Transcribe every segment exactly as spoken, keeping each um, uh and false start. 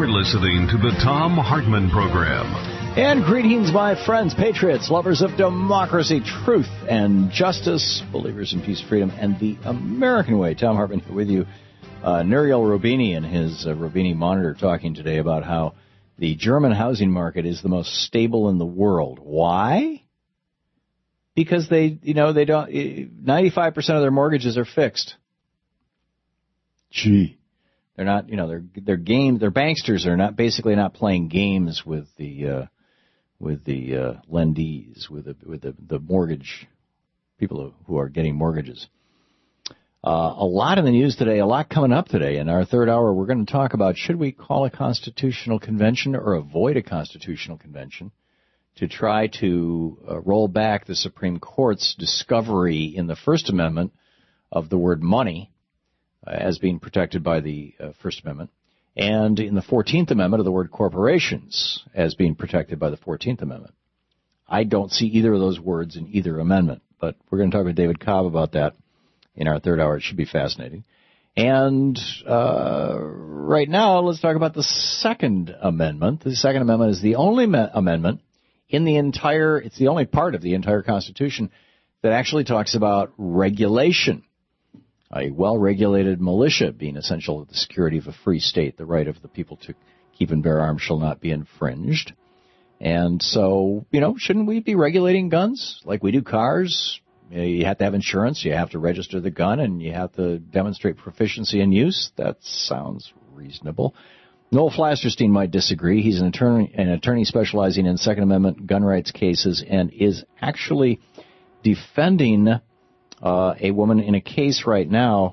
You're listening to the Thom Hartmann Program. And greetings, my friends, patriots, lovers of democracy, truth, and justice, believers in peace, freedom, and the American way. Thom Hartmann here with you. Uh, Nouriel Roubini and his uh, Roubini Monitor talking today about how the German housing market is the most stable in the world. Why? Because they, you know, they don't, ninety-five percent of their mortgages are fixed. Gee. They're not, you know, they're, they're game, they're banksters are not, basically not playing games with the, uh, with the, uh, lendees, with the, with the, the mortgage, people who are getting mortgages. Uh, a lot in the news today, a lot coming up today. In our third hour, we're going to talk about should we call a constitutional convention or avoid a constitutional convention to try to uh, roll back the Supreme Court's discovery in the First Amendment of the word money uh, as being protected by the uh, First Amendment, and in the Fourteenth Amendment of the word corporations as being protected by the Fourteenth Amendment. I don't see either of those words in either amendment, but we're going to talk with David Cobb about that in our third hour. It should be fascinating. And uh right now, let's talk about the Second Amendment. The Second Amendment is the only me- amendment in the entire, it's the only part of the entire Constitution that actually talks about regulation. A well-regulated militia being essential to the security of a free state. The right of the people to keep and bear arms shall not be infringed. And so, you know, shouldn't we be regulating guns like we do cars? You have to have insurance, you have to register the gun, and you have to demonstrate proficiency in use. That sounds reasonable. Noel Flasterstein might disagree. He's an attorney, an attorney specializing in Second Amendment gun rights cases and is actually defending uh, a woman in a case right now.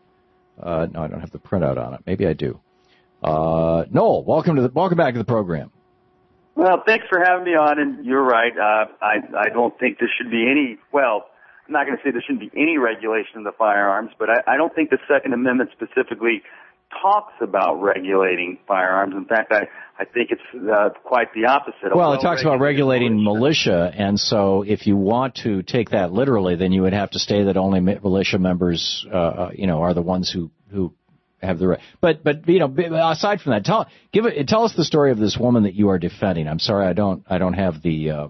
Uh, no, I don't have the printout on it. Maybe I do. Uh, Noel, welcome to the, welcome back to the program. Well, thanks for having me on, and you're right. Uh, I, I don't think there should be any, well, I'm not going to say there shouldn't be any regulation of the firearms, but I, I don't think the Second Amendment specifically talks about regulating firearms. In fact, I, I think it's uh, quite the opposite. Well, it talks about regulating militia, and so if you want to take that literally, then you would have to say that only militia members, uh, you know, are the ones who, who have the right. But, but you know, aside from that, tell give it, tell us the story of this woman that you are defending. I'm sorry, I don't I don't have the. Uh,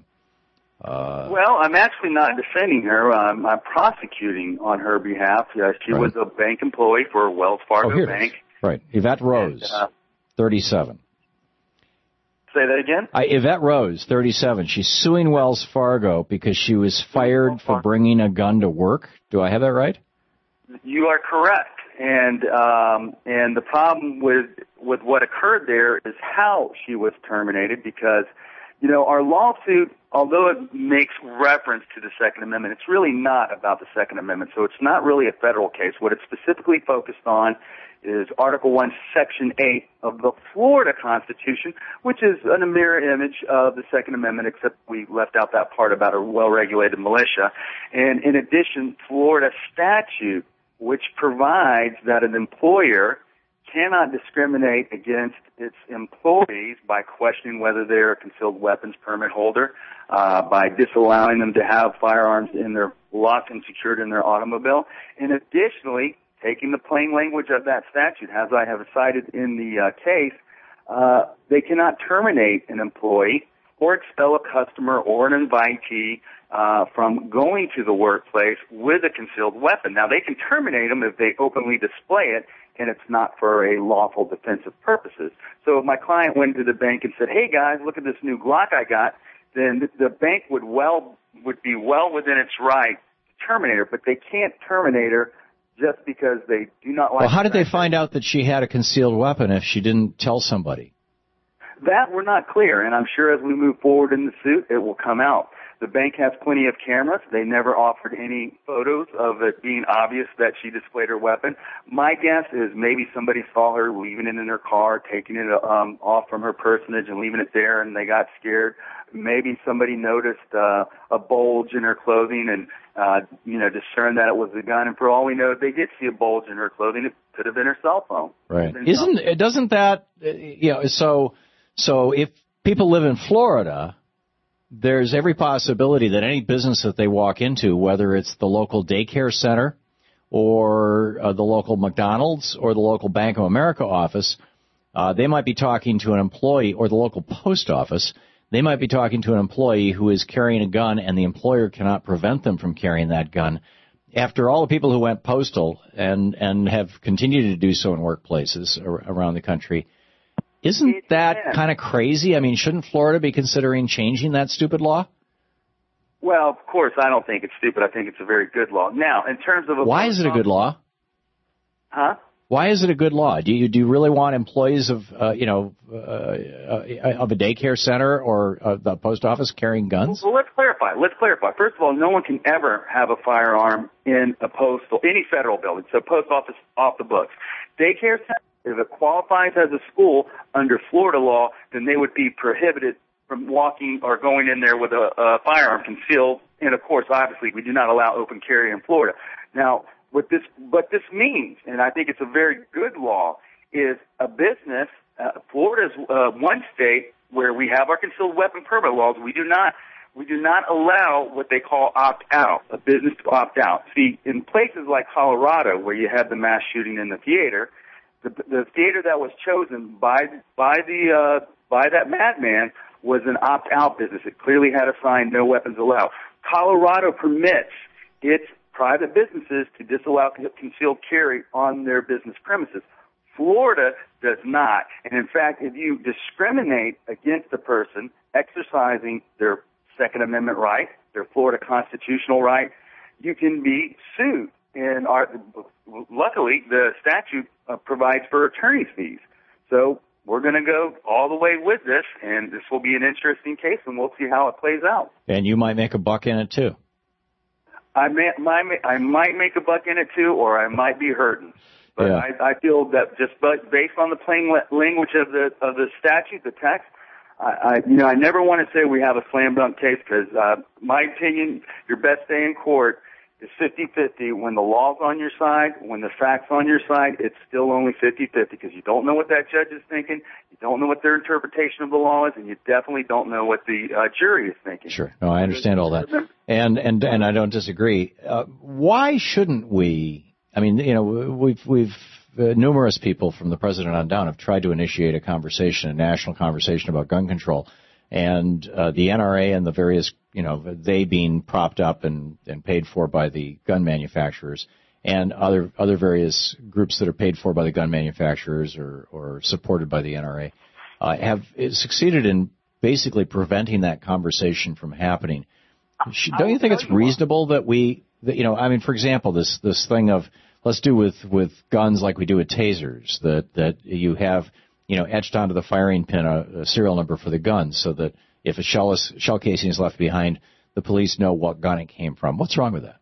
uh, well, I'm actually not defending her. I'm, I'm prosecuting on her behalf. Uh, she right. was a bank employee for Wells Fargo oh, Bank. Right, Yvette Rose, and, uh, thirty-seven. Say that again? Uh, Yvette Rose, thirty-seven. She's suing Wells Fargo because she was fired for bringing a gun to work. Do I have that right? You are correct. And um, and the problem with with what occurred there is how she was terminated, because, you know, our lawsuit, although it makes reference to the Second Amendment, it's really not about the Second Amendment. So it's not really a federal case. What it's specifically focused on is Article one, Section eight of the Florida Constitution, which is a mirror image of the Second Amendment, except we left out that part about a well-regulated militia. And in addition, Florida statute, which provides that an employer cannot discriminate against its employees by questioning whether they're a concealed weapons permit holder, uh, by disallowing them to have firearms in their locked and secured in their automobile, and additionally, taking the plain language of that statute, as I have cited in the uh, case, uh, they cannot terminate an employee or expel a customer or an invitee uh, from going to the workplace with a concealed weapon. Now, they can terminate them if they openly display it, and it's not for a lawful defensive purposes. So if my client went to the bank and said, hey, guys, look at this new Glock I got, then the bank would well would be well within its right to terminate her, but they can't terminate her just because they do not like. Well, how did they practice. find out that she had a concealed weapon if she didn't tell somebody? That we're not clear, and I'm sure as we move forward in the suit, it will come out. The bank has plenty of cameras. They never offered any photos of it being obvious that she displayed her weapon. My guess is maybe somebody saw her leaving it in her car, taking it um, off from her personage and leaving it there, and they got scared. Maybe somebody noticed uh, a bulge in her clothing and, uh, you know, discerned that it was a gun. And for all we know, if they did see a bulge in her clothing, it could have been her cell phone. Right. Isn't it? Doesn't that, you know, so so if people live in Florida, there's every possibility that any business that they walk into, whether it's the local daycare center or uh, the local McDonald's or the local Bank of America office, Uh, they might be talking to an employee or the local post office. They might be talking to an employee who is carrying a gun, and the employer cannot prevent them from carrying that gun. After all the people who went postal and, and have continued to do so in workplaces around the country, isn't that kind of crazy? I mean, shouldn't Florida be considering changing that stupid law? Well, of course, I don't think it's stupid. I think it's a very good law. Now, in terms of a why is it a good law? Huh? Why is it a good law? Do you do you really want employees of uh, you know uh, uh, of a daycare center or uh, the post office carrying guns? Well, let's clarify. Let's clarify. First of all, no one can ever have a firearm in a postal, any federal building. So, post office off the books. Daycare center, if it qualifies as a school under Florida law, then they would be prohibited from walking or going in there with a, a firearm concealed. And of course, obviously, we do not allow open carry in Florida. Now, what this what this means, and I think it's a very good law, is a business. Uh, Florida is uh, one state where we have our concealed weapon permit laws. We do not we do not allow what they call opt out, a business to opt out. See, in places like Colorado, where you had the mass shooting in the theater, the, the theater that was chosen by by the uh, by that madman was an opt out business. It clearly had a sign, no weapons allowed. Colorado permits its private businesses to disallow concealed carry on their business premises. Florida does not. And in fact, if you discriminate against a person exercising their Second Amendment right, their Florida constitutional right, you can be sued. And our, luckily, the statute uh, provides for attorney's fees. So we're going to go all the way with this, and this will be an interesting case, and we'll see how it plays out. And you might make a buck in it, too. I may, my, I might make a buck in it too, or I might be hurting. But yeah. I, I feel that just but based on the plain language of the of the statute, the text, I, I you know I never want to say we have a slam dunk case because uh, my opinion, your best day in court is fifty-fifty. When the law's on your side, when the fact's on your side, it's still only fifty-fifty because you don't know what that judge is thinking, you don't know what their interpretation of the law is, and you definitely don't know what the uh, jury is thinking. Sure. No, I understand all that. And and and I don't disagree. Uh, why shouldn't we? I mean, you know, we've we've uh, numerous people from the president on down have tried to initiate a conversation, a national conversation about gun control, and uh, the N R A and the various, you know, they being propped up and, and paid for by the gun manufacturers, and other other various groups that are paid for by the gun manufacturers or or supported by the N R A, uh, have succeeded in basically preventing that conversation from happening. Don't you think it's reasonable that we, that, you know, I mean, for example, this this thing of let's do with, with guns like we do with tasers, that, that you have, you know, etched onto the firing pin a, a serial number for the gun so that if a shell, is, shell casing is left behind, the police know what gun it came from. What's wrong with that?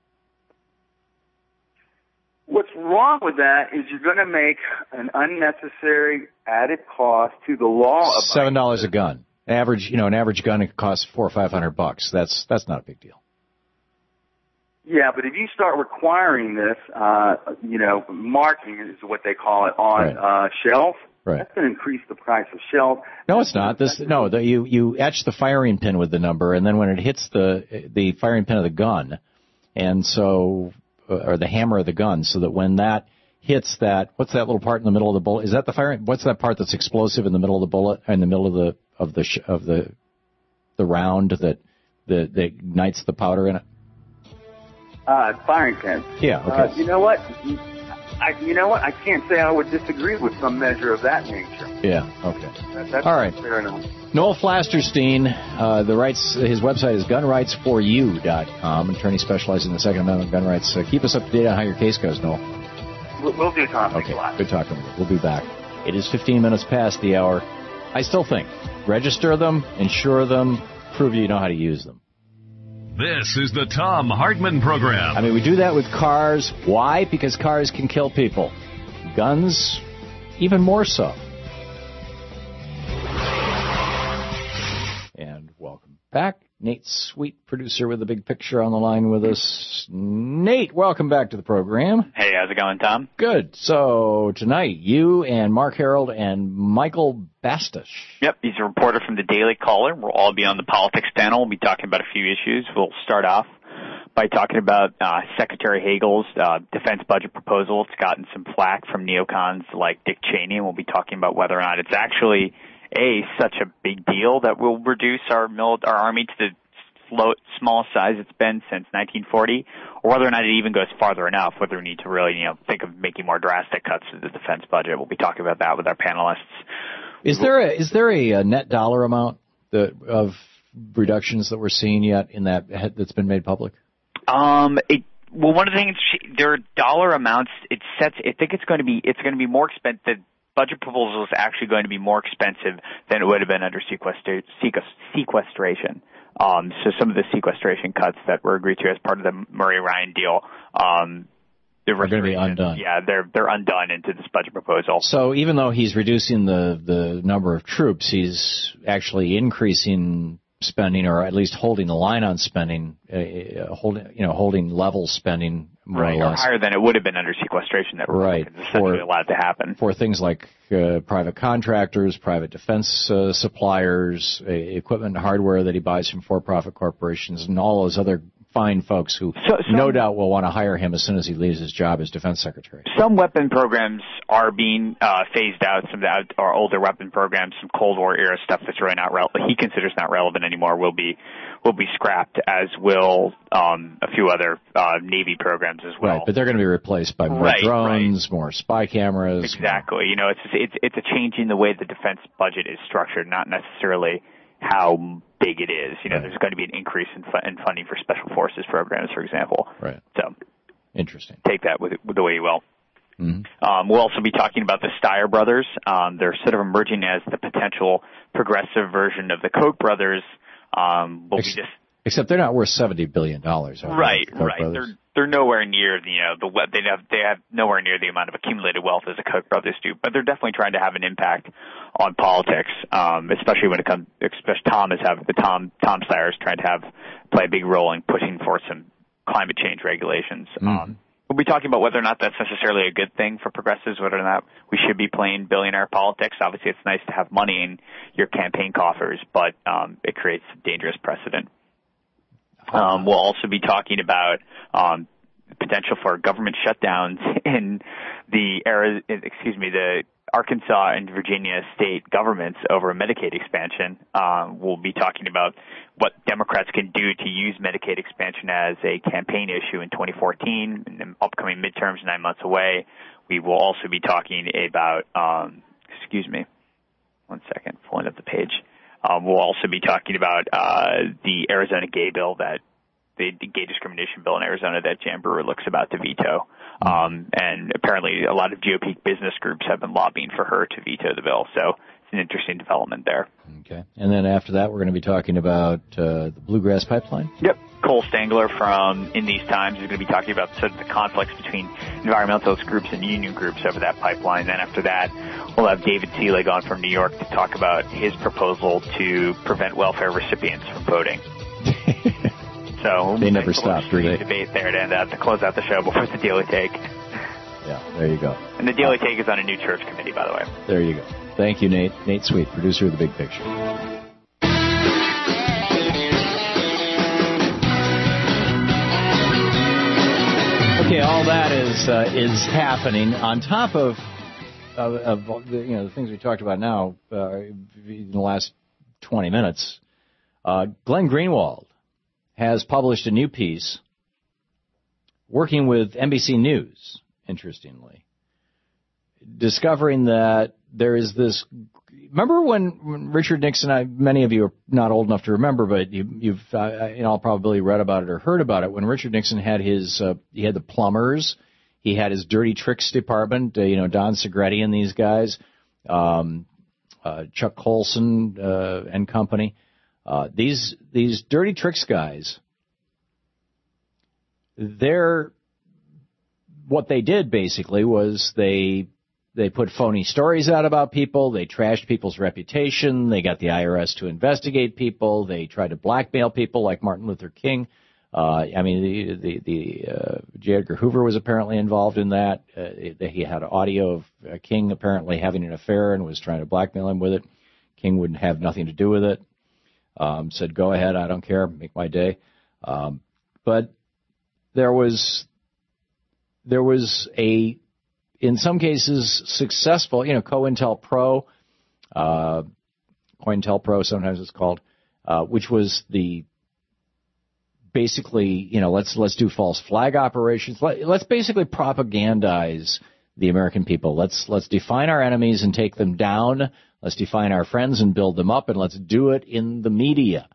What's wrong with that is you're going to make an unnecessary added cost to the law. Seven dollars a gun. Average, you know, an average gun costs four or five hundred bucks. That's that's not a big deal. Yeah, but if you start requiring this, uh, you know, marking is what they call it on right. uh, shells. Right. That's going to increase the price of shells. No, it's not. This no, the, you you etch the firing pin with the number, and then when it hits the the firing pin of the gun, and so uh, or the hammer of the gun, so that when that hits that, what's that little part in the middle of the bullet? Is that the firing? What's that part that's explosive in the middle of the bullet, in the middle of the of the sh- of the the round that that, that ignites the powder in it? Uh, firing pin. Yeah. Okay. Uh, you know what? I, you know what? I can't say I would disagree with some measure of that nature. Yeah. Okay. That, that's all right. Fair enough. Noel Flasterstein, uh, the rights. His website is gun rights for you dot com. Attorney specializing in the Second Amendment gun rights. Uh, keep us up to date on how your case goes, Noel. We'll, we'll do, Tom. Okay. Good talking with you. We'll be back. It is fifteen minutes past the hour. I still think register them, insure them, prove you know how to use them. This is the Thom Hartmann Program. I mean, we do that with cars. Why? Because cars can kill people. Guns, even more so. And welcome back. Nate Sweet, producer with the big picture on the line with us. Nate, welcome back to the program. Hey, how's it going, Tom? Good. So tonight, you and Mark Harold and Michael Bastish. Yep, he's a reporter from the Daily Caller. We'll all be on the politics panel. We'll be talking about a few issues. We'll start off by talking about uh, Secretary Hagel's uh, defense budget proposal. It's gotten some flack from neocons like Dick Cheney, and we'll be talking about whether or not it's actually, A, such a big deal that will reduce our, mil- our army to the slow, small size it's been since nineteen forty, or whether or not it even goes farther enough, whether we need to really, you know, think of making more drastic cuts to the defense budget. We'll be talking about that with our panelists. Is there a, is there a, a net dollar amount that, of reductions that we're seeing yet in that that's been made public? Um, it, well, one of the things, there are dollar amounts. It sets. I think it's going to be. It's going to be more expensive. The budget proposal is actually going to be more expensive than it would have been under sequestra- sequestration. Um, so some of the sequestration cuts that were agreed to as part of the Murray Ryan deal, um, they're going to be undone. Yeah, they're they're undone into this budget proposal. So even though he's reducing the the number of troops, he's actually increasing spending, or at least holding the line on spending, uh, holding you know holding level spending more right, or less, or higher than it would have been under sequestration. That right, essentially allowed to happen for things like uh, private contractors, private defense uh, suppliers, uh, equipment and hardware that he buys from for-profit corporations, and all those other fine folks who so, some, no doubt will want to hire him as soon as he leaves his job as defense secretary. Some weapon programs are being uh, phased out. Some of the our older weapon programs, some Cold War era stuff that's really not relevant, he considers not relevant anymore, will be will be scrapped, as will um, a few other uh, Navy programs as well. Right, but they're going to be replaced by more right, drones, right. more spy cameras. Exactly. More... You know, it's it's it's a change in the way the defense budget is structured, not necessarily how big it is. You know, right. There's going to be an increase in, fu- in funding for special forces programs, for example. Right. So, interesting. Take that with, with the way you will. Mm-hmm. Um, we'll also be talking about the Steyer brothers. Um, they're sort of emerging as the potential progressive version of the Koch brothers. Um, we'll Ex- be just except they're not worth seventy billion dollars. Right, the right. brothers. They're they're nowhere near the you know the they have they have nowhere near the amount of accumulated wealth as the Koch brothers do, but they're definitely trying to have an impact on politics, um, especially when it comes. Especially Tom is having the Tom Tom Steyer is trying to have play a big role in pushing for some climate change regulations. Mm-hmm. Um, we'll be talking about whether or not that's necessarily a good thing for progressives, whether or not we should be playing billionaire politics. Obviously, it's nice to have money in your campaign coffers, but um, it creates a dangerous precedent. Um, we'll also be talking about um, potential for government shutdowns in the era, excuse me, the Arkansas and Virginia state governments over Medicaid expansion. Um, we'll be talking about what Democrats can do to use Medicaid expansion as a campaign issue in twenty fourteen, and the upcoming midterms nine months away. We will also be talking about, um, excuse me, one second, pulling up the page. Um, we'll also be talking about uh, the Arizona gay bill, that the, the gay discrimination bill in Arizona that Jan Brewer looks about to veto. Um, and apparently a lot of G O P business groups have been lobbying for her to veto the bill. So it's an interesting development there. Okay. And then after that, we're going to be talking about uh, the Bluegrass Pipeline. Yep. Cole Stangler from In These Times is going to be talking about sort of the conflicts between environmentalist groups and union groups over that pipeline. Then after that, we'll have David Seelig on from New York to talk about his proposal to prevent welfare recipients from voting. So they never stopped, do they? Debate there to end up to close out the show before the Daily Take. Yeah, there you go. And the Daily Take is on a new church committee, by the way. There you go. Thank you, Nate. Nate Sweet, producer of The Big Picture. Okay, all that is uh, is happening on top of of, of the, you know the things we talked about now uh, in the last twenty minutes. Uh, Glenn Greenwald has published a new piece working with N B C News, interestingly, discovering that there is this. Remember when, when Richard Nixon? I, many of you are not old enough to remember, but you, you've uh, in all probability read about it or heard about it. When Richard Nixon had his, uh, he had the plumbers, he had his dirty tricks department. Uh, you know, Don Segretti and these guys, um, uh, Chuck Colson uh, and company. Uh, these these dirty tricks guys. They're what they did basically was they. They put phony stories out about people. They trashed people's reputation. They got the I R S to investigate people. They tried to blackmail people like Martin Luther King. Uh, I mean, the the, the uh, J. Edgar Hoover was apparently involved in that. Uh, he had audio of uh, King apparently having an affair and was trying to blackmail him with it. King wouldn't have nothing to do with it. Um, said, "Go ahead, I don't care, make my day." Um, but there was there was a, in some cases, successful, you know, COINTELPRO, uh, COINTELPRO sometimes it's called, uh, which was the basically, you know, let's let's do false flag operations. Let, let's basically propagandize the American people. Let's let's define our enemies and take them down. Let's define our friends and build them up, and let's do it in the media.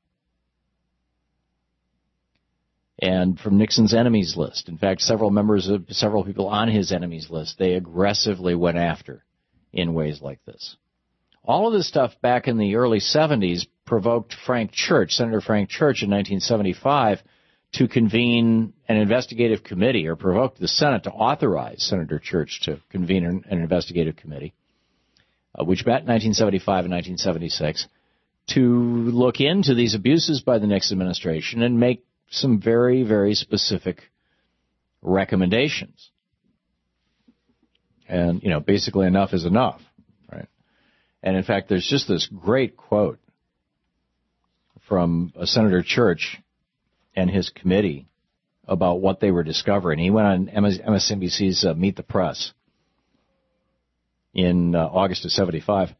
And from Nixon's enemies list, in fact, several members of several people on his enemies list, they aggressively went after in ways like this. All of this stuff back in the early seventies provoked Frank Church, Senator Frank Church, in nineteen seventy-five to convene an investigative committee, or provoked the Senate to authorize Senator Church to convene an, an investigative committee, uh, which met in nineteen seventy-five and nineteen seventy-six, to look into these abuses by the Nixon administration and make some very, very specific recommendations. And, you know, basically enough is enough, right? And, in fact, there's just this great quote from uh, Senator Church and his committee about what they were discovering. He went on M S N B C's uh, Meet the Press in uh, August of seventy-five.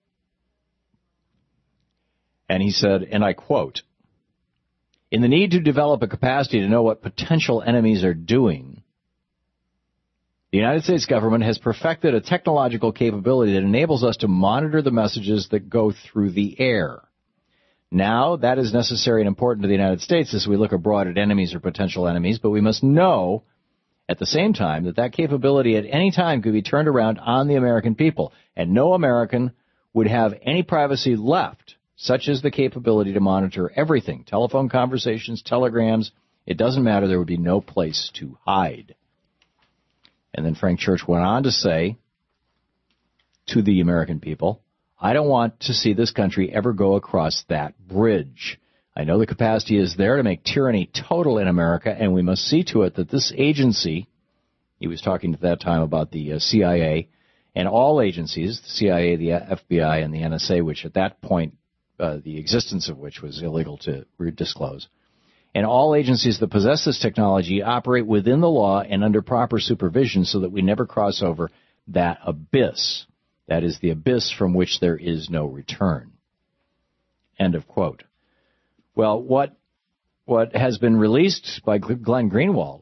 And he said, and I quote, "In the need to develop a capacity to know what potential enemies are doing, the United States government has perfected a technological capability that enables us to monitor the messages that go through the air. Now, that is necessary and important to the United States as we look abroad at enemies or potential enemies, but we must know at the same time that that capability at any time could be turned around on the American people, and no American would have any privacy left, such as the capability to monitor everything, telephone conversations, telegrams. It doesn't matter. There would be no place to hide." And then Frank Church went on to say to the American people, "I don't want to see this country ever go across that bridge. I know the capacity is there to make tyranny total in America, and we must see to it that this agency," he was talking at that time about the uh, C I A, and all agencies, the C I A, the F B I, and the N S A, which at that point, uh, the existence of which was illegal to disclose, and all agencies that possess this technology operate within the law and under proper supervision so that we never cross over that abyss. That is the abyss from which there is no return. End of quote. Well, what what has been released by Glenn Greenwald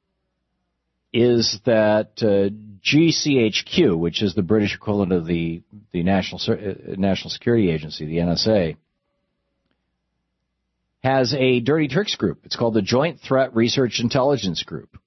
is that uh, G C H Q, which is the British equivalent of the the National uh, National Security Agency, the N S A, has a dirty tricks group. It's called the Joint Threat Research Intelligence Group.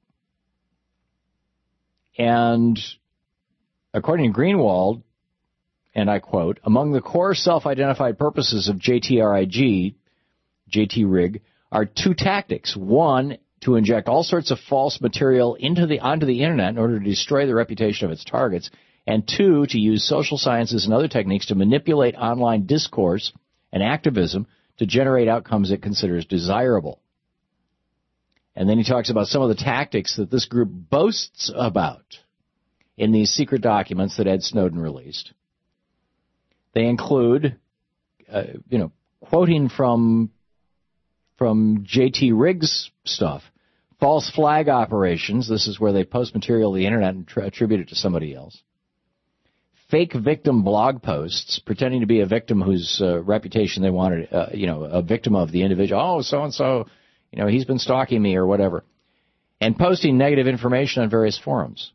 And according to Greenwald, and I quote, "Among the core self-identified purposes of J T R I G, J T R I G, are two tactics. One, to inject all sorts of false material into the onto the Internet in order to destroy the reputation of its targets, and two, to use social sciences and other techniques to manipulate online discourse and activism to generate outcomes it considers desirable." And then he talks about some of the tactics that this group boasts about in these secret documents that Ed Snowden released. They include, uh, you know, quoting from from J T R I G's stuff, false flag operations. This is where they post material to the Internet and tr- attribute it to somebody else. Fake victim blog posts, pretending to be a victim whose uh, reputation they wanted, uh, you know, a victim of the individual. Oh, so-and-so, you know, he's been stalking me or whatever. And posting negative information on various forums.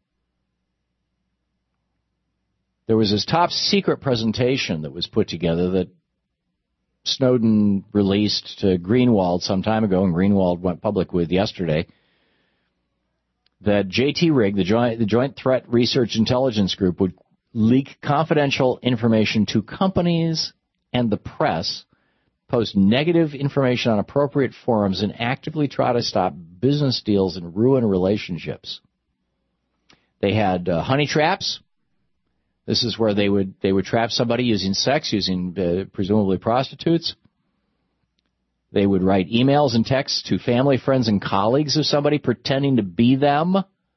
There was this top secret presentation that was put together that Snowden released to Greenwald some time ago, and Greenwald went public with yesterday, that J T R I G, the Joint, the Joint Threat Research Intelligence Group, would leak confidential information to companies and the press, post negative information on appropriate forums, and actively try to stop business deals and ruin relationships. They had uh, honey traps. This is where they would they would trap somebody using sex, using uh, presumably prostitutes. They would write emails and texts to family, friends, and colleagues of somebody pretending to be them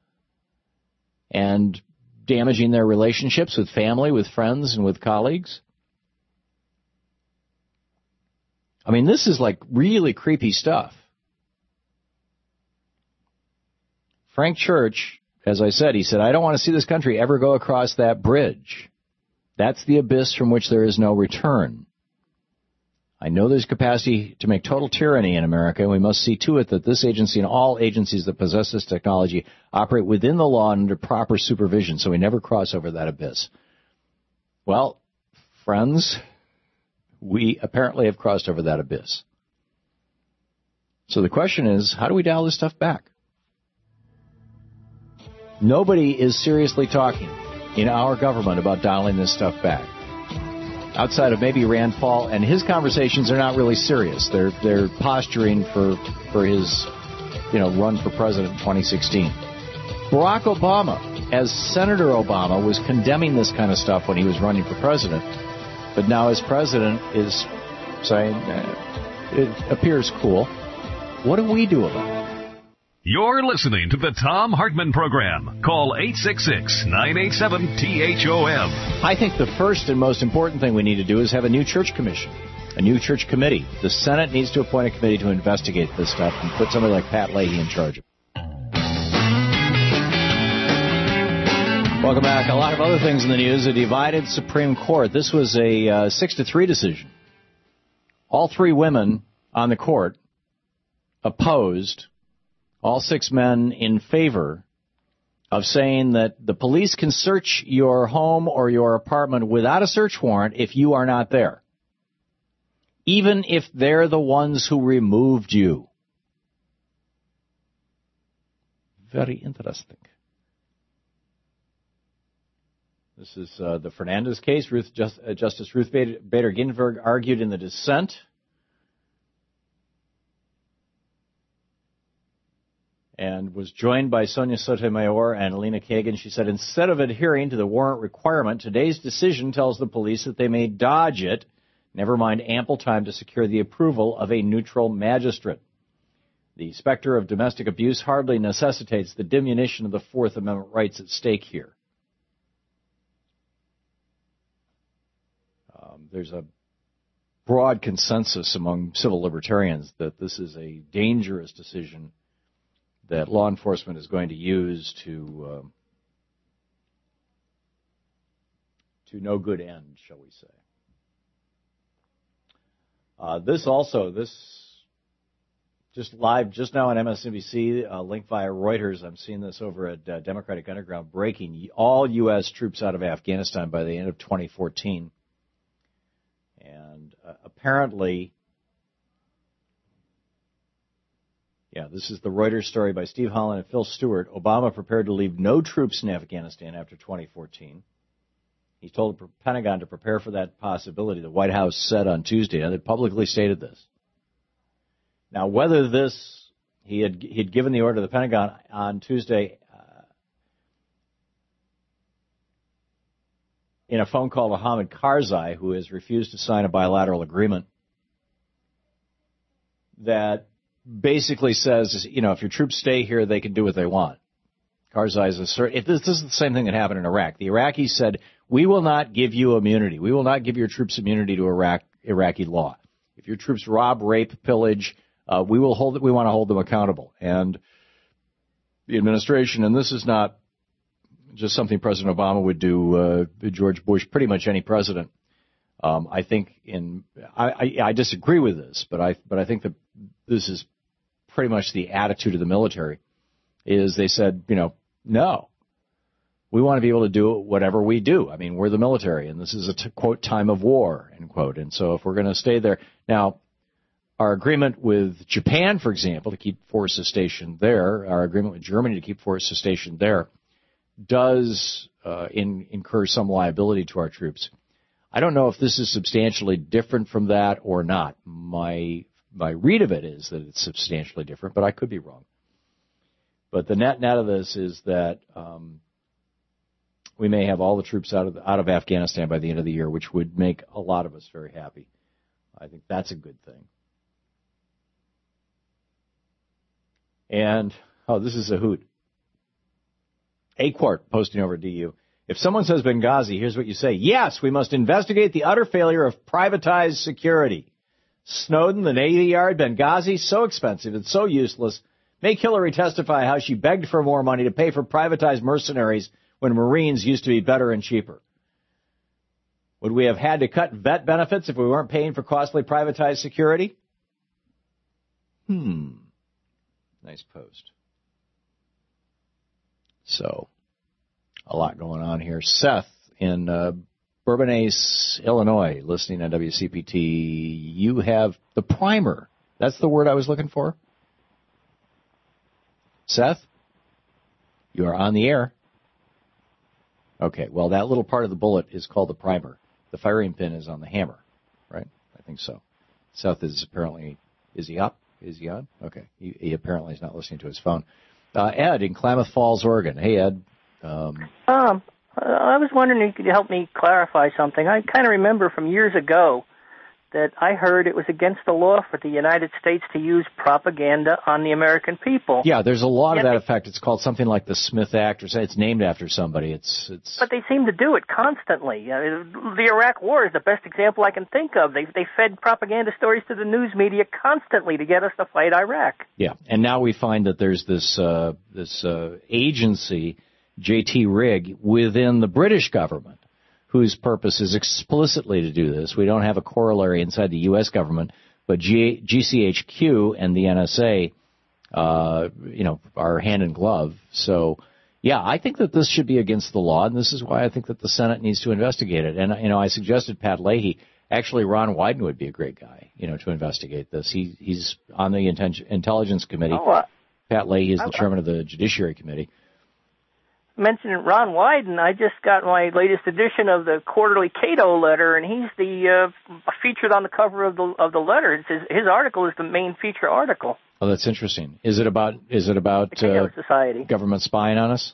and damaging their relationships with family, with friends, and with colleagues. I mean, this is like really creepy stuff. Frank Church, as I said, he said, I don't want to see this country ever go across that bridge. That's the abyss from which there is no return. I know there's capacity to make total tyranny in America, and we must see to it that this agency and all agencies that possess this technology operate within the law and under proper supervision so we never cross over that abyss. Well, friends, we apparently have crossed over that abyss. So the question is, how do we dial this stuff back? Nobody is seriously talking in our government about dialing this stuff back. Outside of maybe Rand Paul, and his conversations are not really serious. They're they're posturing for for his, you know, run for president in twenty sixteen. Barack Obama, as Senator Obama, was condemning this kind of stuff when he was running for president, but now as president is saying uh, it appears cool. What do we do about it? You're listening to the Thom Hartmann Program. Call eight six six, nine eight seven, T H O M. I think the first and most important thing we need to do is have a new church commission, a new church committee. The Senate needs to appoint a committee to investigate this stuff and put somebody like Pat Leahy in charge of it. Welcome back. A lot of other things in the news. A divided Supreme Court. This was a uh, six to three decision. All three women on the court opposed. All six men in favor of saying that the police can search your home or your apartment without a search warrant if you are not there, even if they're the ones who removed you. Very interesting. This is uh, the Fernandez case. Ruth, Just, uh, Justice Ruth Bader, Bader Ginsburg argued in the dissent. And was joined by Sonia Sotomayor and Alina Kagan. She said, instead of adhering to the warrant requirement, today's decision tells the police that they may dodge it, never mind ample time to secure the approval of a neutral magistrate. The specter of domestic abuse hardly necessitates the diminution of the Fourth Amendment rights at stake here. Um, there's a broad consensus among civil libertarians that this is a dangerous decision that law enforcement is going to use to um, to no good end, shall we say. Uh, this also, this just live just now on M S N B C, uh, linked via Reuters. I'm seeing this over at uh, Democratic Underground, breaking all U S troops out of Afghanistan by the end of twenty fourteen. And uh, apparently... Yeah, this is the Reuters story by Steve Holland and Phil Stewart. Obama prepared to leave no troops in Afghanistan after twenty fourteen. He told the Pentagon to prepare for that possibility. The White House said on Tuesday, and it publicly stated this. Now, whether this, he had he'd given the order to the Pentagon on Tuesday uh, in a phone call to Hamid Karzai, who has refused to sign a bilateral agreement, that basically says, you know, if your troops stay here, they can do what they want. Karzai is assert. If this, this is the same thing that happened in Iraq. The Iraqis said, we will not give you immunity. We will not give your troops immunity to Iraq, Iraqi law. If your troops rob, rape, pillage, uh, we will hold. We want to hold them accountable. And the administration, and this is not just something President Obama would do, uh, George Bush, pretty much any president. Um, I think in I, I, I disagree with this, but I but I think that this is pretty much the attitude of the military. Is they said, you know, no, we want to be able to do whatever we do. I mean, we're the military, and this is a t- quote time of war, end quote. And so if we're going to stay there now, our agreement with Japan, for example, to keep forces stationed there, our agreement with Germany to keep forces stationed there, does uh, in, incur some liability to our troops. I don't know if this is substantially different from that or not. My my read of it is that it's substantially different, but I could be wrong. But the net net of this is that um, we may have all the troops out of out of Afghanistan by the end of the year, which would make a lot of us very happy. I think that's a good thing. And oh, this is a hoot. A-Quart posting over at D U. If someone says Benghazi, here's what you say. Yes, we must investigate the utter failure of privatized security. Snowden, the Navy Yard, Benghazi, so expensive and so useless. Make Hillary testify how she begged for more money to pay for privatized mercenaries when Marines used to be better and cheaper. Would we have had to cut vet benefits if we weren't paying for costly privatized security? Hmm. Nice post. So, a lot going on here. Seth in uh, Bourbonnais, Illinois, listening on W C P T. You have the primer. That's the word I was looking for. Seth, you are on the air. Okay, well, that little part of the bullet is called the primer. The firing pin is on the hammer, right? I think so. Seth is apparently, is he up? Is he on? Okay, he, he apparently is not listening to his phone. Uh, Ed in Klamath Falls, Oregon. Hey, Ed. Um, um, I was wondering if you could help me clarify something. I kind of remember from years ago that I heard it was against the law for the United States to use propaganda on the American people. Yeah, there's a lot Yet of that they, effect. It's called something like the Smith Act, or say it's named after somebody. It's it's. But they seem to do it constantly. Uh, the Iraq War is the best example I can think of. They they fed propaganda stories to the news media constantly to get us to fight Iraq. Yeah, and now we find that there's this uh, this uh, agency, J T Rigg, within the British government, whose purpose is explicitly to do this. We don't have a corollary inside the U S government, but G- GCHQ and the N S A, uh, you know, are hand in glove. So, yeah, I think that this should be against the law, and this is why I think that the Senate needs to investigate it. And, you know, I suggested Pat Leahy. Actually, Ron Wyden would be a great guy, you know, to investigate this. He He's on the Inten- Intelligence Committee. Oh, uh, Pat Leahy is the I, chairman of the Judiciary Committee. Mentioning Ron Wyden, I just got my latest edition of the Quarterly Cato letter, and he's the uh, featured on the cover of the of the letter. It's his, his article is the main feature article. Oh, that's interesting. Is it about is it about the Cato uh, Society government spying on us?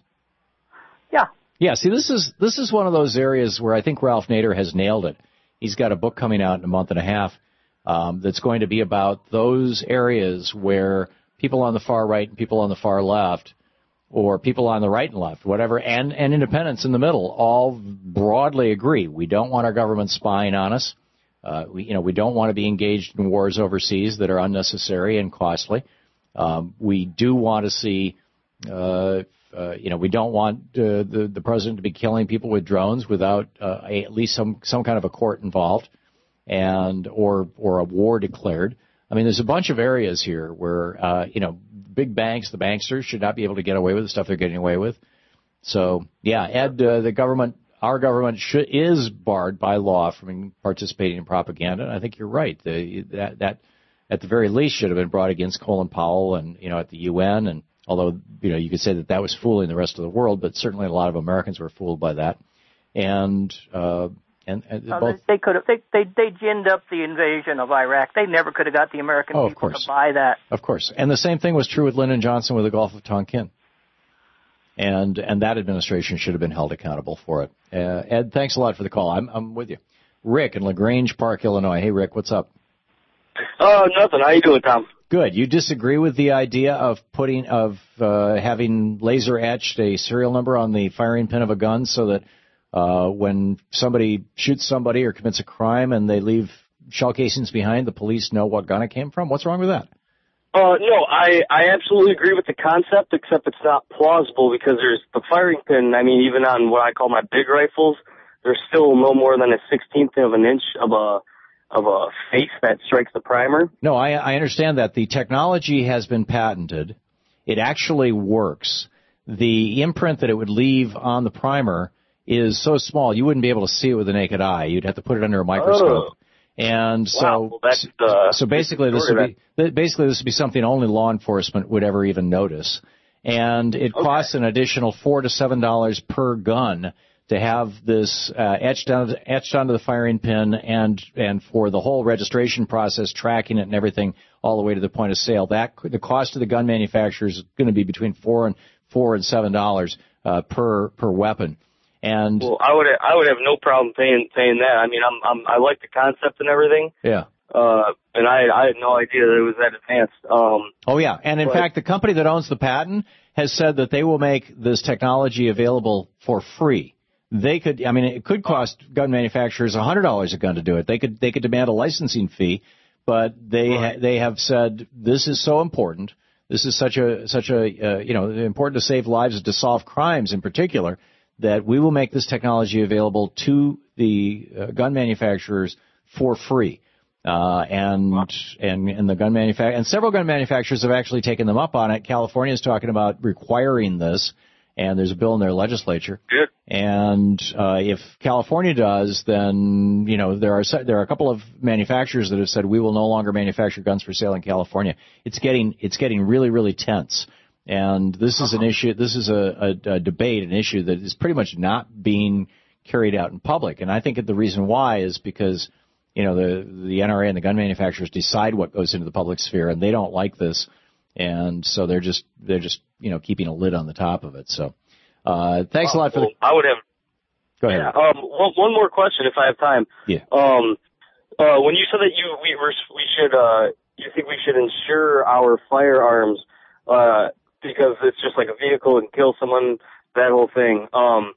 Yeah. Yeah. See, this is this is one of those areas where I think Ralph Nader has nailed it. He's got a book coming out in a month and a half um, that's going to be about those areas where people on the far right and people on the far left, or people on the right and left, whatever, and, and independents in the middle, all broadly agree. We don't want our government spying on us. Uh, we, you know, we don't want to be engaged in wars overseas that are unnecessary and costly. Um, we do want to see, uh, uh, you know, we don't want uh, the the president to be killing people with drones without uh, a, at least some some kind of a court involved, and or or a war declared. I mean, there's a bunch of areas here where, uh, you know, big banks, the banksters, should not be able to get away with the stuff they're getting away with. So, yeah, Ed, uh, the government, our government should, is barred by law from participating in propaganda. And I think you're right. The, that, that, at the very least, should have been brought against Colin Powell and, you know, at the U N. And although, you know, you could say that that was fooling the rest of the world, but certainly a lot of Americans were fooled by that. And, uh, And, and uh, both, they could have they, they they ginned up the invasion of Iraq. They never could have got the American oh, people to buy that. Of course, and the same thing was true with Lyndon Johnson with the Gulf of Tonkin, and and that administration should have been held accountable for it. Uh, Ed, thanks a lot for the call. I'm I'm with you. Rick in LaGrange Park, Illinois. Hey, Rick, what's up? Oh, uh, nothing. How you doing, Tom? Good. You disagree with the idea of putting of uh, having laser etched a serial number on the firing pin of a gun so that Uh, when somebody shoots somebody or commits a crime and they leave shell casings behind, the police know what gun it came from? What's wrong with that? Uh, no, I, I absolutely agree with the concept, except it's not plausible because there's the firing pin. I mean, even on what I call my big rifles, there's still no more than a sixteenth of an inch of a of a face that strikes the primer. No, I, I understand that. The technology has been patented. It actually works. The imprint that it would leave on the primer is so small you wouldn't be able to see it with the naked eye. You'd have to put it under a microscope. Oh. And so, wow. well, that's, uh, so basically, this would be basically this would be something only law enforcement would ever even notice. And it okay. costs an additional four to seven dollars per gun to have this uh, etched on etched onto the firing pin, and and for the whole registration process, tracking it and everything all the way to the point of sale. That the cost to the gun manufacturers is going to be between four and four and seven dollars uh, per per weapon. And well, I would I would have no problem paying paying that. I mean, I'm, I'm I like the concept and everything. Yeah. Uh, and I I had no idea that it was that advanced. Um. Oh yeah, and in but, fact, the company that owns the patent has said that they will make this technology available for free. They could, I mean, it could cost gun manufacturers a hundred dollars a gun to do it. They could they could demand a licensing fee, but they right. ha, they have said this is so important This is such a such a uh, you know important to save lives and to solve crimes in particular that we will make this technology available to the uh, gun manufacturers for free. Uh, and, and, and the gun manufac- and several gun manufacturers have actually taken them up on it. California is talking about requiring this, and there's a bill in their legislature. Good. And, uh, if California does, then, you know, there are, there are a couple of manufacturers that have said we will no longer manufacture guns for sale in California. It's getting, it's getting really, really tense. And this is an issue, this is a, a, a debate, an issue that is pretty much not being carried out in public. And I think the reason why is because, you know, the, the N R A and the gun manufacturers decide what goes into the public sphere, and they don't like this. And so they're just, they're just, you know, keeping a lid on the top of it. So, uh, thanks a lot for the. I would have. Go ahead. Yeah, um, one, one more question if I have time. Yeah. Um, uh, when you said that you, we were, we should, uh, you think we should insure our firearms, uh, because it's just like a vehicle and kill someone, that whole thing. Um,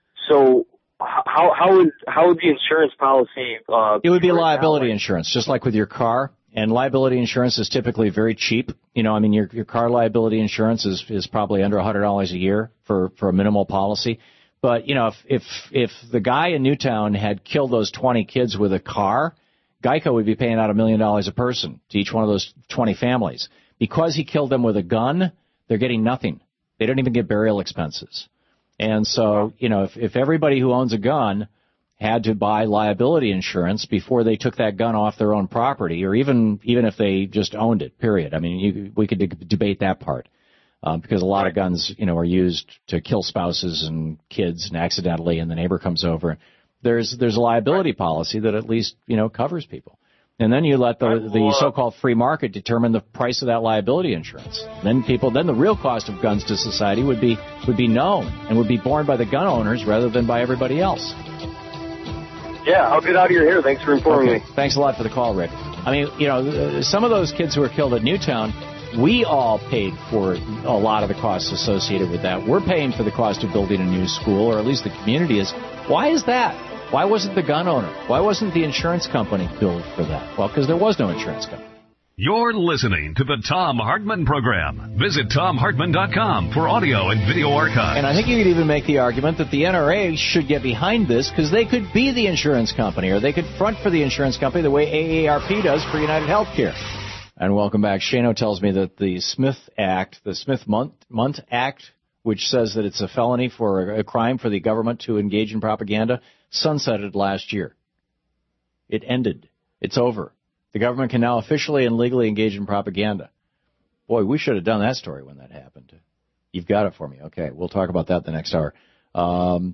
so, How how would how would the insurance policy? Uh, it would be liability insurance, just like with your car. And liability insurance is typically very cheap. You know, I mean, your your car liability insurance is is probably under a hundred dollars a year for for a minimal policy. But you know, if if if the guy in Newtown had killed those twenty kids with a car, Geico would be paying out a million dollars a person to each one of those twenty families. Because he killed them with a gun, they're getting nothing. They don't even get burial expenses. And so, you know, if, if everybody who owns a gun had to buy liability insurance before they took that gun off their own property, or even even if they just owned it, period. I mean, you, we could de- debate that part um, because a lot of guns, you know, are used to kill spouses and kids and accidentally, and the neighbor comes over. There's there's a liability policy that at least, you know, covers people. And then you let the, the so-called free market determine the price of that liability insurance. Then people, then the real cost of guns to society would be would be known and would be borne by the gun owners rather than by everybody else. Yeah, I'll get out of your hair. Thanks for informing Okay. me. Thanks a lot for the call, Rick. I mean, you know, some of those kids who were killed at Newtown, we all paid for a lot of the costs associated with that. We're paying for the cost of building a new school, or at least the community is. Why is that? Why wasn't the gun owner? Why wasn't the insurance company billed for that? Well, because there was no insurance company. You're listening to the Thom Hartmann Program. Visit Thom Hartmann dot com for audio and video archives. And I think you could even make the argument that the N R A should get behind this because they could be the insurance company, or they could front for the insurance company the way A A R P does for United Healthcare. And welcome back. Shano tells me that the Smith Act, the Smith-Mundt Act, which says that it's a felony for a crime for the government to engage in propaganda, sunsetted last year. It ended. It's over. The government can now officially and legally engage in propaganda. Boy, we should have done that story when that happened. You've got it for me. Okay, we'll talk about that the next hour. Um,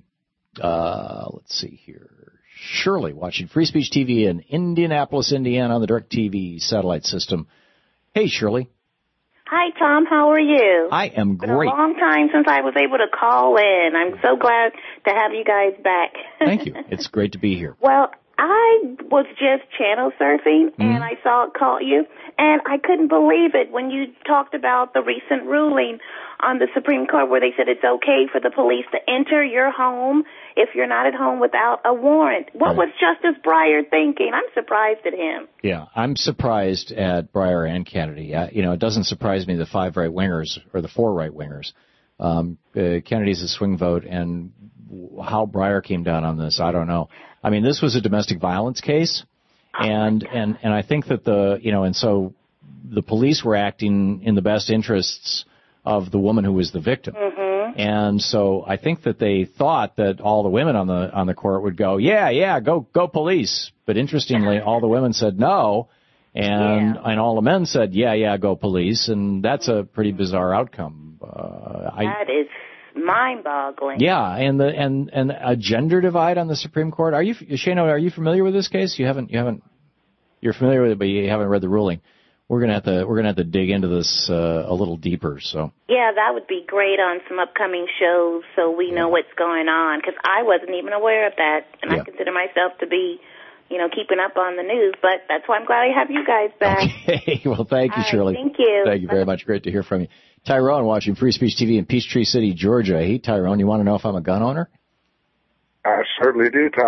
uh, let's see here. Shirley, watching Free Speech T V in Indianapolis, Indiana on the DirecTV satellite system. Hey, Shirley. Hi, Tom. How are you? I am It's been great. a long time since I was able to call in. I'm so glad to have you guys back. Thank you. It's great to be here. Well, I was just channel surfing, Mm-hmm. and I saw it call you, and I couldn't believe it when you talked about the recent ruling on the Supreme Court where they said it's okay for the police to enter your home if you're not at home without a warrant. What Right. was Justice Breyer thinking? I'm surprised at him. Yeah, I'm surprised at Breyer and Kennedy. Uh, you know, it doesn't surprise me the five right-wingers, or the four right-wingers. Um, uh, Kennedy's a swing vote, and how Breyer came down on this, I don't know. I mean, this was a domestic violence case, and and and I think that the you know, and so the police were acting in the best interests of the woman who was the victim. Mm-hmm. And so I think that they thought that all the women on the on the court would go, yeah, yeah, go go police. But interestingly, all the women said no, and Yeah. and all the men said, yeah, yeah, go police. And that's a pretty bizarre outcome. Uh, I, That is mind-boggling. yeah, and the and and a gender divide on the Supreme Court. Are you, Shano? Are you familiar with this case? You haven't you haven't you're familiar with it, but you haven't read the ruling. We're gonna have to we're gonna have to dig into this uh, a little deeper. So Yeah, that would be great on some upcoming shows so we know what's going on, because I wasn't even aware of that, and Yeah. I consider myself to be, you know, keeping up on the news, but that's why I'm glad I have you guys back. okay, well, thank you, All right, Shirley. thank you. Thank you very much. Great to hear from you. Tyrone, watching Free Speech T V in Peachtree City, Georgia. Hey, Tyrone, you want to know if I'm a gun owner? I certainly do, Tom.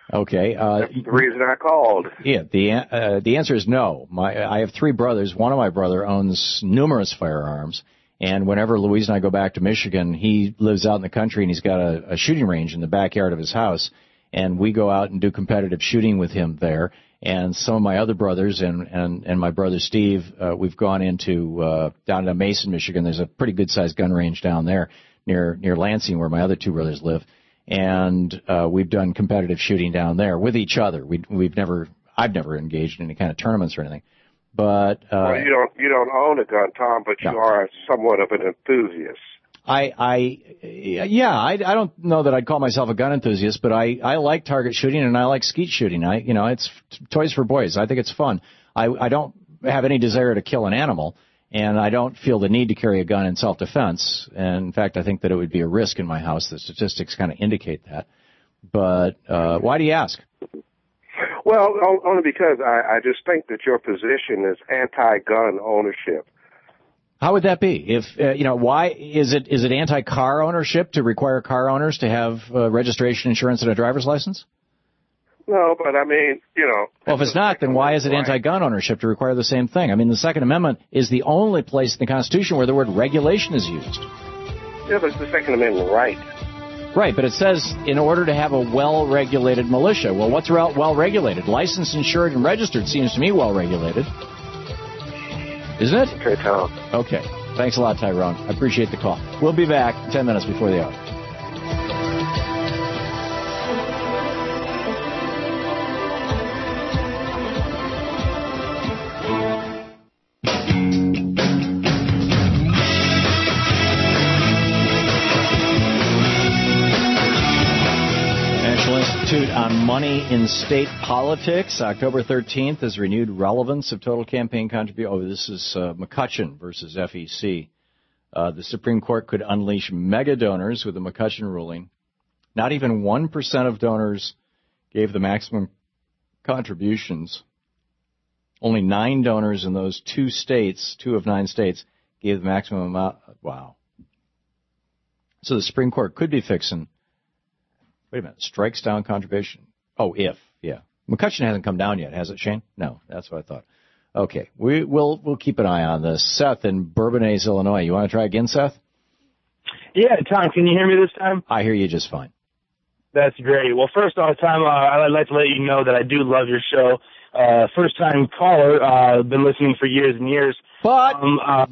Okay. Uh, That's the reason I called. Yeah, the uh, the answer is no. My I have three brothers. One of my brother owns numerous firearms, and whenever Louise and I go back to Michigan, he lives out in the country and he's got a, a shooting range in the backyard of his house, and we go out and do competitive shooting with him there. And some of my other brothers and and, and my brother Steve, uh, we've gone into uh, down to Mason, Michigan. There's a pretty good sized gun range down there near near Lansing, where my other two brothers live. And uh, we've done competitive shooting down there with each other. We, we've never, I've never engaged in any kind of tournaments or anything. But uh, well, you don't you don't own a gun, Tom, but you no. are somewhat of an enthusiast. I, I, yeah, I, I don't know that I'd call myself a gun enthusiast, but I, I like target shooting and I like skeet shooting. I, you know, it's toys for boys. I think it's fun. I, I don't have any desire to kill an animal. And I don't feel the need to carry a gun in self-defense. And in fact, I think that it would be a risk in my house. The statistics kind of indicate that. But uh, why do you ask? Well, only because I, I just think that your position is anti-gun ownership. How would that be? If uh, you know, why is it is it anti-car ownership to require car owners to have uh, registration, insurance, and a driver's license? No, but I mean, you know. Well, if it's not, then why is it anti-gun ownership to require the same thing? I mean, the Second Amendment is the only place in the Constitution where the word regulation is used. Yeah, but it's the Second Amendment right. Right, but it says in order to have a well-regulated militia. Well, what's well-regulated? Licensed, insured, and registered seems to me well-regulated. Isn't it? Okay, Tom. Okay. Thanks a lot, Tyrone. I appreciate the call. We'll be back ten minutes before the hour. On money in state politics, October thirteenth is renewed relevance of total campaign contribution. Oh, this is uh, McCutcheon versus F E C. Uh, the Supreme Court could unleash mega donors with the McCutcheon ruling. Not even one percent of donors gave the maximum contributions. Only nine donors in those two states, two of nine states, gave the maximum amount. Wow. So the Supreme Court could be fixing. Wait a minute. Strikes down contribution. Oh, if. Yeah. McCutcheon hasn't come down yet, has it, Shane? No, that's what I thought. Okay. We, we'll we'll keep an eye on this. Seth in Bourbonnais, Illinois. You want to try again, Seth? Yeah, Tom, can you hear me this time? I hear you just fine. That's great. Well, first off, Tom, uh, I'd like to let you know that I do love your show. Uh, first-time caller. Uh, been listening for years and years. But um, uh,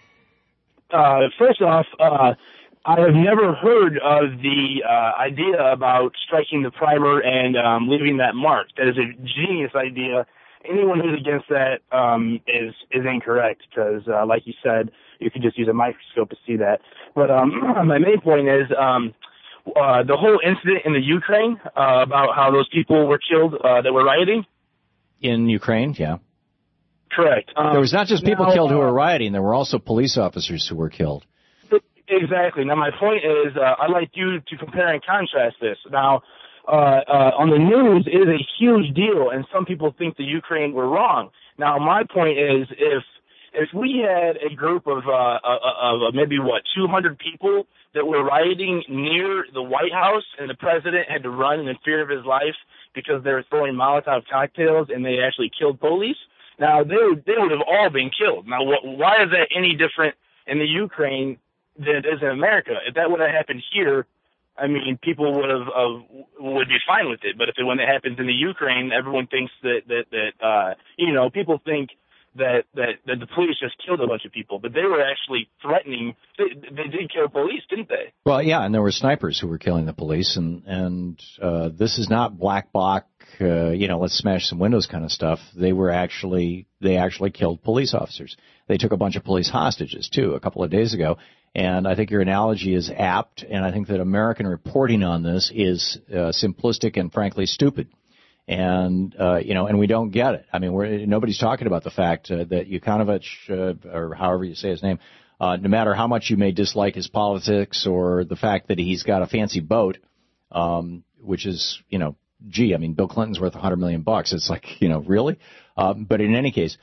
uh, first off, uh, I have never heard of the uh, idea about striking the primer and um, leaving that mark. That is a genius idea. Anyone who's against that um, is is incorrect because, uh, like you said, you could just use a microscope to see that. But um, my main point is um, uh, the whole incident in the Ukraine uh, about how those people were killed uh, that were rioting. In Ukraine, yeah. Correct. Um, there was not just people now, killed who uh, were rioting. There were also police officers who were killed. Exactly. Now, my point is, uh, I'd like you to compare and contrast this. Now, uh, uh, on the news, it is a huge deal, and some people think the Ukraine were wrong. Now, my point is, if if we had a group of, uh, of maybe, what, two hundred people that were rioting near the White House, and the president had to run in fear of his life because they were throwing Molotov cocktails and they actually killed police, now, they would, they would have all been killed. Now, wh- why is that any different in the Ukraine than it is in America? If that would have happened here, I mean, people would have uh, would be fine with it. But if it, when it happens in the Ukraine, everyone thinks that that that uh, you know, people think that, that that the police just killed a bunch of people, but they were actually threatening. They, they did kill police, didn't they? Well, yeah, and there were snipers who were killing the police, and and uh, this is not black bloc, uh, you know, let's smash some windows kind of stuff. They were actually they actually killed police officers. They took a bunch of police hostages too a couple of days ago. And I think your analogy is apt, and I think that American reporting on this is uh, simplistic and frankly stupid. And, uh, you know, and we don't get it. I mean, we're, nobody's talking about the fact uh, that Yukановich, uh, or however you say his name, uh, no matter how much you may dislike his politics or the fact that he's got a fancy boat, um, which is, you know, gee, I mean, Bill Clinton's worth a hundred million bucks. It's like, you know, really? Um, but in any case,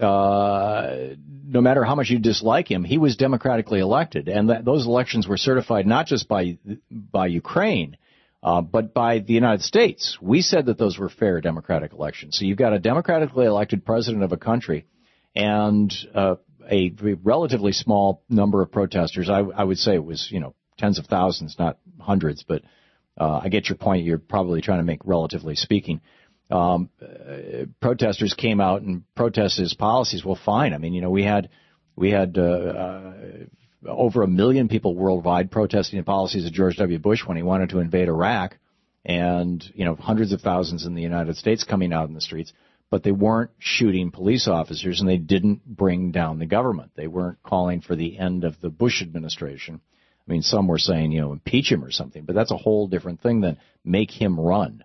Uh, no matter how much you dislike him, he was democratically elected, and that, those elections were certified not just by by Ukraine, Uh, but by the United States, we said that those were fair democratic elections. So you've got a democratically elected president of a country and uh, a relatively small number of protesters. I, I would say it was, you know, tens of thousands, not hundreds, but uh, I get your point. You're probably trying to make relatively speaking. Um, uh, protesters came out and protested his policies. Well, fine. I mean, you know, we had we had uh, uh, over a million people worldwide protesting the policies of George W. Bush when he wanted to invade Iraq, and you know, hundreds of thousands in the United States coming out in the streets. But they weren't shooting police officers, and they didn't bring down the government. They weren't calling for the end of the Bush administration. I mean, some were saying, you know, impeach him or something, but that's a whole different thing than make him run.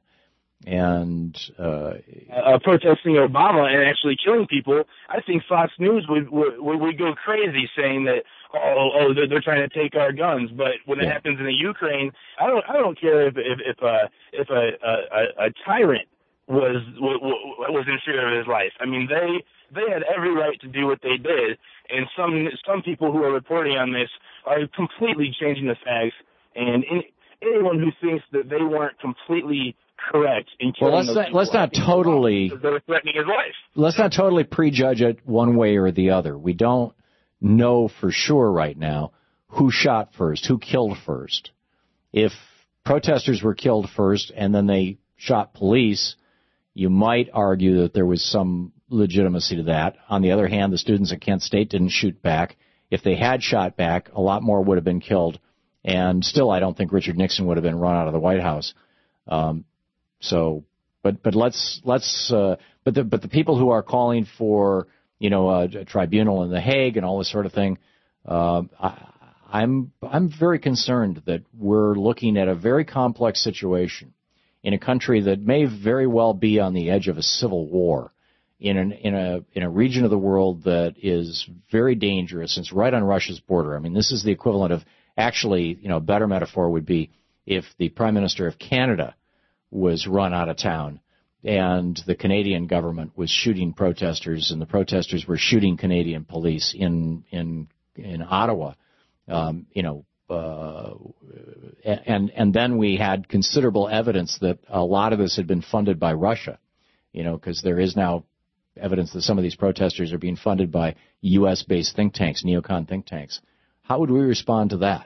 And uh, uh, protesting Obama and actually killing people, I think Fox News would would, would go crazy saying that oh oh they're, they're trying to take our guns. But when yeah. it happens in the Ukraine, I don't I don't care if if if a if a a, a tyrant was was in fear of his life. I mean, they they had every right to do what they did, and some some people who are reporting on this are completely changing the facts. And in, anyone who thinks that they weren't completely correct in killing well, let's those not, people, let's not totally they were threatening his life. Let's not totally prejudge it one way or the other. We don't know for sure right now who shot first, who killed first. If protesters were killed first and then they shot police, you might argue that there was some legitimacy to that. On the other hand, the students at Kent State didn't shoot back. If they had shot back, a lot more would have been killed. And still, I don't think Richard Nixon would have been run out of the White House. Um, so, but but let's let's uh, but the but the people who are calling for you know a, a tribunal in The Hague and all this sort of thing, uh, I, I'm I'm very concerned that we're looking at a very complex situation in a country that may very well be on the edge of a civil war, in an in a in a region of the world that is very dangerous. It's right on Russia's border. I mean, this is the equivalent of actually, you know, a better metaphor would be if the Prime Minister of Canada was run out of town and the Canadian government was shooting protesters and the protesters were shooting Canadian police in in in Ottawa, um, you know, uh, and and then we had considerable evidence that a lot of this had been funded by Russia, you know, because there is now evidence that some of these protesters are being funded by U S-based think tanks, neocon think tanks. How would we respond to that?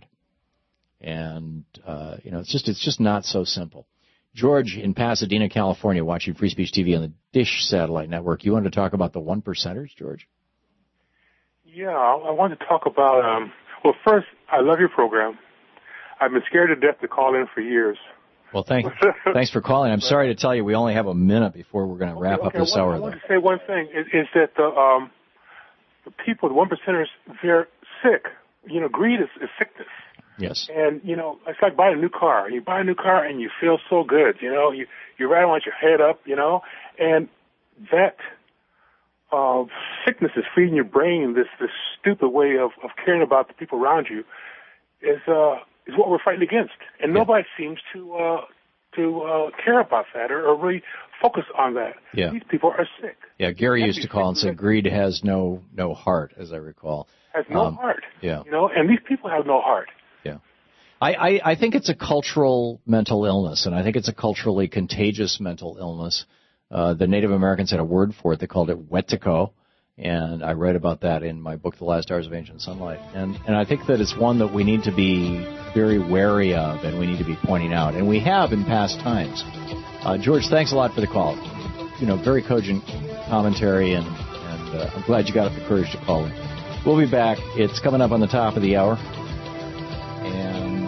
And uh, you know, it's just it's just not so simple. George in Pasadena, California, watching Free Speech T V on the Dish Satellite Network. You wanted to talk about the one percenters, George? Yeah, I wanted to talk about. Um, well, first, I love your program. I've been scared to death to call in for years. Well, thank, thanks for calling. I'm sorry to tell you we only have a minute before we're going to wrap okay, up okay, this I want, hour. I want to say one thing, is, is that the, um, the people, the one percenters, they're sick. You know, greed is, is sickness. Yes. And, you know, it's like buying a new car. You buy a new car and you feel so good, you know. You, you ride with your head up, you know. And that uh, sickness is feeding your brain this, this stupid way of, of caring about the people around you is uh, is what we're fighting against. And yeah. nobody seems to uh, to uh, care about that or, or really focus on that. Yeah. These people are sick. Yeah, Gary used to call and say greed has no no heart, as I recall. Has no um, heart. Yeah. You know, and these people have no heart. Yeah. I, I, I think it's a cultural mental illness, and I think it's a culturally contagious mental illness. Uh, the Native Americans had a word for it. They called it wetiko, and I read about that in my book, The Last Hours of Ancient Sunlight. And, and I think that it's one that we need to be very wary of, and we need to be pointing out. And we have in past times. Uh, George, thanks a lot for the call. You know, very cogent commentary, and, and uh, I'm glad you got up the courage to call in. We'll be back. It's coming up on the top of the hour. And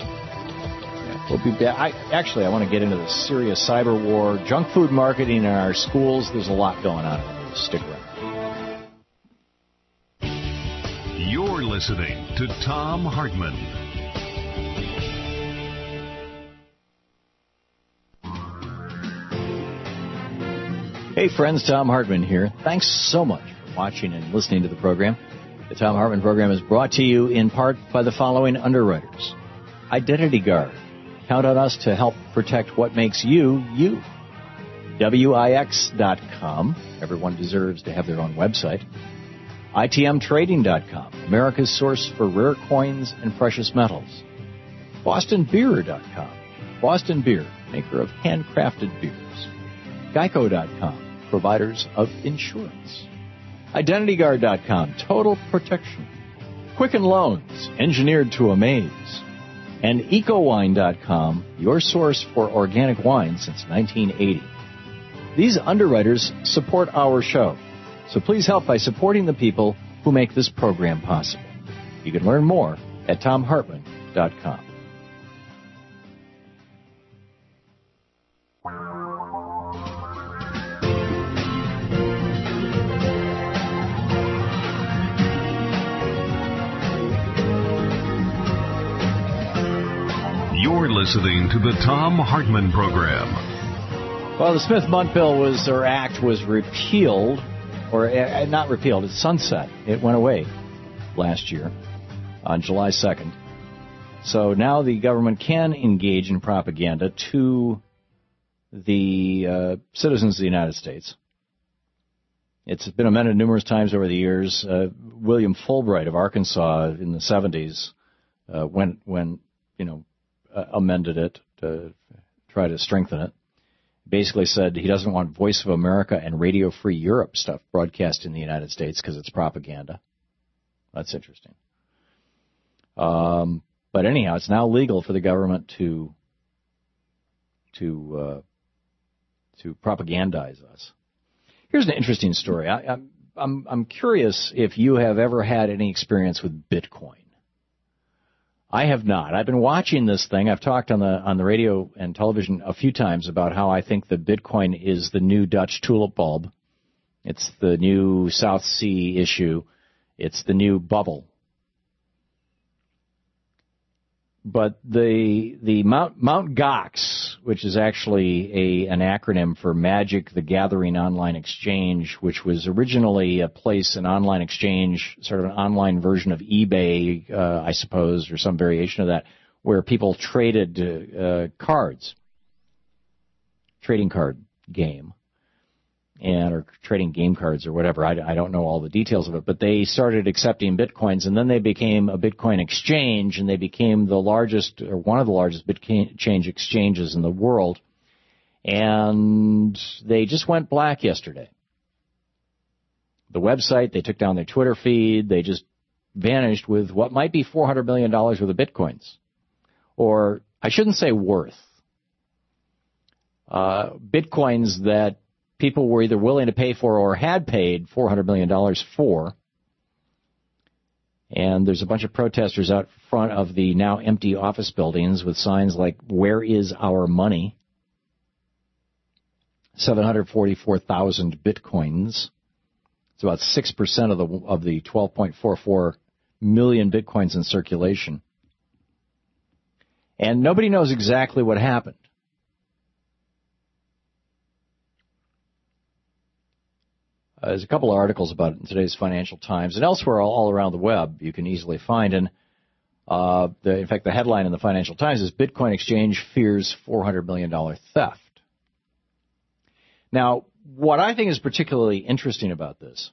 yeah, we'll be back. I, actually, I want to get into the serious cyber war, junk food marketing in our schools. There's a lot going on. Stick around. You're listening to Thom Hartmann. Hey, friends, Thom Hartmann here. Thanks so much for watching and listening to the program. The Thom Hartmann program is brought to you in part by the following underwriters. Identity Guard. Count on us to help protect what makes you, you. W I X dot com. Everyone deserves to have their own website. I T M Trading dot com. America's source for rare coins and precious metals. Boston Beer dot com. Boston Beer, maker of handcrafted beers. Geico dot com, providers of insurance. Identity Guard dot com, total protection. Quicken Loans, engineered to amaze. And Eco Wine dot com, your source for organic wine since nineteen eighty. These underwriters support our show, so please help by supporting the people who make this program possible. You can learn more at Tom Hartman dot com. You're listening to the Tom Hartman Program. Well, the Smith-Mundt bill was, or act was repealed, or uh, not repealed, it's sunset. It went away last year on July second. So now the government can engage in propaganda to the uh, citizens of the United States. It's been amended numerous times over the years. Uh, William Fulbright of Arkansas in the seventies uh, went, when, you know, uh, amended it to try to strengthen it. Basically said he doesn't want Voice of America and Radio Free Europe stuff broadcast in the United States because it's propaganda. That's interesting. Um, but anyhow, it's now legal for the government to to uh, to propagandize us. Here's an interesting story. I, I'm I'm I'm curious if you have ever had any experience with Bitcoin. I have not. I've been watching this thing. I've talked on the on the radio and television a few times about how I think that Bitcoin is the new Dutch tulip bulb. It's the new South Sea issue. It's the new bubble. But the the Mount Mount Gox, which is actually a an acronym for Magic the Gathering Online Exchange, which was originally a place, an online exchange, sort of an online version of eBay, uh, I suppose, or some variation of that, where people traded uh, cards, trading card game, and or trading game cards or whatever. I, I don't know all the details of it, but they started accepting Bitcoins, and then they became a Bitcoin exchange, and they became the largest, or one of the largest Bitcoin exchanges in the world, and they just went black yesterday. The website, they took down their Twitter feed, they just vanished with what might be four hundred million dollars worth of Bitcoins. Or, I shouldn't say worth. Uh, Bitcoins that people were either willing to pay for or had paid four hundred million dollars for. And there's a bunch of protesters out front of the now empty office buildings with signs like, "Where is our money?" seven hundred forty-four thousand Bitcoins. It's about six percent of the of the twelve point four four million Bitcoins in circulation. And nobody knows exactly what happened. Uh, there's a couple of articles about it in today's Financial Times and elsewhere all, all around the web you can easily find. And uh, the, in fact, the headline in the Financial Times is Bitcoin Exchange Fears four hundred million dollars Theft. Now, what I think is particularly interesting about this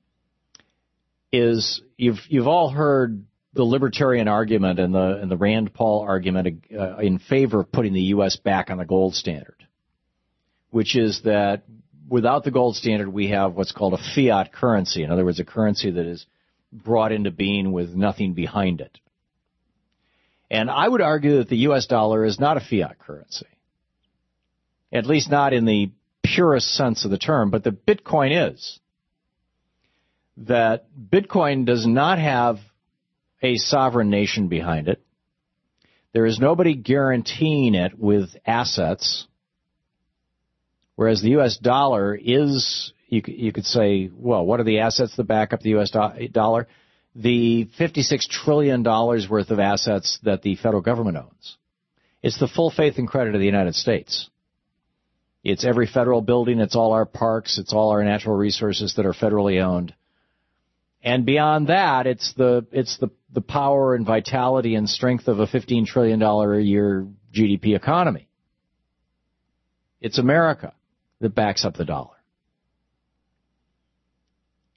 is you've you've all heard the libertarian argument and the and the Rand Paul argument uh, in favor of putting the U S back on the gold standard, which is that without the gold standard, we have what's called a fiat currency. In other words, a currency that is brought into being with nothing behind it. And I would argue that the U S dollar is not a fiat currency, at least not in the purest sense of the term, but the Bitcoin is. That Bitcoin does not have a sovereign nation behind it. There is nobody guaranteeing it with assets. Whereas the U S dollar is, you, you could say, well, what are the assets that back up the U S do- dollar? The fifty-six trillion dollars worth of assets that the federal government owns. It's the full faith and credit of the United States. It's every federal building, it's all our parks, it's all our natural resources that are federally owned. And beyond that, it's the it's the, the power and vitality and strength of a fifteen trillion dollars a year G D P economy. It's America that backs up the dollar.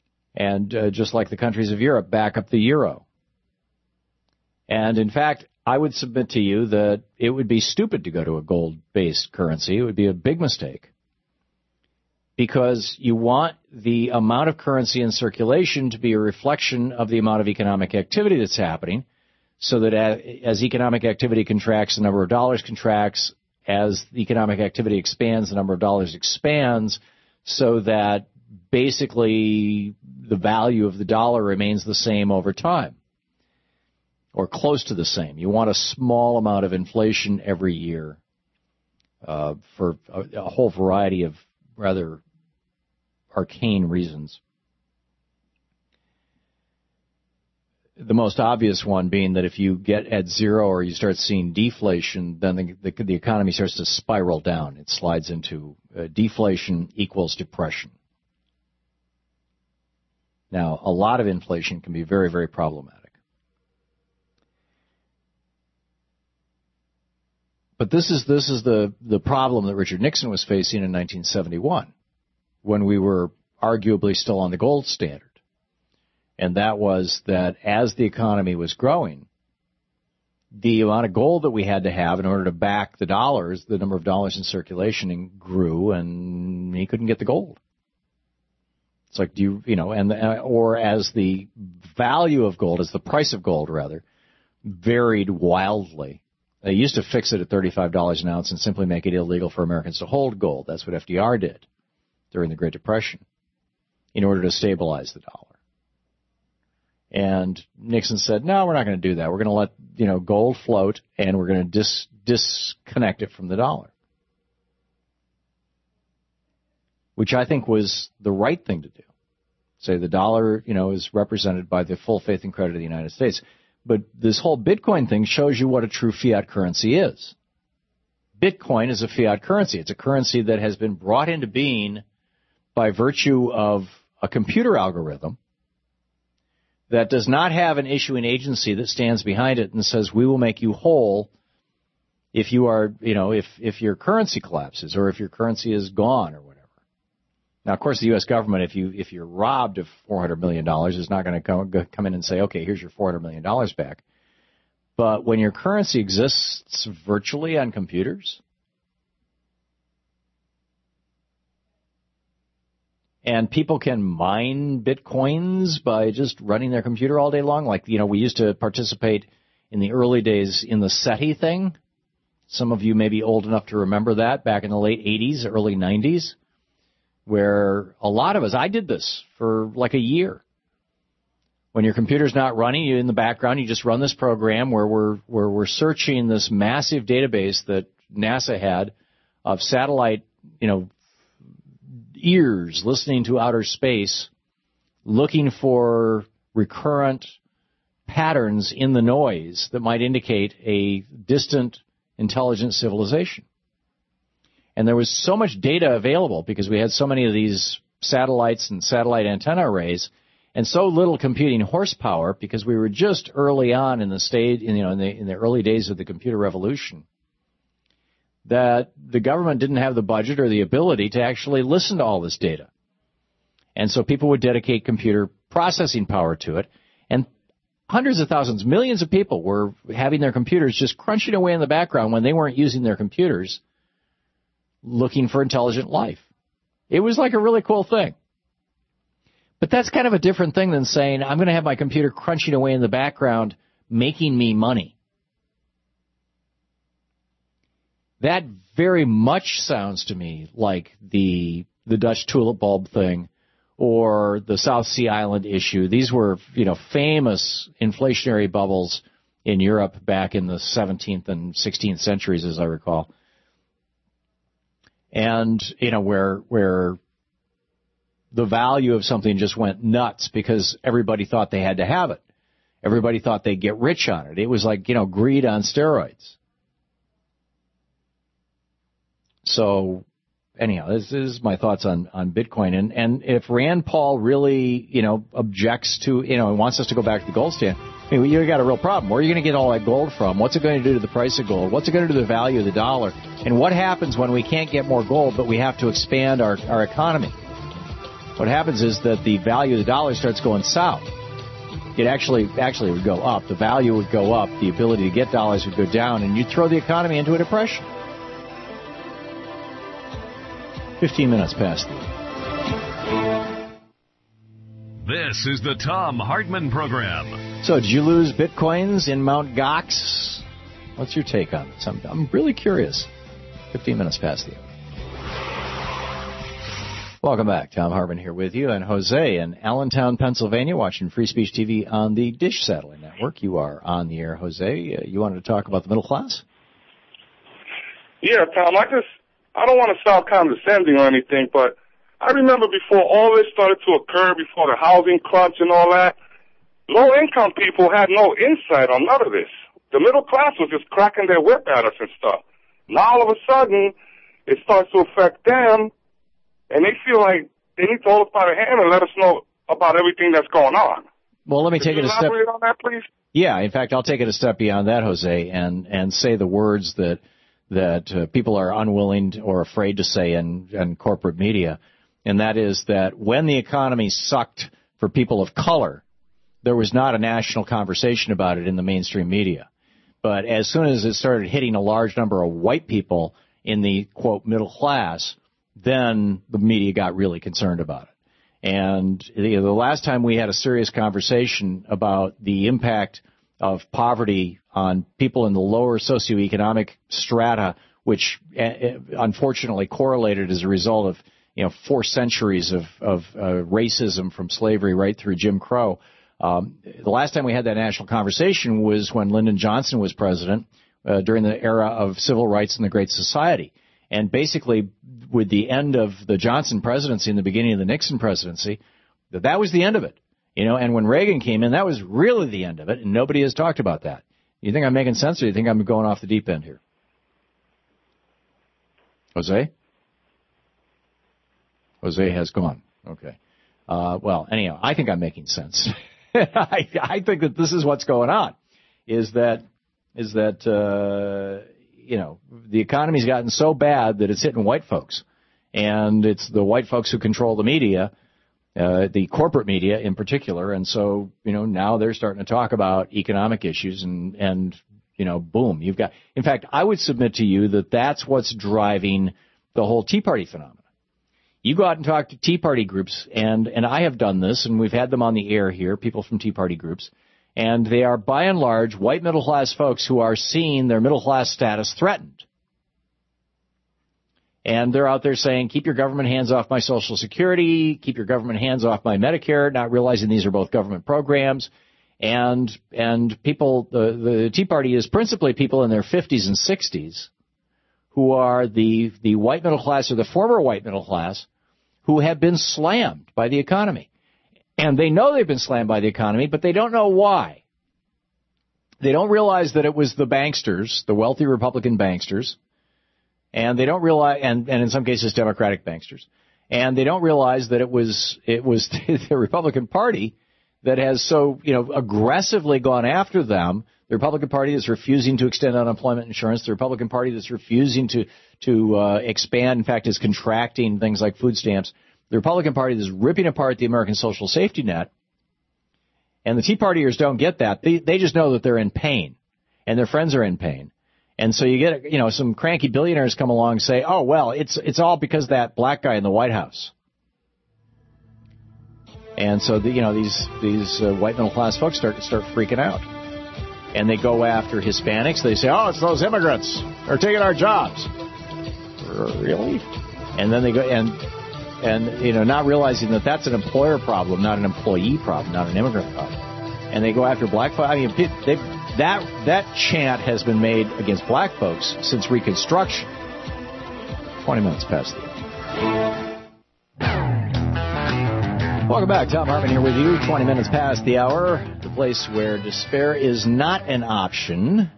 And uh, just like the countries of Europe back up the euro. And in fact, I would submit to you that it would be stupid to go to a gold-based currency. It would be a big mistake because you want the amount of currency in circulation to be a reflection of the amount of economic activity that's happening, so that as economic activity contracts, the number of dollars contracts. As the economic activity expands, the number of dollars expands, so that basically the value of the dollar remains the same over time, or close to the same. You want a small amount of inflation every year uh, for a, a whole variety of rather arcane reasons. The most obvious one being that if you get at zero or you start seeing deflation, then the, the, the economy starts to spiral down. It slides into uh, deflation equals depression. Now, a lot of inflation can be very, very problematic. But this is this is the, the problem that Richard Nixon was facing in nineteen seventy-one, when we were arguably still on the gold standard. And that was that as the economy was growing, the amount of gold that we had to have in order to back the dollars, the number of dollars in circulation grew, and he couldn't get the gold. It's like, do you, you know, and the, or as the value of gold, as the price of gold, rather, varied wildly. They used to fix it at thirty-five dollars an ounce and simply make it illegal for Americans to hold gold. That's what F D R did during the Great Depression in order to stabilize the dollar. And Nixon said, no, we're not going to do that. We're going to let, you know, gold float, and we're going to dis- disconnect it from the dollar. Which I think was the right thing to do. Say the dollar, you know, is represented by the full faith and credit of the United States. But this whole Bitcoin thing shows you what a true fiat currency is. Bitcoin is a fiat currency. It's a currency that has been brought into being by virtue of a computer algorithm that does not have an issuing agency that stands behind it and says, we will make you whole if you are, you know, if, if your currency collapses or if your currency is gone or whatever. Now, of course, the U S government, if you, if you're robbed of four hundred million dollars, is not going to come, come in and say, okay, here's your four hundred million dollars back. But when your currency exists virtually on computers, and people can mine Bitcoins by just running their computer all day long. Like, you know, we used to participate in the early days in the SETI thing. Some of you may be old enough to remember that back in the late eighties, early nineties, where a lot of us, I did this for like a year. When your computer's not running, you in the background, you just run this program where we're, where we're searching this massive database that NASA had of satellite, you know, ears listening to outer space, looking for recurrent patterns in the noise that might indicate a distant intelligent civilization. And there was so much data available because we had so many of these satellites and satellite antenna arrays and so little computing horsepower because we were just early on in the stage, you know, in the, in the early days of the computer revolution, that the government didn't have the budget or the ability to actually listen to all this data. And so people would dedicate computer processing power to it. And hundreds of thousands, millions of people were having their computers just crunching away in the background when they weren't using their computers looking for intelligent life. It was like a really cool thing. But that's kind of a different thing than saying, I'm going to have my computer crunching away in the background making me money. That very much sounds to me like the the Dutch tulip bulb thing or the South Sea Island issue. These were, you know, famous inflationary bubbles in Europe back in the seventeenth and sixteenth centuries, as I recall. And, you know, where where the value of something just went nuts because everybody thought they had to have it. Everybody thought they'd get rich on it. It was like, you know, greed on steroids. So, anyhow, this is my thoughts on, on Bitcoin. And, and if Rand Paul really, you know, objects to, you know, and wants us to go back to the gold standard, I mean, you got a real problem. Where are you going to get all that gold from? What's it going to do to the price of gold? What's it going to do to the value of the dollar? And what happens when we can't get more gold, but we have to expand our, our economy? What happens is that the value of the dollar starts going south. It actually actually would go up. The value would go up. The ability to get dollars would go down, and you'd throw the economy into a depression. Fifteen minutes past the hour. This is the Thom Hartmann Program. So, did you lose bitcoins in Mount Gox? What's your take on this? I'm, I'm really curious. Fifteen minutes past the hour. Welcome back. Thom Hartmann here with you, and Jose in Allentown, Pennsylvania, watching Free Speech T V on the Dish Satellite Network. You are on the air, Jose. Uh, you wanted to talk about the middle class? Yeah, Tom, I just, I don't want to sound condescending or anything, but I remember before all this started to occur, before the housing crunch and all that, low-income people had no insight on none of this. The middle class was just cracking their whip at us and stuff. Now all of a sudden, it starts to affect them, and they feel like they need to hold us by the hand and let us know about everything that's going on. Well, let me Could take you it a step. elaborate on that, please? Yeah, in fact, I'll take it a step beyond that, Jose, and and say the words that that uh, people are unwilling to, or afraid to say in, in corporate media, and that is that when the economy sucked for people of color, there was not a national conversation about it in the mainstream media. But as soon as it started hitting a large number of white people in the, quote, middle class, then the media got really concerned about it. And the, the last time we had a serious conversation about the impact of poverty on people in the lower socioeconomic strata, which uh, unfortunately correlated as a result of, you know, four centuries of, of uh, racism from slavery right through Jim Crow. Um, the last time we had that national conversation was when Lyndon Johnson was president uh, during the era of civil rights and the Great Society. And basically, with the end of the Johnson presidency and the beginning of the Nixon presidency, that that was the end of it. You know, and when Reagan came in, that was really the end of it, and nobody has talked about that. You think I'm making sense, or do you think I'm going off the deep end here? Jose? Jose has gone. Okay. Uh, well, anyhow, I think I'm making sense. I, I think that this is what's going on, is that, is that, uh, you know, the economy's gotten so bad that it's hitting white folks. And it's the white folks who control the media, uh, the corporate media in particular. And so, you know, now they're starting to talk about economic issues and, and, you know, boom, you've got, in fact, I would submit to you that that's what's driving the whole Tea Party phenomenon. You go out and talk to Tea Party groups, and, and I have done this, and we've had them on the air here, people from Tea Party groups, and they are by and large white middle-class folks who are seeing their middle-class status threatened. And they're out there saying, keep your government hands off my Social Security, keep your government hands off my Medicare, not realizing these are both government programs. And and people, the, the Tea Party is principally people in their fifties and sixties who are the, the white middle class or the former white middle class who have been slammed by the economy. And they know they've been slammed by the economy, but they don't know why. They don't realize that it was the banksters, the wealthy Republican banksters, and they don't realize, and, and in some cases Democratic banksters, and they don't realize that it was it was the Republican Party that has so, you know, aggressively gone after them. The Republican Party is refusing to extend unemployment insurance. The Republican Party that's refusing to to uh, expand, in fact, is contracting things like food stamps. The Republican Party that's ripping apart the American social safety net. And the Tea Partiers don't get that. They they just know that they're in pain, and their friends are in pain. And so you get, you know, some cranky billionaires come along and say, oh, well, it's it's all because of that black guy in the White House. And so, the, you know, these these uh, white middle class folks start start freaking out. And they go after Hispanics. They say, oh, it's those immigrants. They're taking our jobs. Really? And then they go, and, and you know, not realizing that that's an employer problem, not an employee problem, not an immigrant problem. And they go after black folks. I mean, they, that, that chant has been made against black folks since Reconstruction. twenty minutes past the hour. Welcome back. Thom Hartmann here with you. twenty minutes past the hour. The place where despair is not an option.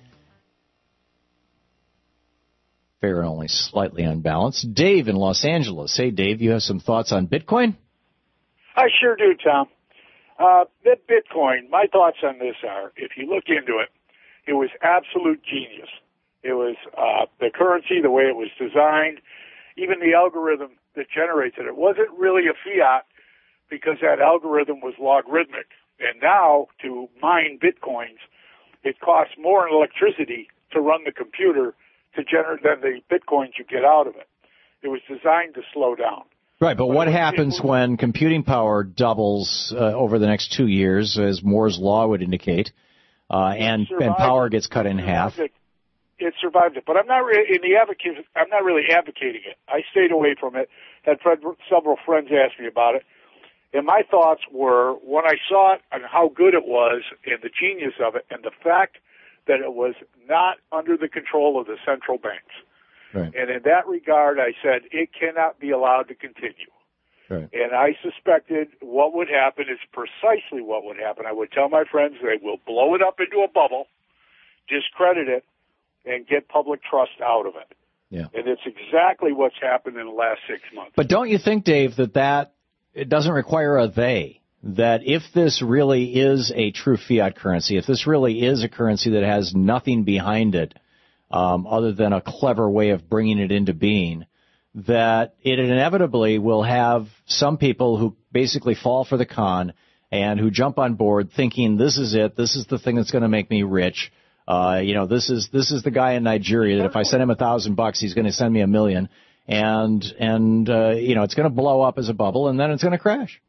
Fair and only slightly unbalanced. Dave in Los Angeles. Hey, Dave, you have some thoughts on Bitcoin? I sure do, Tom. Uh, that Bitcoin, my thoughts on this are, if you look into it, it was absolute genius. It was uh, the currency, the way it was designed, even the algorithm that generates it. It wasn't really a fiat, because that algorithm was logarithmic. And now, to mine Bitcoins, it costs more in electricity to run the computer to generate than the Bitcoins you get out of it. It was designed to slow down. Right, but what happens when computing power doubles uh, over the next two years, as Moore's law would indicate, uh, and, and power gets cut in half? It, it survived it, but I'm not really in the advocate. I'm not really advocating it. I stayed away from it. Had friend, several friends ask me about it, and my thoughts were when I saw it and how good it was, and the genius of it, and the fact that it was not under the control of the central banks. Right. And in that regard, I said it cannot be allowed to continue. Right. And I suspected what would happen is precisely what would happen. I would tell my friends they will blow it up into a bubble, discredit it, and get public trust out of it. Yeah. And it's exactly what's happened in the last six months. But don't you think, Dave, that that it doesn't require a they? That if this really is a true fiat currency, if this really is a currency that has nothing behind it, Um, other than a clever way of bringing it into being, that it inevitably will have some people who basically fall for the con and who jump on board thinking this is it, this is the thing that's going to make me rich. Uh, you know, this is this is the guy in Nigeria that if I send him a thousand bucks, he's going to send me a million, and and uh, you know, it's going to blow up as a bubble, and then it's going to crash.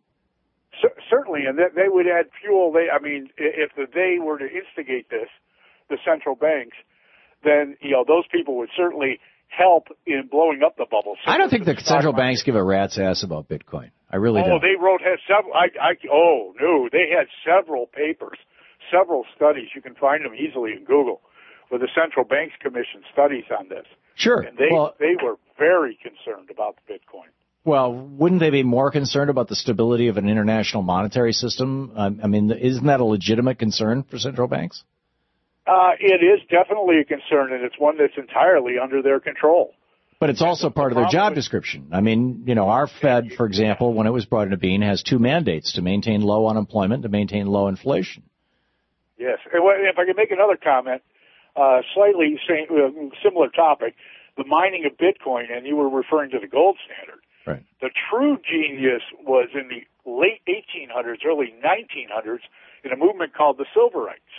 C- certainly, and that they would add fuel. They, I mean, if the, they were to instigate this, the central banks, then, you know, those people would certainly help in blowing up the bubble. I don't think the central banks give a rat's ass about Bitcoin. I really oh, don't. Oh, they wrote had several. I, I, oh no, they had several papers, several studies. You can find them easily in Google, where the central banks commissioned studies on this. Sure. And they well, they were very concerned about the Bitcoin. Well, wouldn't they be more concerned about the stability of an international monetary system? Um, I mean, isn't that a legitimate concern for central banks? Uh, it is definitely a concern, and it's one that's entirely under their control. But it's also part of their job description. I mean, you know, our Fed, for example, when it was brought into being, has two mandates: to maintain low unemployment, to maintain low inflation. Yes. If I could make another comment, uh, slightly same, uh, similar topic, the mining of Bitcoin, and you were referring to the gold standard. Right. The true genius was in the late eighteen hundreds, early nineteen hundreds, in a movement called the Silverites.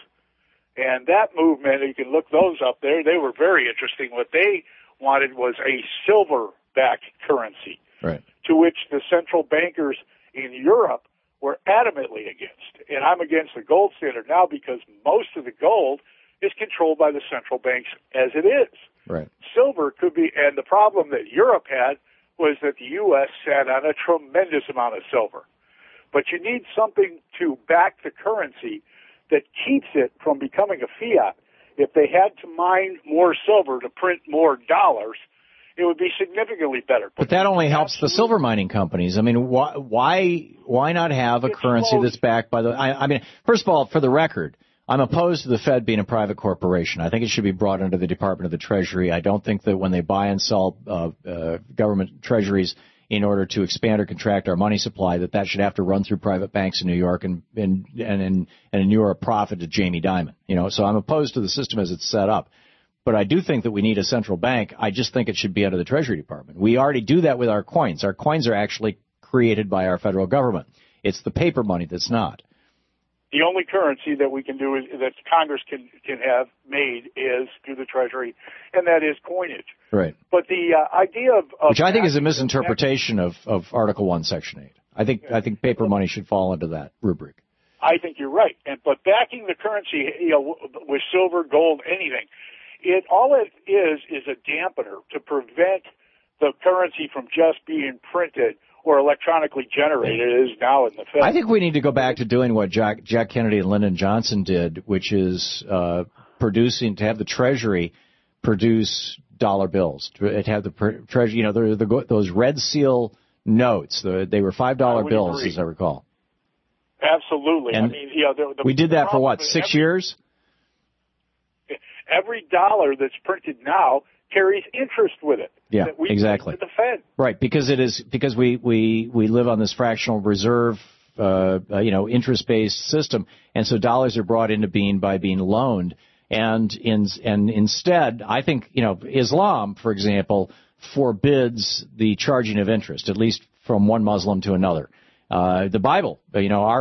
And that movement, you can look those up there, they were very interesting. What they wanted was a silver-backed currency, right, to which the central bankers in Europe were adamantly against. And I'm against the gold standard now because most of the gold is controlled by the central banks as it is. Right. Silver could be, and the problem that Europe had was that the U S sat on a tremendous amount of silver. But you need something to back the currency that keeps it from becoming a fiat. If they had to mine more silver to print more dollars, it would be significantly better. But, but that only helps the silver mining companies. I mean, why why, why not have a it's currency close. that's backed by the... I, I mean, first of all, for the record, I'm opposed to the Fed being a private corporation. I think it should be brought under the Department of the Treasury. I don't think that when they buy and sell uh, uh, government treasuries in order to expand or contract our money supply, that that should have to run through private banks in New York and and and, and, and inure a profit to Jamie Dimon. You know, so I'm opposed to the system as it's set up. But I do think that we need a central bank. I just think it should be under the Treasury Department. We already do that with our coins. Our coins are actually created by our federal government. It's the paper money that's not. The only currency that we can do is that Congress can can have made is through the Treasury, and that is coinage. Right. But the uh, idea of, of which I think is a misinterpretation of, of Article One, Section Eight. I think I think paper money should fall into that rubric. I think you're right. And but backing the currency, you know, with silver, gold, anything, it all it is is a dampener to prevent the currency from just being printed or electronically generated. It is now in the Fed. I think we need to go back to doing what Jack, Jack Kennedy and Lyndon Johnson did, which is uh, producing, to have the Treasury produce dollar bills, to have the Treasury, you know, the, the, those red seal notes, the, they were five dollar bills, agree. as I recall. Absolutely. And I mean, you know, the, the, we did that for what, six every, years? Every dollar that's printed now carries interest with it. Yeah, that we exactly. To the Fed. Right, because it is because we we we live on this fractional reserve, uh, uh, you know, interest-based system, and so dollars are brought into being by being loaned, and in and instead, I think, you know, Islam, for example, forbids the charging of interest, at least from one Muslim to another. Uh, the Bible, you know, our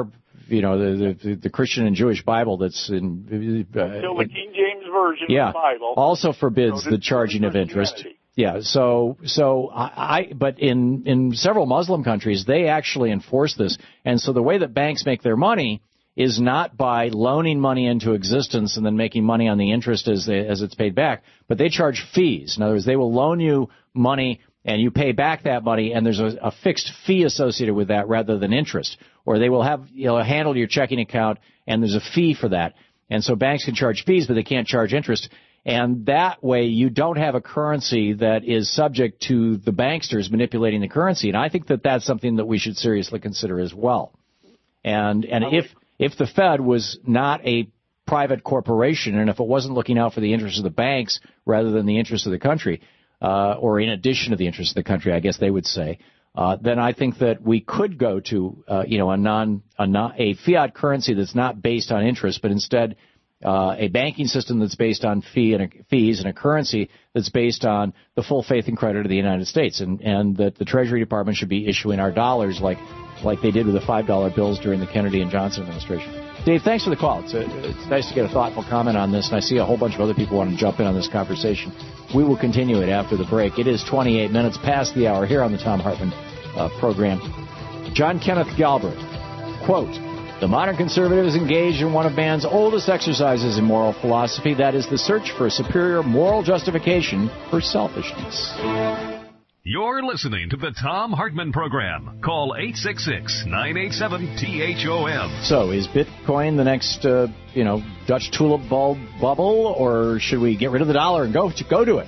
you know, the the, the Christian and Jewish Bible that's in uh, Still the King James version yeah, of the Bible also forbids so the charging of interest. Yeah, so so I, I but in in several Muslim countries they actually enforce this, and so the way that banks make their money is not by loaning money into existence and then making money on the interest as they, as it's paid back, but they charge fees. In other words, they will loan you money and you pay back that money, and there's a, a fixed fee associated with that rather than interest. Or they will have, you know, handle your checking account, and there's a fee for that. And so banks can charge fees, but they can't charge interest. And that way you don't have a currency that is subject to the banksters manipulating the currency. And I think that that's something that we should seriously consider as well. And and if if the Fed was not a private corporation, and if it wasn't looking out for the interests of the banks rather than the interests of the country, uh, or in addition to the interests of the country, I guess they would say, uh, then I think that we could go to, uh, you know, a non, a non, a fiat currency that's not based on interest, but instead uh, a banking system that's based on fee and a, fees and a currency that's based on the full faith and credit of the United States, and and that the Treasury Department should be issuing our dollars like like they did with the five dollar bills during the Kennedy and Johnson administration. Dave, thanks for the call. It's, a, it's nice to get a thoughtful comment on this, and I see a whole bunch of other people want to jump in on this conversation. We will continue it after the break. It is twenty-eight minutes past the hour here on the Thom Hartmann uh, program. John Kenneth Galbraith, quote, "The modern conservative is engaged in one of man's oldest exercises in moral philosophy, that is the search for a superior moral justification for selfishness." You're listening to the Thom Hartmann Program. Call eight six six, nine eight seven, T H O M. So is Bitcoin the next, uh, you know, Dutch tulip bulb bubble, or should we get rid of the dollar and go to, go to it?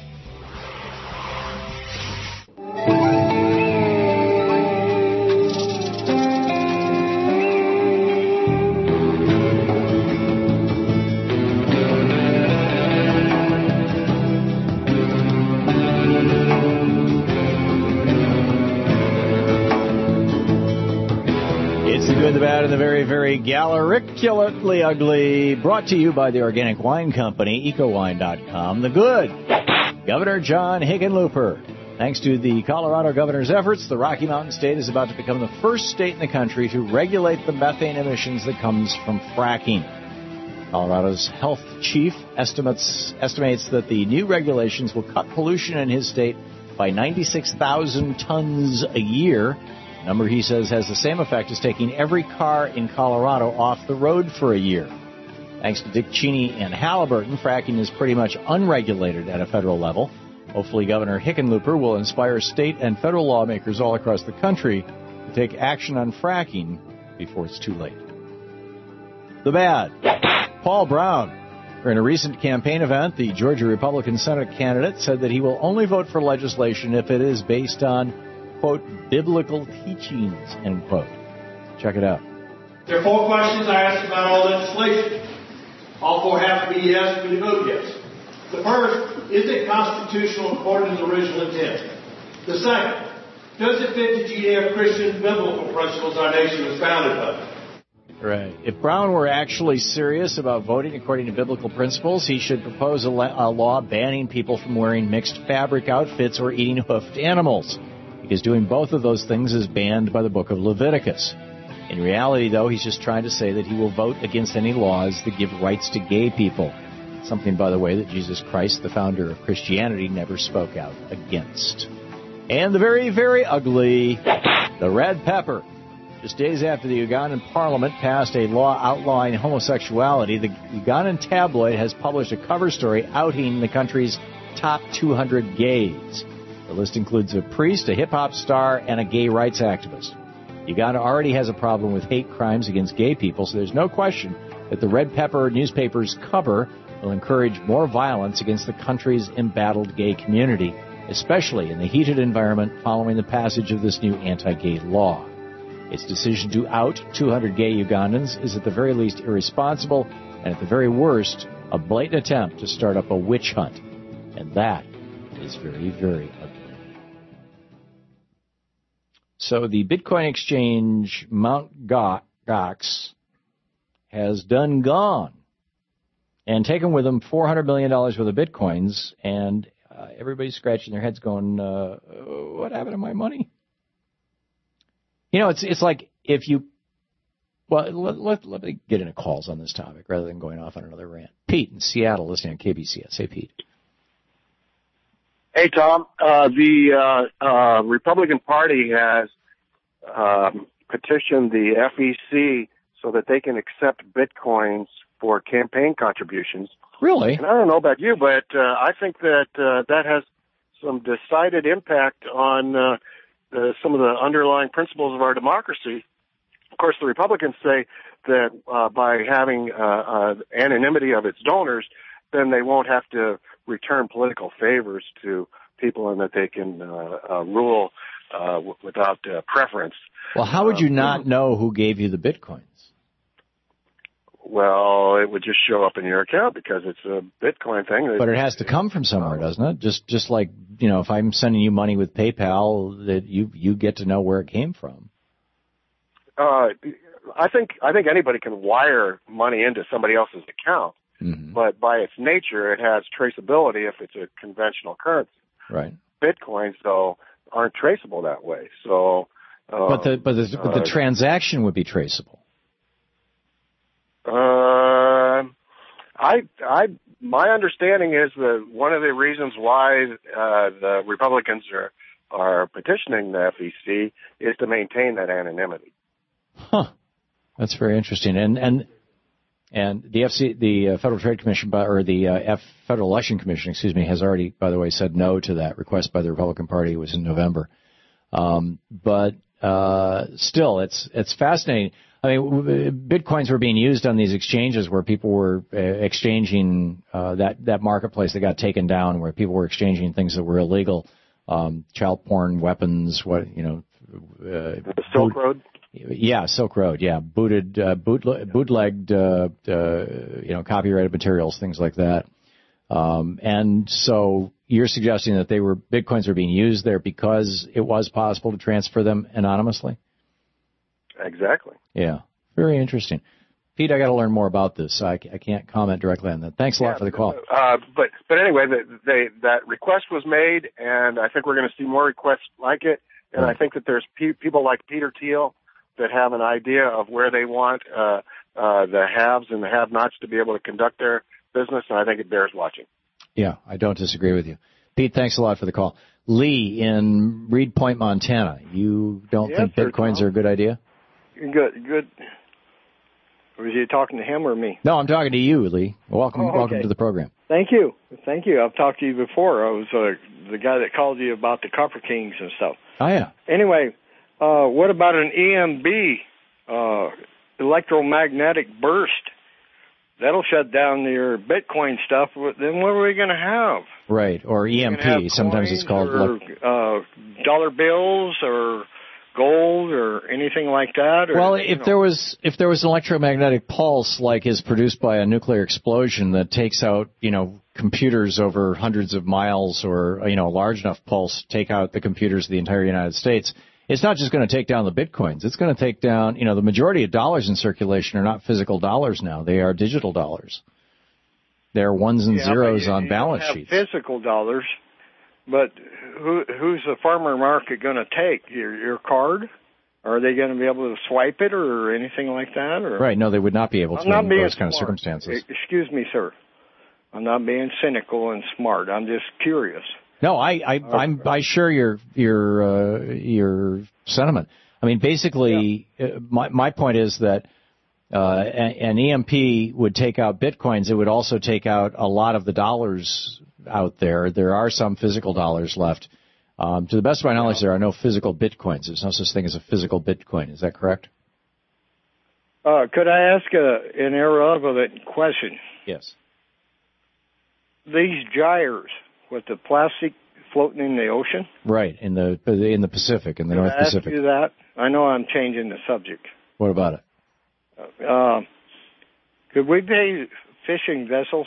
The bad and the very, very galericulately ugly, brought to you by the Organic Wine Company, eco wine dot com. The good, Governor John Hickenlooper. Thanks to the Colorado governor's efforts, the Rocky Mountain State is about to become the first state in the country to regulate the methane emissions that comes from fracking. Colorado's health chief estimates estimates that the new regulations will cut pollution in his state by ninety-six thousand tons a year. Number, he says, has the same effect as taking every car in Colorado off the road for a year. Thanks to Dick Cheney and Halliburton, fracking is pretty much unregulated at a federal level. Hopefully, Governor Hickenlooper will inspire state and federal lawmakers all across the country to take action on fracking before it's too late. The bad. Paul Brown. In a recent campaign event, the Georgia Republican Senate candidate said that he will only vote for legislation if it is based on, quote, biblical teachings, end quote. Check it out. There are four questions I asked about all legislation. All four have to be yes, we vote yes. The first, is it constitutional according to the original intent? The second, does it fit the Judeo-Christian biblical principles our nation was founded by? Right. If Brown were actually serious about voting according to biblical principles, he should propose a, la- a law banning people from wearing mixed fabric outfits or eating hoofed animals, because doing both of those things is banned by the book of Leviticus. In reality, though, he's just trying to say that he will vote against any laws that give rights to gay people. Something, by the way, that Jesus Christ, the founder of Christianity, never spoke out against. And the very, very ugly, the red pepper. Just days after the Ugandan parliament passed a law outlawing homosexuality, the Ugandan tabloid has published a cover story outing the country's top two hundred gays. The list includes a priest, a hip-hop star, and a gay rights activist. Uganda already has a problem with hate crimes against gay people, so there's no question that the Red Pepper newspaper's cover will encourage more violence against the country's embattled gay community, especially in the heated environment following the passage of this new anti-gay law. Its decision to out two hundred gay Ugandans is at the very least irresponsible, and at the very worst, a blatant attempt to start up a witch hunt. And that is very, very ugly. So the Bitcoin exchange Mount Gox has done gone and taken with them four hundred million dollars worth of Bitcoins, and uh, everybody's scratching their heads going, uh, what happened to my money? You know, it's it's like if you Well, let, let, let me get into calls on this topic rather than going off on another rant. Pete in Seattle, listening on K B C S. Hey, Pete. Hey, Tom. Uh, the uh, uh, Republican Party has um, petitioned the F E C so that they can accept Bitcoins for campaign contributions. Really? And I don't know about you, but uh, I think that uh, that has some decided impact on uh, the, some of the underlying principles of our democracy. Of course, the Republicans say that uh, by having uh, uh, anonymity of its donors, then they won't have to return political favors to people and that they can uh, uh, rule uh, w- without uh, preference. Well, how would you Uh, not know who gave you the Bitcoins? Well, it would just show up in your account because it's a Bitcoin thing. But it has to come from somewhere, doesn't it? Just just like, you know, if I'm sending you money with PayPal, that you you get to know where it came from. Uh, I think I think anybody can wire money into somebody else's account, mm-hmm. but by its nature, it has traceability if it's a conventional currency. Right. Bitcoins, though, aren't traceable that way. So, uh, but the but the but the uh, transaction would be traceable. Uh, I, I, my understanding is that one of the reasons why uh, the Republicans are are petitioning the F E C is to maintain that anonymity. Huh. That's very interesting. And and and the F C, the uh, Federal Trade Commission, or the uh, F, Federal Election Commission, excuse me, has already, by the way, said no to that request by the Republican Party. It was in November. Um, but uh, still, it's it's fascinating. I mean, Bitcoins were being used on these exchanges where people were uh, exchanging uh, that that marketplace that got taken down, where people were exchanging things that were illegal, um, child porn, weapons, what you know, uh, the Silk Road. Yeah, Silk Road. Yeah, booted, uh, bootleg, bootlegged, uh, uh, you know, copyrighted materials, things like that. Um, and so you're suggesting that they were Bitcoins were being used there because it was possible to transfer them anonymously? Exactly. Yeah, very interesting. Pete, I got to learn more about this. I, I can't comment directly on that. Thanks a lot yeah, for the call. Uh, but but anyway, the, they, that request was made, and I think we're going to see more requests like it. And right. I think that there's pe- people like Peter Thiel that have an idea of where they want uh, uh, the haves and the have-nots to be able to conduct their business, and I think it bears watching. Yeah, I don't disagree with you. Pete, thanks a lot for the call. Lee in Reed Point, Montana. You don't yes, think Bitcoins sir, are a good idea? Good, good. Was you talking to him or me? No, I'm talking to you, Lee. Welcome, oh, okay. welcome to the program. Thank you, thank you. I've talked to you before. I was uh, the guy that called you about the Copper Kings and stuff. Oh yeah. Anyway, uh, what about an E M B, uh, electromagnetic burst? That'll shut down your Bitcoin stuff. Then what are we going to have? Right, or E M P. Sometimes it's called. Or, uh, dollar bills or gold or anything like that. Or, well, if know. there was if there was an electromagnetic pulse like is produced by a nuclear explosion that takes out, you know, computers over hundreds of miles, or you know, a large enough pulse take out the computers of the entire United States, it's not just going to take down the Bitcoins. It's going to take down, you know, the majority of dollars in circulation are not physical dollars now. They are digital dollars. They're ones and yeah, zeros you, on you balance don't have sheets. Physical dollars, but who who's the farmer market going to take? Your your card? Are they going to be able to swipe it or anything like that? Or? Right. No, they would not be able to in those kind of smart. circumstances. Excuse me, sir. I'm not being cynical and smart. I'm just curious. No, I, I, I'm, I share your, your, uh, your sentiment. I mean, basically, yeah. uh, my, my point is that, uh, an E M P would take out Bitcoins. It would also take out a lot of the dollars out there. There are some physical dollars left. Um, to the best of my knowledge, yeah. there are no physical Bitcoins. There's no such thing as a physical Bitcoin. Is that correct? Uh, could I ask a, an irrelevant question? Yes. These gyres with the plastic floating in the ocean? Right, in the in the Pacific, in the Could North I ask Pacific. You that? I know I'm changing the subject. What about it? Uh, could we pay fishing vessels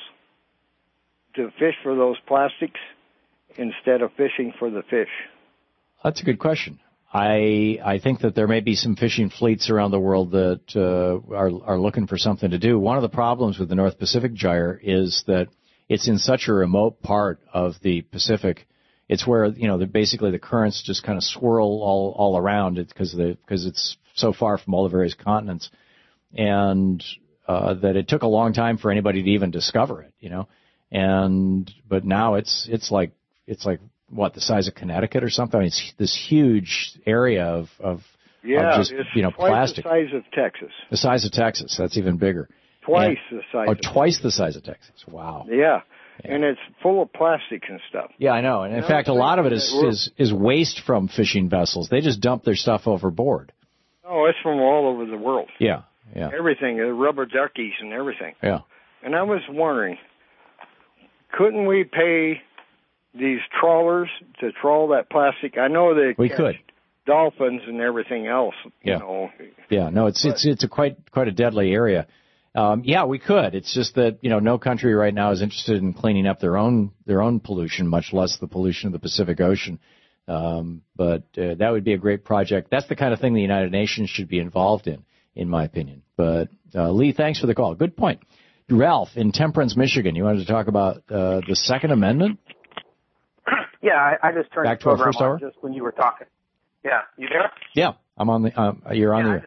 to fish for those plastics instead of fishing for the fish? That's a good question. I I think that there may be some fishing fleets around the world that uh, are are looking for something to do. One of the problems with the North Pacific Gyre is that it's in such a remote part of the Pacific. It's where, you know, the, basically the currents just kind of swirl all, all around it because the, because it's so far from all the various continents and uh, that it took a long time for anybody to even discover it, you know. And but now it's it's like it's like what, the size of Connecticut or something? I mean, it's this huge area of of, yeah, of just it's you know twice plastic. the size of Texas. The size of Texas. That's even bigger. Twice and, the size. Or of twice Texas. the size of Texas. Wow. Yeah. Yeah. And it's full of plastic and stuff. Yeah, I know. And in And fact, a lot of it is, we're- is is waste from fishing vessels. They just dump their stuff overboard. Oh, it's from all over the world. Yeah, yeah, Everything, uh, rubber duckies and everything. yeah. And I was wondering, couldn't we pay these trawlers to trawl that plastic? I know they We catch could. dolphins and everything else. You Yeah. know. Yeah, no, it's it's it's a quite quite a deadly area. Um, yeah, we could. It's just that you know no country right now is interested in cleaning up their own their own pollution, much less the pollution of the Pacific Ocean. Um, but uh, that would be a great project. That's the kind of thing the United Nations should be involved in, in my opinion. But uh, Lee, thanks for the call. Good point. Ralph in Temperance, Michigan, you wanted to talk about uh, the Second Amendment? Yeah, I, I just turned Back the to our program first on hour? just when you were talking. Yeah, you there? Yeah, I'm on the. Um, you're on Yeah, the air.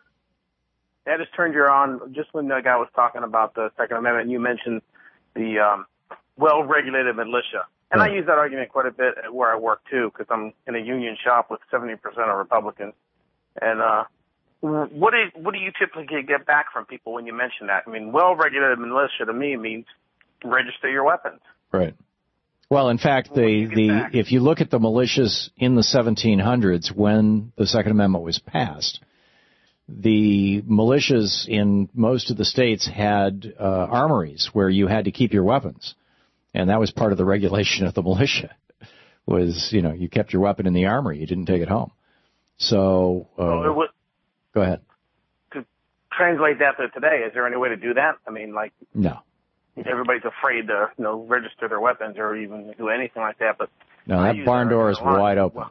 I just turned you on just when the guy was talking about the Second Amendment, and you mentioned the um, well-regulated militia. And Right. I use that argument quite a bit at where I work, too, because I'm in a union shop with seventy percent of Republicans. And uh, what do you, what do you typically get back from people when you mention that? I mean, well-regulated militia to me means register your weapons. Right. Well, in fact, the, the if you look at the militias in the seventeen hundreds when the Second Amendment was passed, the militias in most of the states had uh, armories where you had to keep your weapons, and that was part of the regulation of the militia. Was you know you kept your weapon in the armory, you didn't take it home. So uh, So it was, go ahead. to translate that to today, is there any way to do that? I mean, like, No, everybody's afraid to, you know, register their weapons or even do anything like that. But no, I that use barn that door is argument a lot. wide open.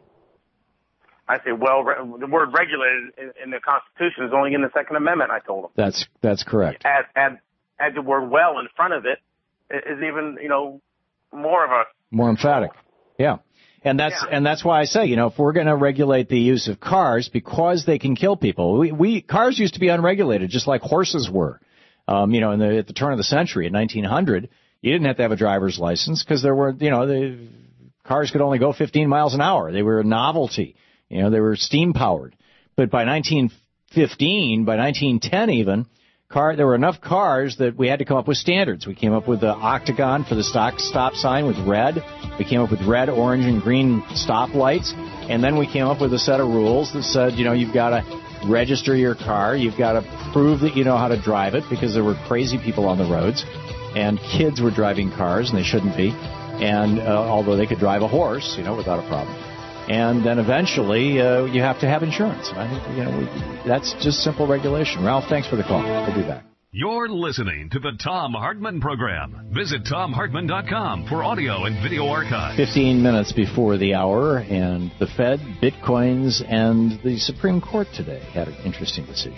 I say, well, re- the word regulated in, in the Constitution is only in the Second Amendment, I told them. That's that's correct. Add, add, add the word well in front of it is even, you know, more of a... More emphatic. Yeah. And that's and that's why I say, you know, if we're going to regulate the use of cars because they can kill people, we, we cars used to be unregulated, just like horses were. Um, you know, in the, at the turn of the century, in nineteen hundred, you didn't have to have a driver's license because there were, you know, the cars could only go fifteen miles an hour. They were a novelty. You know, they were steam powered. But by nineteen fifteen, by nineteen ten even, car there were enough cars that we had to come up with standards. We came up with the octagon for the stock stop sign with red. We came up with red, orange, and green stop lights. And then we came up with a set of rules that said, you know, you've got to register your car. You've got to prove that you know how to drive it because there were crazy people on the roads. And kids were driving cars, and they shouldn't be. And uh, although they could drive a horse, you know, without a problem. And then eventually uh, you have to have insurance. And I think, you know, we, that's just simple regulation. Ralph, thanks for the call. We'll be back. You're listening to the Tom Hartman Program. Visit tom hartman dot com for audio and video archives. Fifteen minutes before the hour, and the Fed, Bitcoins, and the Supreme Court today had an interesting decision.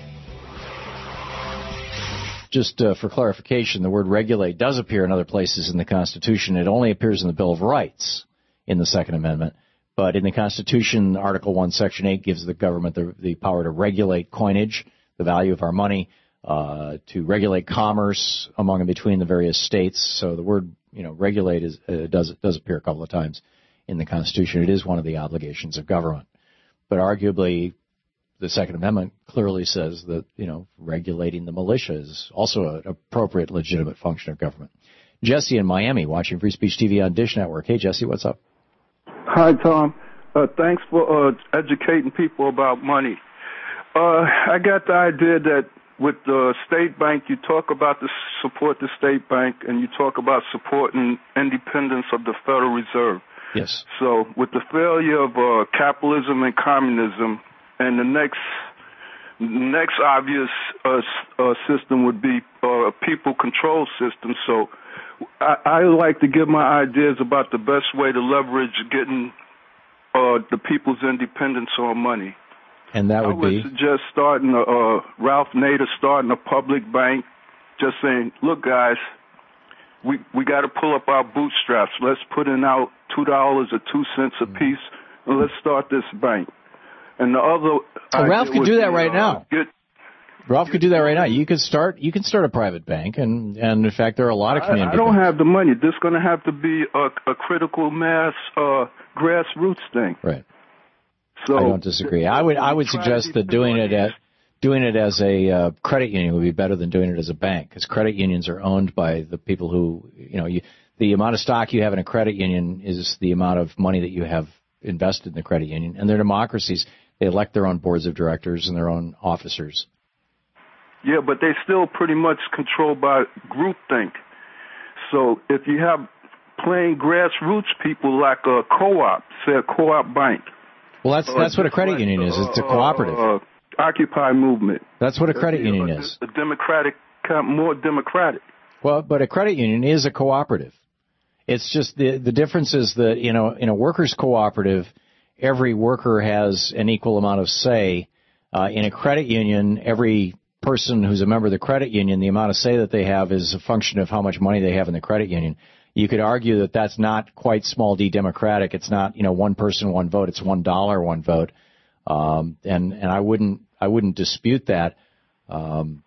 Just uh, for clarification, the word regulate does appear in other places in the Constitution. It only appears in the Bill of Rights in the Second Amendment. But in the Constitution, Article one, Section eight gives the government the, the power to regulate coinage, the value of our money, uh, to regulate commerce among and between the various states. So the word, you know, regulate is, uh, does does appear a couple of times in the Constitution. It is one of the obligations of government. But arguably, the Second Amendment clearly says that, you know, regulating the militia is also an appropriate, legitimate function of government. Jesse in Miami, watching Free Speech T V on Dish Network. Hey, Jesse, what's up? Hi, Tom. Uh, thanks for uh, educating people about money. Uh, I got the idea that with the state bank, you talk about the support the state bank, and you talk about supporting independence of the Federal Reserve. Yes. So with the failure of uh, capitalism and communism, and the next next obvious uh, uh, system would be uh, a people control system. So I, I like to give my ideas about the best way to leverage getting uh, the people's independence on money. And that would I would be? suggest starting a, uh, Ralph Nader starting a public bank, just saying, look, guys, we we got to pull up our bootstraps. Let's put in out two dollars or two cents a piece, and let's start this bank. And the other, Oh, Ralph idea could would do that be, right uh, now. Get, Ralph could do that right now. You could start. You can start a private bank, and and in fact, there are a lot of community. I, I don't banks. have the money. This is going to have to be a, a critical mass uh, grassroots thing. Right. So I don't disagree. I would I would suggest that doing it at doing it as a uh, credit union would be better than doing it as a bank, because credit unions are owned by the people who, you know, you, the amount of stock you have in a credit union is the amount of money that you have invested in the credit union. And they're democracies. They elect their own boards of directors and their own officers. Yeah, but they still pretty much controlled by groupthink. So if you have plain grassroots people like a co-op, say a co-op bank. Well, that's that's what a credit union is. It's a cooperative. Uh, Occupy movement. That's what a credit union is. A democratic, more democratic. Well, but a credit union is a cooperative. It's just the the difference is that, you know, in a workers' cooperative, every worker has an equal amount of say. Uh, in a credit union, every person who's a member of the credit union, the amount of say that they have is a function of how much money they have in the credit union. You could argue that that's not quite small d democratic. It's not, you know, one person, one vote. It's one dollar, one vote. Um, and, and I wouldn't, I wouldn't dispute that. Um,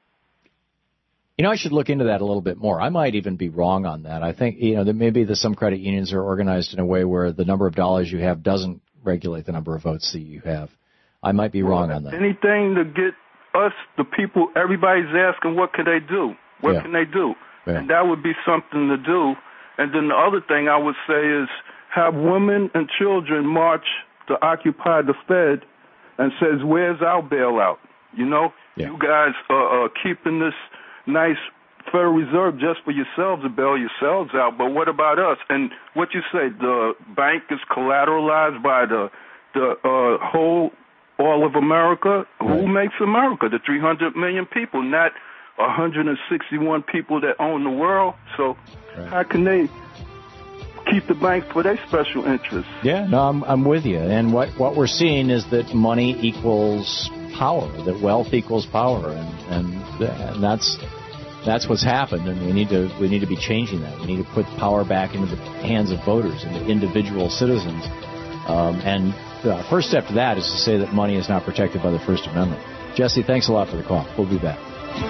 you know, I should look into that a little bit more. I might even be wrong on that. I think, you know, that maybe the, some credit unions are organized in a way where the number of dollars you have doesn't regulate the number of votes that you have. I might be wrong on that. Anything to get us, the people, everybody's asking, what can they do? What Yeah. can they do? Yeah. And that would be something to do. And then the other thing I would say is have women and children march to occupy the Fed and says, where's our bailout? You know, yeah. you guys are uh, keeping this nice Federal Reserve just for yourselves to bail yourselves out, but what about us? And what you say, the bank is collateralized by the the uh, whole, all of America? Right. Who makes America? The three hundred million people, not one hundred sixty-one people that own the world. So right. how can they keep the banks for their special interests? Yeah, no, I'm, I'm with you. And what, what we're seeing is that money equals power, that wealth equals power, and, and, and that's that's what's happened. And we need to we need to be changing that. We need to put power back into the hands of voters and the individual citizens. Um, and the first step to that is to say that money is not protected by the First Amendment. Jesse, thanks a lot for the call. We'll be back.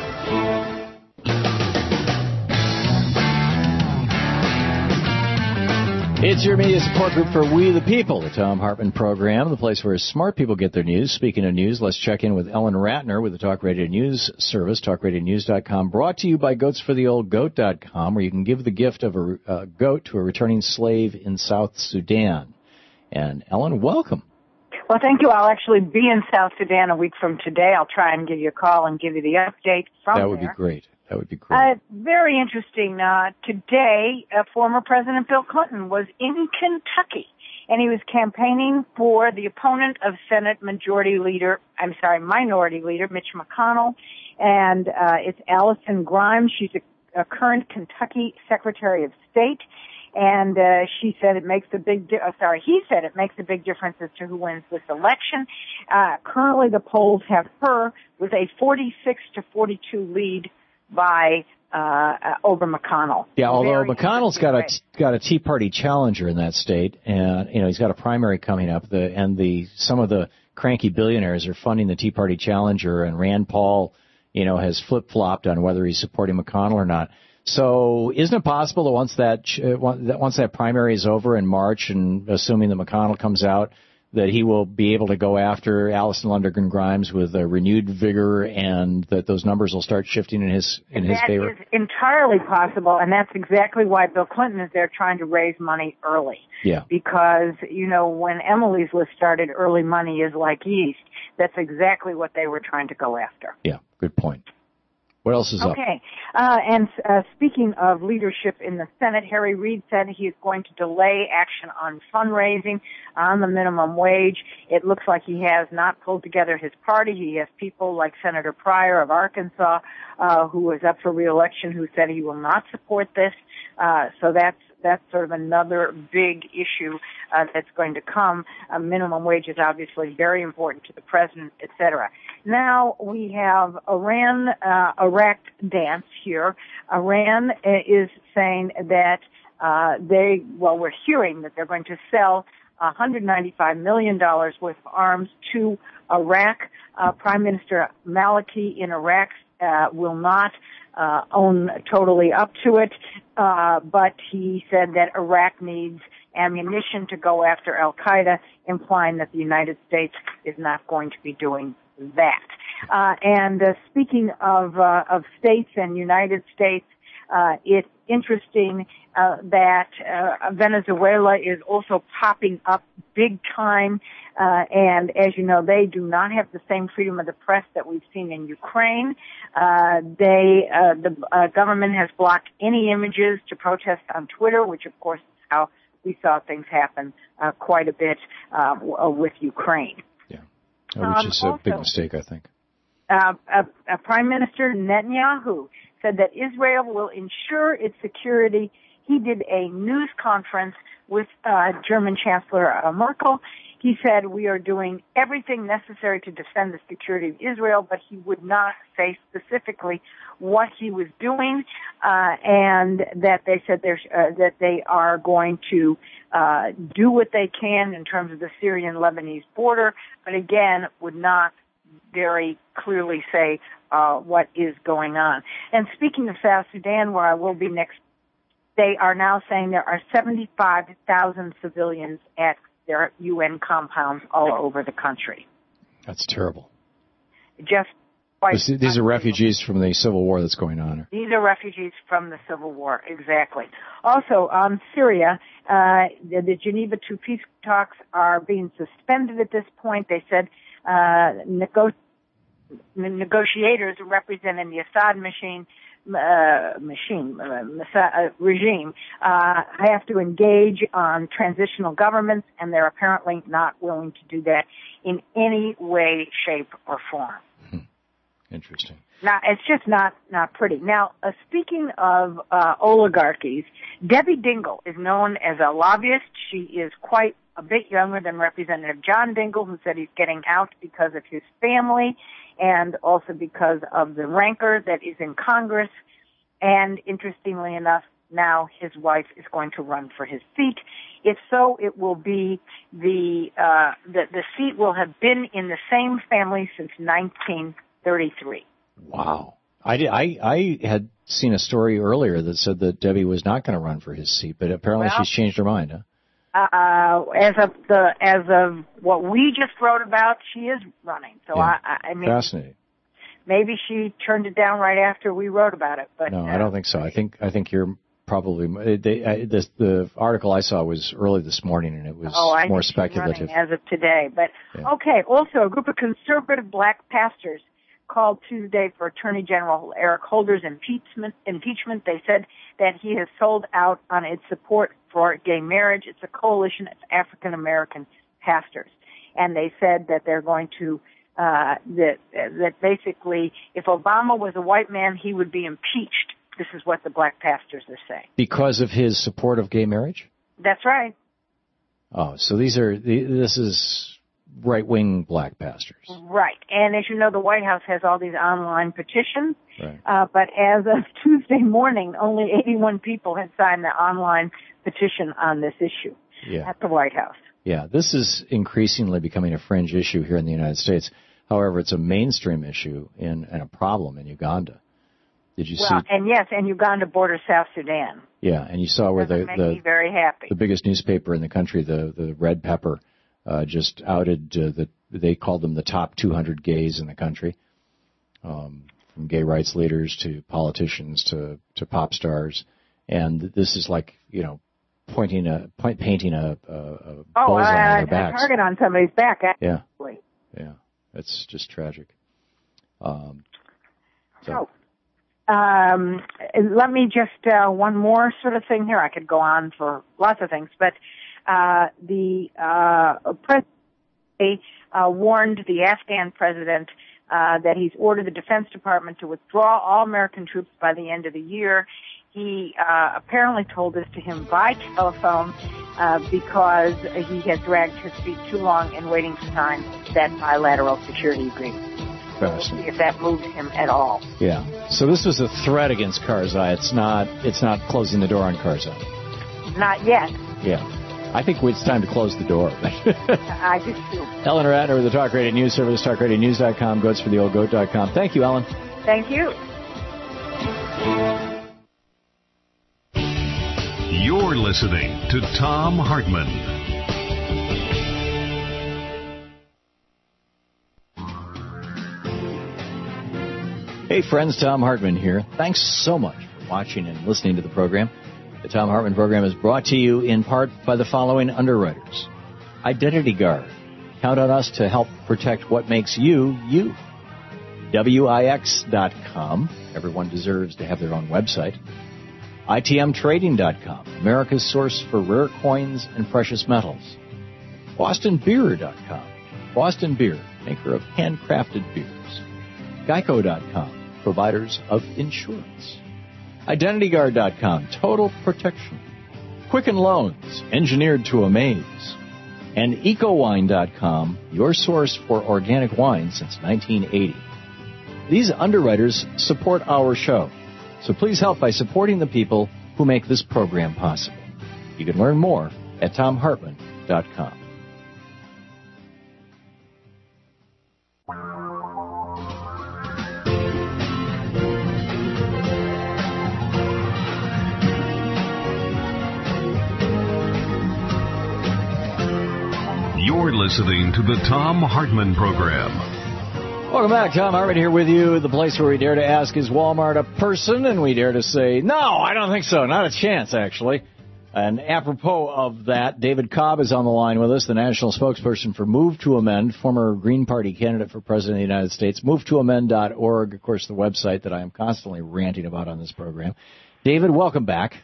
It's your media support group for We the People, the Thom Hartmann program, the place where smart people get their news. Speaking of news, let's check in with Ellen Ratner with the Talk Radio News service, talk radio news dot com, brought to you by goats for the old goat dot com, where you can give the gift of a uh, goat to a returning slave in South Sudan. And Ellen, welcome. Well, thank you. I'll actually be in South Sudan a week from today. I'll try and give you a call and give you the update from there. That would there. be great. That would be great. Uh, very interesting. Uh, today, uh, former President Bill Clinton was in Kentucky, and he was campaigning for the opponent of Senate Majority Leader, I'm sorry, Minority Leader Mitch McConnell, and uh, it's Allison Grimes. She's a, a current Kentucky Secretary of State, and uh, she said it makes a big. Di- uh, sorry, he said it makes a big difference as to who wins this election. Uh, currently, the polls have her with a forty-six to forty-two lead by uh, over McConnell. Yeah, although Very McConnell's got a got a Tea Party challenger in that state, and you know he's got a primary coming up. The and the some of the cranky billionaires are funding the Tea Party challenger, and Rand Paul, you know, has flip flopped on whether he's supporting McConnell or not. So, isn't it possible that once that that once that primary is over in March, and assuming that McConnell comes out, that he will be able to go after Allison Lundgren Grimes with a renewed vigor, and that those numbers will start shifting in his in his that favor? That is entirely possible, and that's exactly why Bill Clinton is there trying to raise money early. Yeah. Because, you know, when Emily's list started, early money is like yeast. That's exactly what they were trying to go after. Yeah, good point. What else is okay. up? Okay. Uh, and uh, speaking of leadership in the Senate, Harry Reid said he is going to delay action on fundraising on the minimum wage. It looks like he has not pulled together his party. He has people like Senator Pryor of Arkansas, uh, who is up for re-election, who said he will not support this. Uh, so that's that's sort of another big issue uh, that's going to come. Uh, minimum wage is obviously very important to the president, et cetera. Now we have Iran, uh, Iraq dance here. Iran is saying that uh, they, well, we're hearing that they're going to sell one hundred ninety-five million dollars worth of arms to Iraq. Uh, Prime Minister Maliki in Iraq uh, will not uh, own totally up to it, uh, but he said that Iraq needs ammunition to go after Al-Qaeda, implying that the United States is not going to be doing that. Uh, and uh, speaking of uh, of states and United States, uh, it's interesting uh, that uh, Venezuela is also popping up big time. Uh, and as you know, they do not have the same freedom of the press that we've seen in Ukraine. Uh, they, uh, the uh, government has blocked any images to protest on Twitter, which of course is how we saw things happen uh, quite a bit uh, with Ukraine. Yeah, uh, which um, is a also, big mistake, I think. Uh, uh, uh, Prime Minister Netanyahu said that Israel will ensure its security. He did a news conference with uh, German Chancellor uh, Merkel. He said, we are doing everything necessary to defend the security of Israel, but he would not say specifically what he was doing, uh, and that they said they're, uh, that they are going to uh, do what they can in terms of the Syrian-Lebanese border, but again, would not very clearly say uh, what is going on. And speaking of South Sudan, where I will be next, they are now saying there are seventy-five thousand civilians at their U N compounds all over the country. That's terrible. Just quite. This, these are refugees from the civil war that's going on. These are refugees from the civil war, exactly. Also, on Syria, uh, the, the Geneva two peace talks are being suspended at this point. They said uh, nego- negotiators representing the Assad machine Uh, machine, uh, uh, regime, uh, have to engage on transitional governments, and they're apparently not willing to do that in any way, shape, or form. Hmm. Interesting. Now, it's just not, not pretty. Now, uh, speaking of uh, oligarchies, Debbie Dingell is known as a lobbyist. She is quite a bit younger than Representative John Dingell, who said he's getting out because of his family and also because of the rancor that is in Congress. And interestingly enough, now his wife is going to run for his seat. If so, it will be the, uh, the, the seat will have been in the same family since nineteen thirty-three. Wow. I, did, I, I had seen a story earlier that said that Debbie was not going to run for his seat, but apparently well, she's changed her mind, huh? Uh, as of the, as of what we just wrote about, she is running. So yeah. I, I mean, fascinating. Maybe she turned it down right after we wrote about it, but no, uh, I don't think so. I think, I think you're probably, they, I, this, the article I saw was early this morning and it was oh, I more think speculative. She's running as of today, but yeah. Okay. Also, a group of conservative black pastors called Tuesday for Attorney General Eric Holder's impeachment. Impeachment. They said that he has sold out on its support for gay marriage. It's a coalition of African American pastors, and they said that they're going to uh, that that basically, if Obama was a white man, he would be impeached. This is what the black pastors are saying. Because of his support of gay marriage? That's right. Oh, so these are this is right-wing black pastors. Right. And as you know, the White House has all these online petitions. Right. Uh, but as of Tuesday morning, only eighty-one people had signed the online petition on this issue yeah. at the White House. Yeah, this is increasingly becoming a fringe issue here in the United States. However, it's a mainstream issue in, and a problem in Uganda. Did you well, see? And yes, and Uganda borders South Sudan. Yeah, and you saw where the make the, me very happy. the biggest newspaper in the country, the the Red Pepper, uh, just outed uh, the they called them the top two hundred gays in the country, um, from gay rights leaders to politicians to to pop stars, and this is like you know pointing a point painting a, a, a oh, bullseye uh, on their a backs. target on somebody's back. Yeah, actually. yeah, it's just tragic. Um, so. so Um, let me just, uh, one more sort of thing here. I could go on for lots of things, but, uh, the, uh, president, uh, warned the Afghan president, uh, that he's ordered the Defense Department to withdraw all American troops by the end of the year. He, uh, apparently told this to him by telephone, uh, because he had dragged his feet too long in waiting to sign that bilateral security agreement. Fascinating. If that moved him at all. Yeah. So this was a threat against Karzai. It's not. It's not closing the door on Karzai. Not yet. Yeah. I think it's time to close the door. I do too. Ellen Ratner with the Talk Radio News Service, talk radio news dot com, goats for the old goat dot com. Thank you, Ellen. Thank you. You're listening to Thom Hartmann. Hey friends, Thom Hartmann here. Thanks so much for watching and listening to the program. The Thom Hartmann program is brought to you in part by the following underwriters. Identity Guard. Count on us to help protect what makes you, you. W I X dot com. Everyone deserves to have their own website. I T M Trading dot com. America's source for rare coins and precious metals. Boston Beer dot com. Boston Beer, maker of handcrafted beers. Geico dot com. Providers of insurance. Identity Guard dot com, total protection. Quicken Loans, engineered to amaze. And Eco Wine dot com, your source for organic wine since nineteen eighty. These underwriters support our show, so please help by supporting the people who make this program possible. You can learn more at Thom Hartmann dot com. You're listening to the Thom Hartmann Program. Welcome back. Thom Hartmann here with you, the place where we dare to ask, is Walmart a person? And we dare to say, no, I don't think so. Not a chance, actually. And apropos of that, David Cobb is on the line with us, the national spokesperson for Move to Amend, former Green Party candidate for President of the United States. move to amend dot org, of course, the website that I am constantly ranting about on this program. David, welcome back.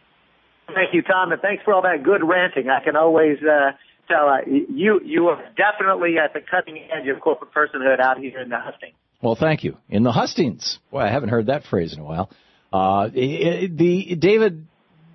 Thank you, Tom, and thanks for all that good ranting. I can always... Uh So uh, you you are definitely at the cutting edge of corporate personhood out here in the hustings. Well, thank you. In the hustings. Boy, I haven't heard that phrase in a while. Uh, the, the David,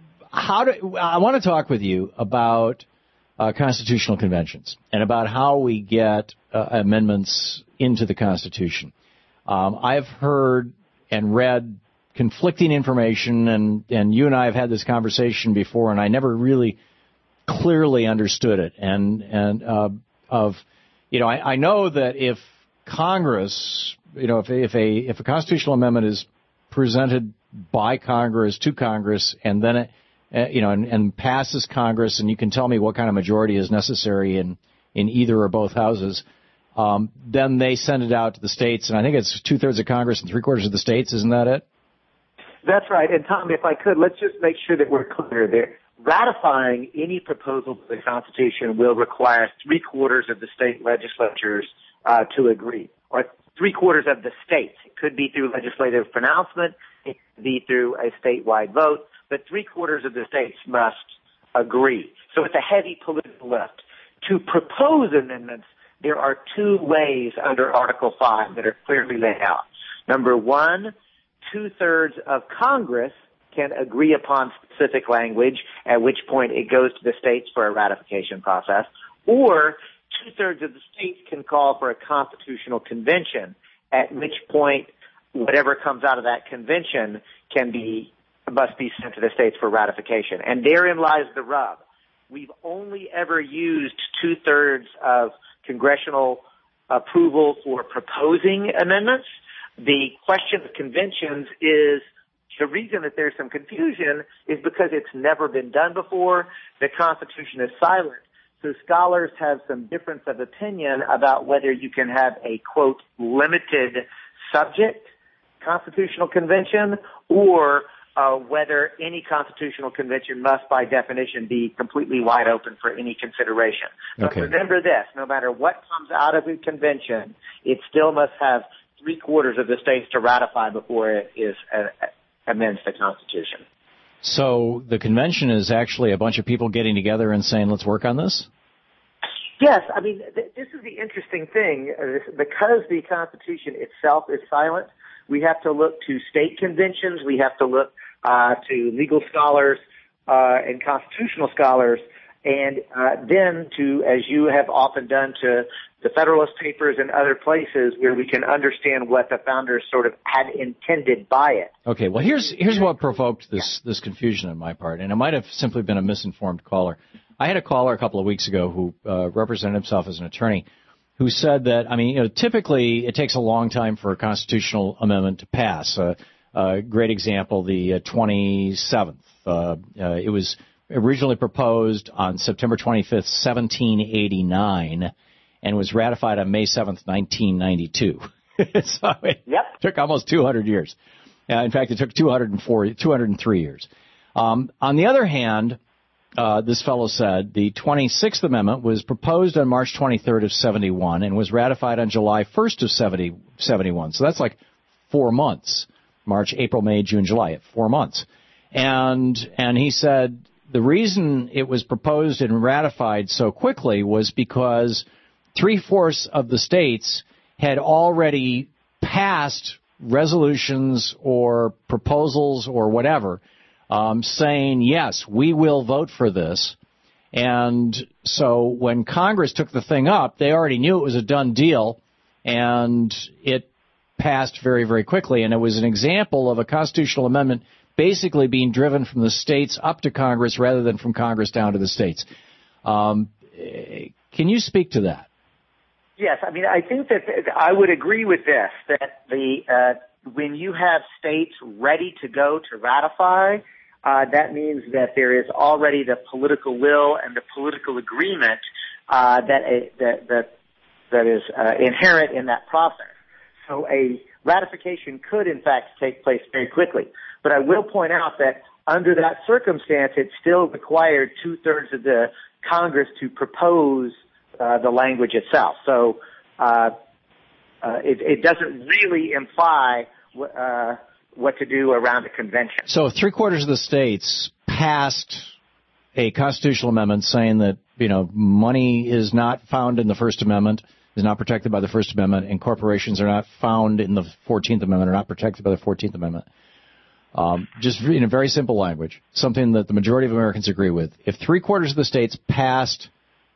how do I want to talk with you about uh, constitutional conventions and about how we get uh, amendments into the Constitution. Um, I've heard and read conflicting information, and and you and I have had this conversation before, and I never really clearly understood it. And, and, uh, of, you know, I, I know that if Congress, you know, if, if a, if a constitutional amendment is presented by Congress to Congress and then it, uh, you know, and, and passes Congress, and you can tell me what kind of majority is necessary in, in either or both houses, um, then they send it out to the states. And I think it's two thirds of Congress and three quarters of the states. Isn't that it? That's right. And Tom, if I could, let's just make sure that we're clear there. Ratifying any proposal to the Constitution will require three quarters of the state legislatures uh, to agree, or three quarters of the states. It could be through legislative pronouncement, it could be through a statewide vote, but three quarters of the states must agree. So it's a heavy political lift. To propose amendments, there are two ways under Article five that are clearly laid out. Number one, two-thirds of Congress can agree upon specific language, at which point it goes to the states for a ratification process, or two-thirds of the states can call for a constitutional convention, at which point whatever comes out of that convention can be, must be sent to the states for ratification. And therein lies the rub. We've only ever used two-thirds of congressional approval for proposing amendments. The question of conventions is, the reason that there's some confusion is because it's never been done before. The Constitution is silent. So scholars have some difference of opinion about whether you can have a, quote, limited subject constitutional convention, or uh, whether any constitutional convention must, by definition, be completely wide open for any consideration. But okay. Remember this, no matter what comes out of a convention, it still must have three quarters of the states to ratify before it is uh, amends the Constitution. So the convention is actually a bunch of people getting together and saying, let's work on this? Yes. I mean, th- this is the interesting thing. Uh, because the Constitution itself is silent, we have to look to state conventions. We have to look uh, to legal scholars uh, and constitutional scholars, and uh, then to, as you have often done, to the Federalist Papers and other places where we can understand what the founders sort of had intended by it. Okay, well, here's here's what provoked this, this confusion on my part, and it might have simply been a misinformed caller. I had a caller a couple of weeks ago who uh, represented himself as an attorney who said that, I mean, you know, typically it takes a long time for a constitutional amendment to pass. Uh, a great example, the uh, twenty-seventh. Uh, uh, it was originally proposed on September twenty-fifth, seventeen eighty-nine, and was ratified on May seventh, nineteen ninety-two. So it yep. took almost two hundred years. Uh, in fact, it took two hundred four, two hundred three years. Um, on the other hand, uh, this fellow said the twenty-sixth Amendment was proposed on March twenty-third of seventy-one and was ratified on July first of seventy, seventy-one. So that's like four months. March, April, May, June, July, four months. And, and he said the reason it was proposed and ratified so quickly was because three-fourths of the states had already passed resolutions or proposals or whatever, um, saying, yes, we will vote for this. And so when Congress took the thing up, they already knew it was a done deal, and it passed very, very quickly. And it was an example of a constitutional amendment basically being driven from the states up to Congress rather than from Congress down to the states. Um, can you speak to that? Yes, I mean, I think that I would agree with this, that the uh, when you have states ready to go to ratify, uh, that means that there is already the political will and the political agreement uh, that, a, that that that is uh, inherent in that process. So a ratification could, in fact, take place very quickly. But I will point out that under that circumstance, it still required two-thirds of the Congress to propose Uh, the language itself. So uh, uh, it, it doesn't really imply w- uh, what to do around a convention. So if three-quarters of the states passed a constitutional amendment saying that, you know, money is not found in the First Amendment, is not protected by the First Amendment, and corporations are not found in the Fourteenth Amendment, are not protected by the Fourteenth Amendment, um, just in a very simple language, something that the majority of Americans agree with, if three-quarters of the states passed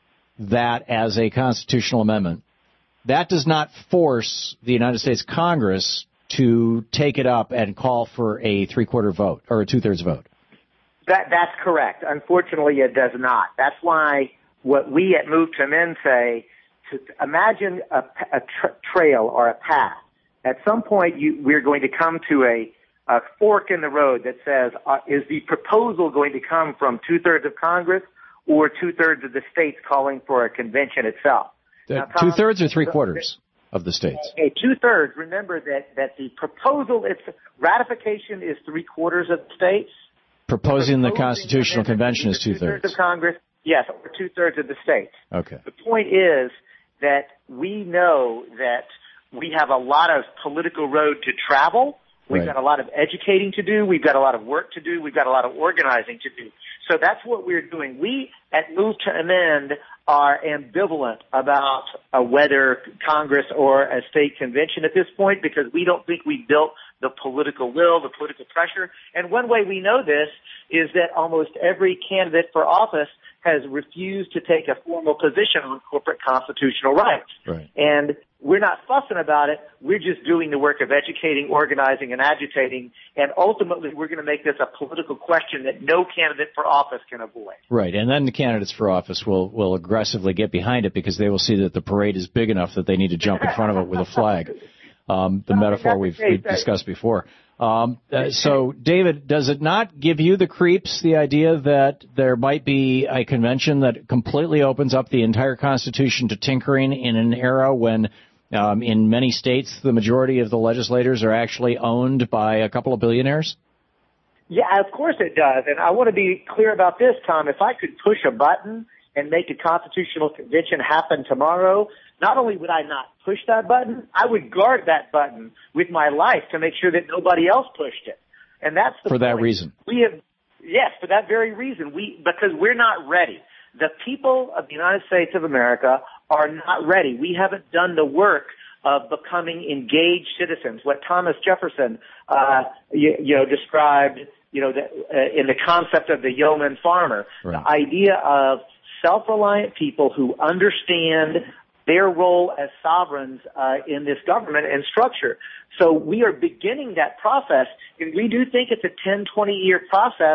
that as a constitutional amendment, that does not force the United States Congress to take it up and call for a three-quarter vote or a two-thirds vote. That, that's correct. Unfortunately, it does not. That's why what we at Move to Amend say, to imagine a, a tra- trail or a path. At some point, you, we're going to come to a, a fork in the road that says, uh, is the proposal going to come from two-thirds of Congress or two-thirds of the states calling for a convention itself? Now, Tom, two-thirds or three-quarters of the states? Okay, two-thirds. Remember that, that the proposal, it's ratification is three-quarters of the states. Proposing the Constitutional Convention is two-thirds. Two-thirds of Congress, yes, or two-thirds of the states. Okay. The point is that we know that we have a lot of political road to travel. We've Right. got a lot of educating to do. We've got a lot of work to do. We've got a lot of organizing to do. So that's what we're doing. We at Move to Amend are ambivalent about uh, whether Congress or a state convention at this point, because we don't think we built the political will, the political pressure. And one way we know this is that almost every candidate for office has refused to take a formal position on corporate constitutional rights. Right. And we're not fussing about it. We're just doing the work of educating, organizing, and agitating. And ultimately, we're going to make this a political question that no candidate for office can avoid. Right. And then the candidates for office will, will aggressively get behind it because they will see that the parade is big enough that they need to jump in front of it with a flag. Um, the well, metaphor we've, we've discussed before. Um, uh, so, David, does it not give you the creeps, the idea that there might be a convention that completely opens up the entire Constitution to tinkering in an era when um, in many states the majority of the legislators are actually owned by a couple of billionaires? Yeah, of course it does. And I want to be clear about this, Tom. If I could push a button and make a constitutional convention happen tomorrow, not only would I not push that button, I would guard that button with my life to make sure that nobody else pushed it. And that's the For point. that reason. We have, yes, for that very reason. We, because we're not ready. The people of the United States of America are not ready. We haven't done the work of becoming engaged citizens. What Thomas Jefferson, uh, you, you know, described, you know, the, uh, in the concept of the yeoman farmer, right. The idea of self-reliant people who understand their role as sovereigns uh, in this government and structure. So we are beginning that process, and we do think it's a ten, twenty-year process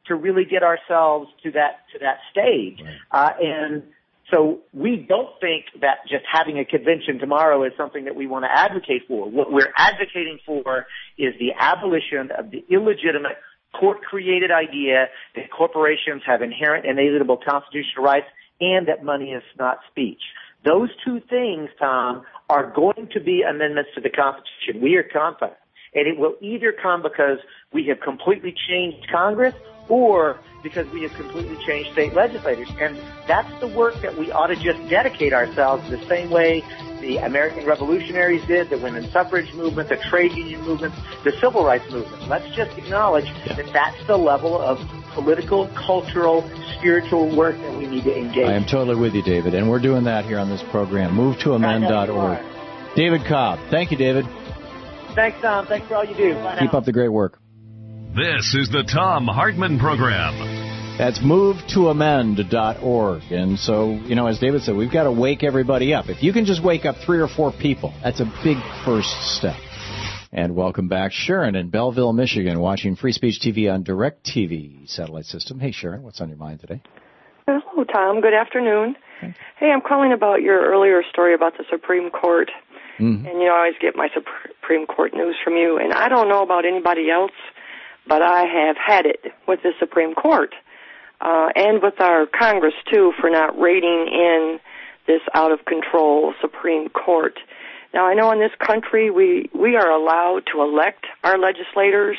to really get ourselves to that to that stage. Uh, and so we don't think that just having a convention tomorrow is something that we want to advocate for. What we're advocating for is the abolition of the illegitimate court-created idea that corporations have inherent inalienable constitutional rights and that money is not speech. Those two things, Tom, are going to be amendments to the Constitution. We are confident. And it will either come because we have completely changed Congress or because we have completely changed state legislators. And that's the work that we ought to just dedicate ourselves the same way the American revolutionaries did, the women's suffrage movement, the trade union movement, the civil rights movement. Let's just acknowledge that that's the level of political, cultural, spiritual work that we need to engage. I am totally with you, David, and we're doing that here on this program. move to amend dot org. David Cobb. Thank you, David. Thanks, Tom. Thanks for all you do. Bye Keep now. up the great work. This is the Tom Hartman Program. That's move to amend dot org. And so, you know, as David said, we've got to wake everybody up. If you can just wake up three or four people, that's a big first step. And welcome back, Sharon in Belleville, Michigan, watching Free Speech T V on DirecTV satellite system. Hey, Sharon, what's on your mind today? Hello, Tom. Good afternoon. Hey, I'm calling about your earlier story about the Supreme Court. Mm-hmm. And, you know, I always get my Supreme Court news from you. And I don't know about anybody else, but I have had it with the Supreme Court uh, and with our Congress, too, for not reining in this out-of-control Supreme Court. Now, I know in this country we, we are allowed to elect our legislators.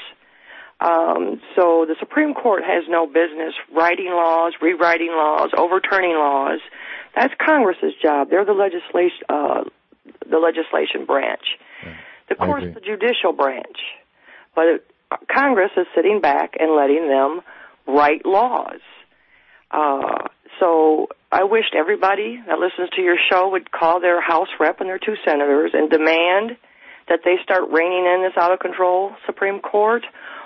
Um, so the Supreme Court has no business writing laws, rewriting laws, overturning laws. That's Congress's job. They're the legislation, uh, the legislation branch. The court's the judicial branch. But it, Congress is sitting back and letting them write laws. Uh, so I wished everybody that listens to your show would call their House rep and their two senators and demand that they start reining in this out-of-control Supreme Court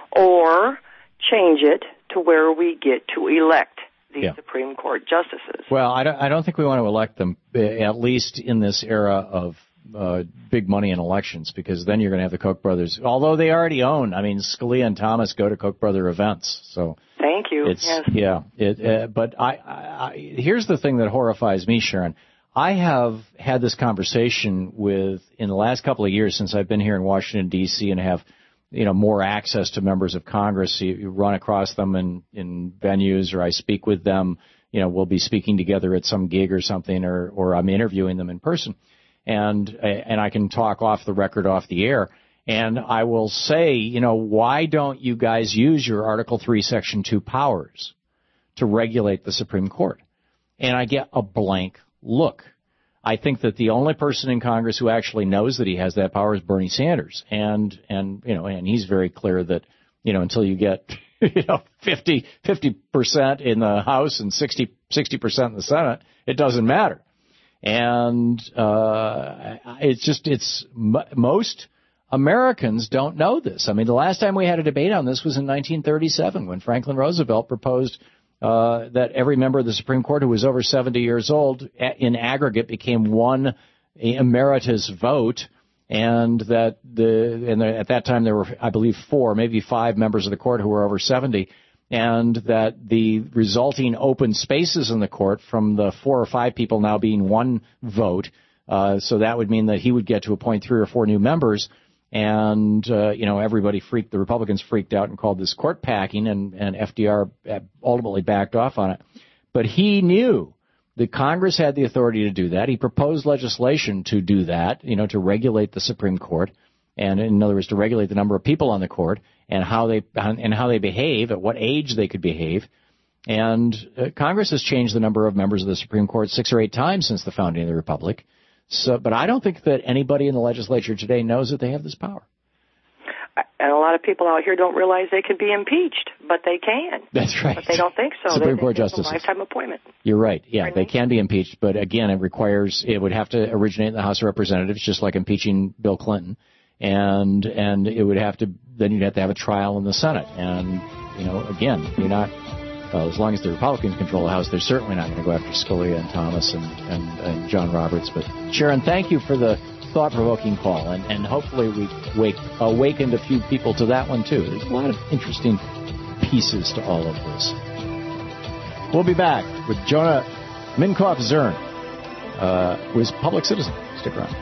or change it to where we get to elect these yeah. Supreme Court justices. Well, I don't, I don't think we want to elect them, at least in this era of uh, big money in elections, because then you're going to have the Koch brothers, although they already own. I mean, Scalia and Thomas go to Koch brother events, so. Thank you. It's, yes. Yeah, it, uh, but I, I, I, here's the thing that horrifies me, Sharon. I have had this conversation with, in the last couple of years since I've been here in Washington, D C, and have, you know, more access to members of Congress. You, you run across them in, in venues, or I speak with them. You know, we'll be speaking together at some gig or something, or, or I'm interviewing them in person. And, and I can talk off the record, off the air. And I will say, you know, why don't you guys use your Article three, Section two powers to regulate the Supreme Court? And I get a blank look. I think that the only person in Congress who actually knows that he has that power is Bernie Sanders. And, and, you know, and he's very clear that, you know, until you get, you know, fifty, fifty percent in the House and sixty, sixty percent in the Senate, it doesn't matter. And, uh, it's just, it's m- most Americans don't know this. I mean, the last time we had a debate on this was in nineteen thirty-seven when Franklin Roosevelt proposed uh, that every member of the Supreme Court who was over seventy years old in aggregate became one emeritus vote, and that the and the, at that time there were, I believe, four, maybe five members of the court who were over seventy, and that the resulting open spaces in the court from the four or five people now being one vote, uh, so that would mean that he would get to appoint three or four new members. And, uh, you know, everybody freaked, the Republicans freaked out and called this court packing, and, and F D R ultimately backed off on it. But he knew that Congress had the authority to do that. He proposed legislation to do that, you know, to regulate the Supreme Court, and in other words, to regulate the number of people on the court and how they, and how they behave, at what age they could behave. And uh, Congress has changed the number of members of the Supreme Court six or eight times since the founding of the Republic. So, but I don't think that anybody in the legislature today knows that they have this power. And a lot of people out here don't realize they could be impeached, but they can. That's right. But they don't think so. Supreme they Court think it's justices. a lifetime appointment. You're right. Yeah, Pardon they me? can be impeached, but again, it requires, it would have to originate in the House of Representatives, just like impeaching Bill Clinton, and and it would have to, then you'd have to have a trial in the Senate, and you know, again, you're not. Uh, as long as the Republicans control the House, they're certainly not going to go after Scalia and Thomas and, and, and John Roberts. But Sharon, thank you for the thought-provoking call, and, and hopefully we wake awakened a few people to that one too. There's a lot of interesting pieces to all of this. We'll be back with Jonah Minkoff-Zern, uh, who is Public Citizen. Stick around.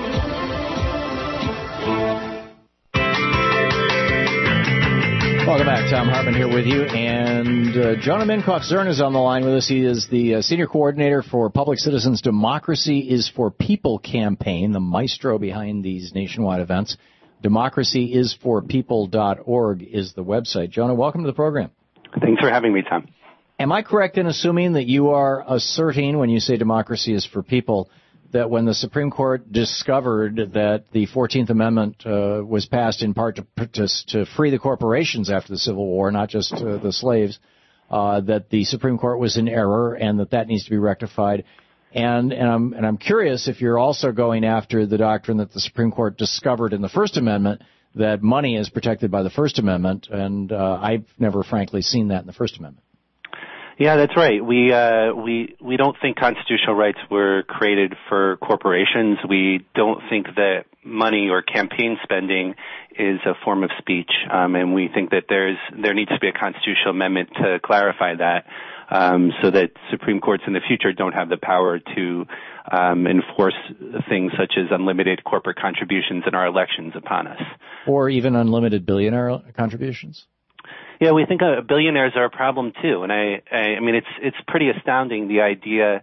Welcome back. Tom Hartman here with you. And uh, Jonah Minkoff-Zern is on the line with us. He is the uh, Senior Coordinator for Public Citizens' Democracy is for People campaign, the maestro behind these nationwide events. democracy is for people dot org is the website. Jonah, welcome to the program. Thanks for having me, Tom. Am I correct in assuming that you are asserting, when you say democracy is for people, that when the Supreme Court discovered that the fourteenth Amendment uh, was passed in part to, to, to free the corporations after the Civil War, not just uh, the slaves, uh, that the Supreme Court was in error and that that needs to be rectified? And, and, I'm, and I'm curious if you're also going after the doctrine that the Supreme Court discovered in the First Amendment that money is protected by the First Amendment, and uh, I've never, frankly, seen that in the First Amendment. Yeah, that's right. We uh, we we don't think constitutional rights were created for corporations. We don't think that money or campaign spending is a form of speech, um, and we think that there's there needs to be a constitutional amendment to clarify that, um, so that Supreme Courts in the future don't have the power to um, enforce things such as unlimited corporate contributions in our elections upon us, or even unlimited billionaire contributions. Yeah, we think uh, billionaires are a problem too, and I, I, I mean it's it's pretty astounding the idea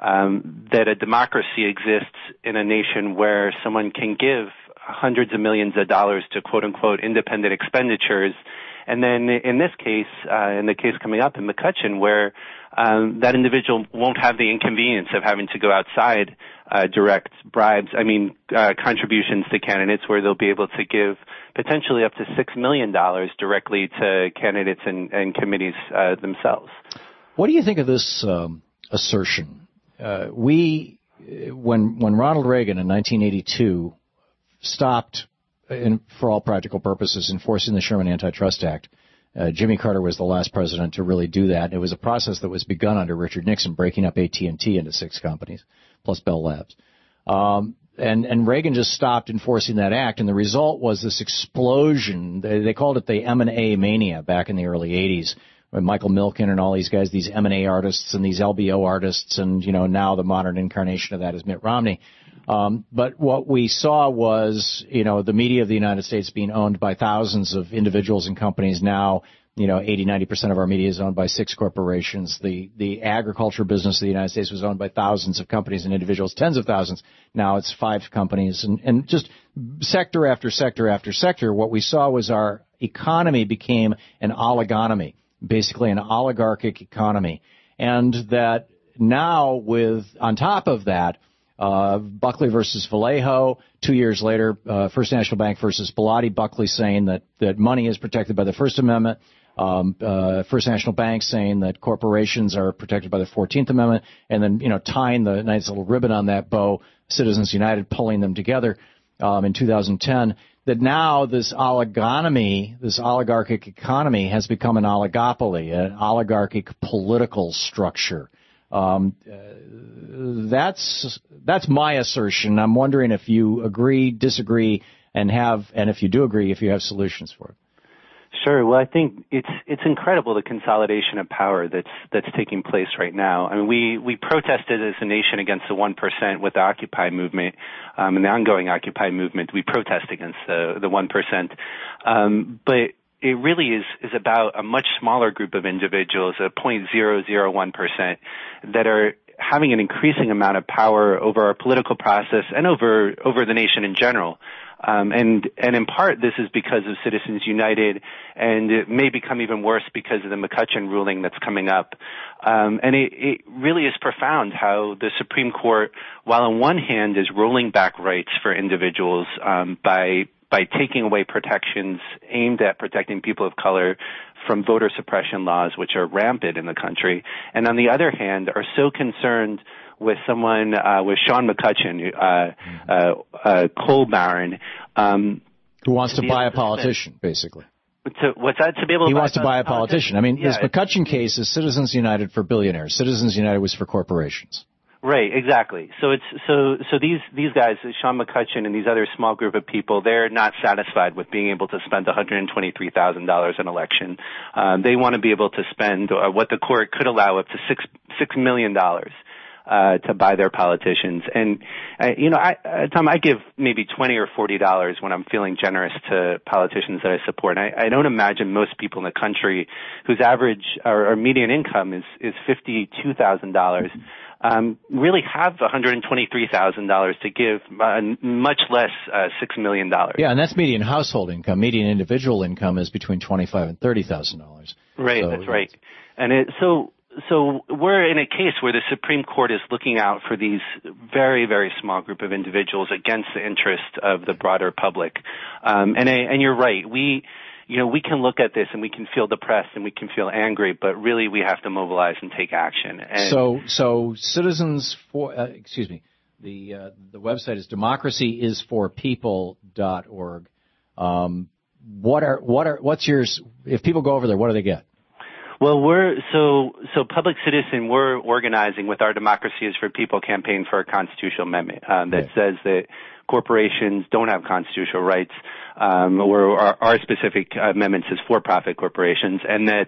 um, that a democracy exists in a nation where someone can give hundreds of millions of dollars to quote unquote independent expenditures, and then in this case, uh, in the case coming up in McCutcheon, where um, that individual won't have the inconvenience of having to go outside, uh, direct bribes, I mean uh, contributions to candidates, where they'll be able to give potentially up to six million dollars directly to candidates and, and committees uh, themselves. What do you think of this um, assertion? Uh, we, when when Ronald Reagan in nineteen eighty-two stopped, in, for all practical purposes, enforcing the Sherman Antitrust Act, uh, Jimmy Carter was the last president to really do that. It was a process that was begun under Richard Nixon, breaking up A T and T into six companies, plus Bell Labs. Um, And, and Reagan just stopped enforcing that act, and the result was this explosion. They, they called it the M and A mania back in the early eighties, when Michael Milken and all these guys, these M and A artists and these L B O artists, and, you know, now the modern incarnation of that is Mitt Romney. Um, but what we saw was, you know, the media of the United States being owned by thousands of individuals and companies. Now, you know, eighty, ninety percent of our media is owned by six corporations. The, the agriculture business of the United States was owned by thousands of companies and individuals, tens of thousands. Now it's five companies, and, and just sector after sector after sector. What we saw was our economy became an oligonomy, basically an oligarchic economy. And that now with, on top of that, Uh, Buckley versus Vallejo. Two years later, uh, First National Bank versus Bellotti. Buckley saying that, that money is protected by the First Amendment. Um, uh, First National Bank saying that corporations are protected by the fourteenth Amendment. And then, you know, tying the nice little ribbon on that bow, Citizens United pulling them together, um, in two thousand ten. That now this oligonomy, this oligarchic economy has become an oligopoly, an oligarchic political structure. Um, uh, that's that's my assertion. I'm wondering if you agree, disagree, and have, and if you do agree, if you have solutions for it. Sure. Well, I think it's it's incredible the consolidation of power that's that's taking place right now. I mean, we we protested as a nation against the one percent with the Occupy movement, um, and the ongoing Occupy movement. We protest against the the one percent, um, but it really is, is about a much smaller group of individuals, a zero point zero zero one percent, that are having an increasing amount of power over our political process and over over the nation in general. Um, and and in part, this is because of Citizens United, and it may become even worse because of the McCutcheon ruling that's coming up. Um, and it, it really is profound how the Supreme Court, while on one hand is rolling back rights for individuals um, by by taking away protections aimed at protecting people of color from voter suppression laws, which are rampant in the country, and on the other hand are so concerned with someone, uh, with Sean McCutcheon, uh, uh, uh, coal baron, um, who wants to, to buy a politician, basically. To, what's that? To be able to he buy wants to buy a politician. politician. I mean, yeah, this McCutcheon case is Citizens United for billionaires. Citizens United was for corporations. Right, exactly. So it's so so these these guys, Sean McCutcheon and these other small group of people, they're not satisfied with being able to spend one hundred twenty-three thousand dollars an election. Um, they want to be able to spend uh, what the court could allow up to six six million dollars uh, to buy their politicians. And uh, you know, I, uh, Tom, I give maybe twenty or forty dollars when I'm feeling generous to politicians that I support. And I, I don't imagine most people in the country whose average or, or median income is is fifty-two thousand dollars. Um, really have one hundred twenty-three thousand dollars to give, uh, much less uh, six million dollars. Yeah, and that's median household income. Median individual income is between twenty-five thousand dollars and thirty thousand dollars. Right, so, that's right. And it, so so we're in a case where the Supreme Court is looking out for these very, very small group of individuals against the interest of the broader public. Um, and, and you're right. We... You know, we can look at this and we can feel depressed and we can feel angry, but really we have to mobilize and take action. And so, so citizens for, uh, excuse me, the uh, the website is democracy is for people dot org. Um, what are what are what's yours? If people go over there, what do they get? Well, we're so so Public Citizen. We're organizing with our Democracy is for People campaign for a constitutional amendment um, that okay. says that corporations don't have constitutional rights, um, or our, our specific amendment says for-profit corporations, and that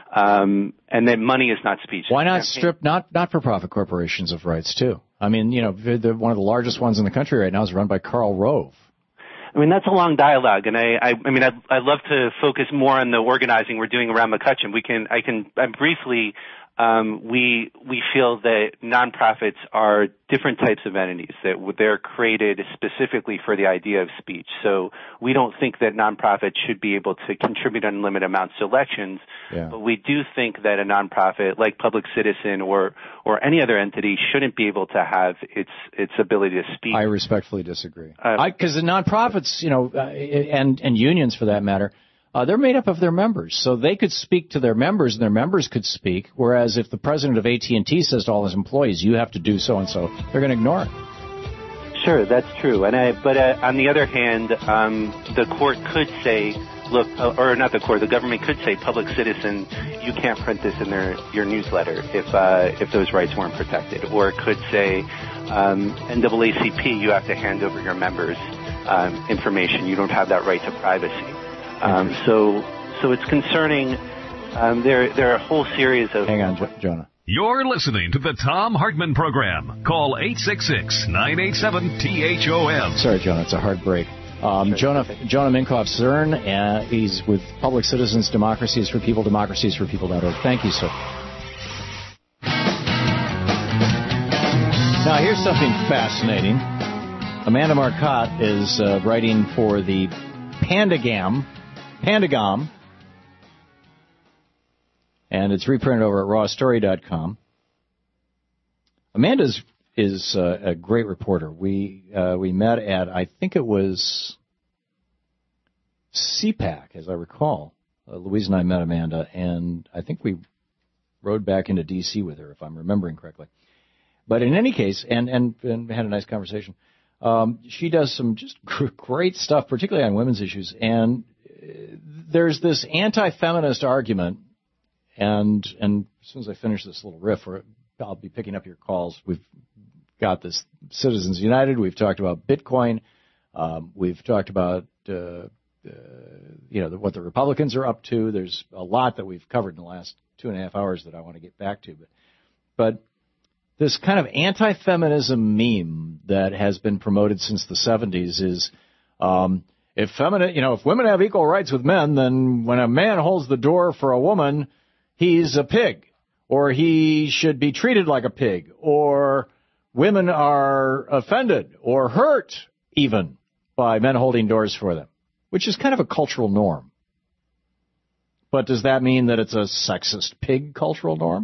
um, and that money is not speech. Why not strip not not-for-profit corporations of rights too? I mean, you know, the, one of the largest ones in the country right now is run by Karl Rove. I mean, that's a long dialogue, and I, I, I mean, I'd, I'd love to focus more on the organizing we're doing around McCutcheon. We can, I can, I briefly, um, we, we feel that nonprofits are different types of entities, that they're created specifically for the idea of speech. So we don't think that nonprofits should be able to contribute unlimited amounts to elections, yeah. but we do think that a nonprofit like Public Citizen or, or any other entity shouldn't be able to have its, its ability to speak. I respectfully disagree. Uh, Because the nonprofits, you know, uh, and, and unions for that matter, Uh, they're made up of their members, so they could speak to their members, and their members could speak. Whereas if the president of A T and T says to all his employees, "You have to do so and so," they're going to ignore it. Sure, that's true. And I, but uh, on the other hand, um, the court could say, "Look," uh, or not the court, the government could say, "Public Citizen, you can't print this in their your newsletter if uh, if those rights weren't protected," or it could say, um, "N double A C P, you have to hand over your members' um, information. You don't have that right to privacy." Um, so, so it's concerning. Um, there, there are a whole series of. Hang on, jo- Jonah. You're listening to the Tom Hartman Program. Call eight six six, nine eight seven, T H O M. Sorry, Jonah, it's a hard break. Um, sure. Jonah, Jonah Minkoff Cern, uh, he's with Public Citizens, Democracy is for People, democracy is for people dot org. Thank you, sir. Now, here's something fascinating. Amanda Marcotte is uh, writing for the Pandagam. Pandagam, and it's reprinted over at raw story dot com. Amanda is, is uh, a great reporter. We uh, we met at, I think it was C PAC, as I recall. Uh, Louise and I met Amanda, and I think we rode back into D C with her, if I'm remembering correctly. But in any case, and, and, and had a nice conversation. Um, she does some just great stuff, particularly on women's issues, and there's this anti-feminist argument, and and as soon as I finish this little riff, I'll be picking up your calls. We've got this Citizens United. We've talked about Bitcoin. Um, we've talked about uh, uh, you know what the Republicans are up to. There's a lot that we've covered in the last two and a half hours that I want to get back to, but but this kind of anti-feminism meme that has been promoted since the seventies is. Um, If feminine, you know, if women have equal rights with men, then when a man holds the door for a woman, he's a pig, or he should be treated like a pig, or women are offended or hurt even by men holding doors for them, which is kind of a cultural norm. But does that mean that it's a sexist pig cultural norm?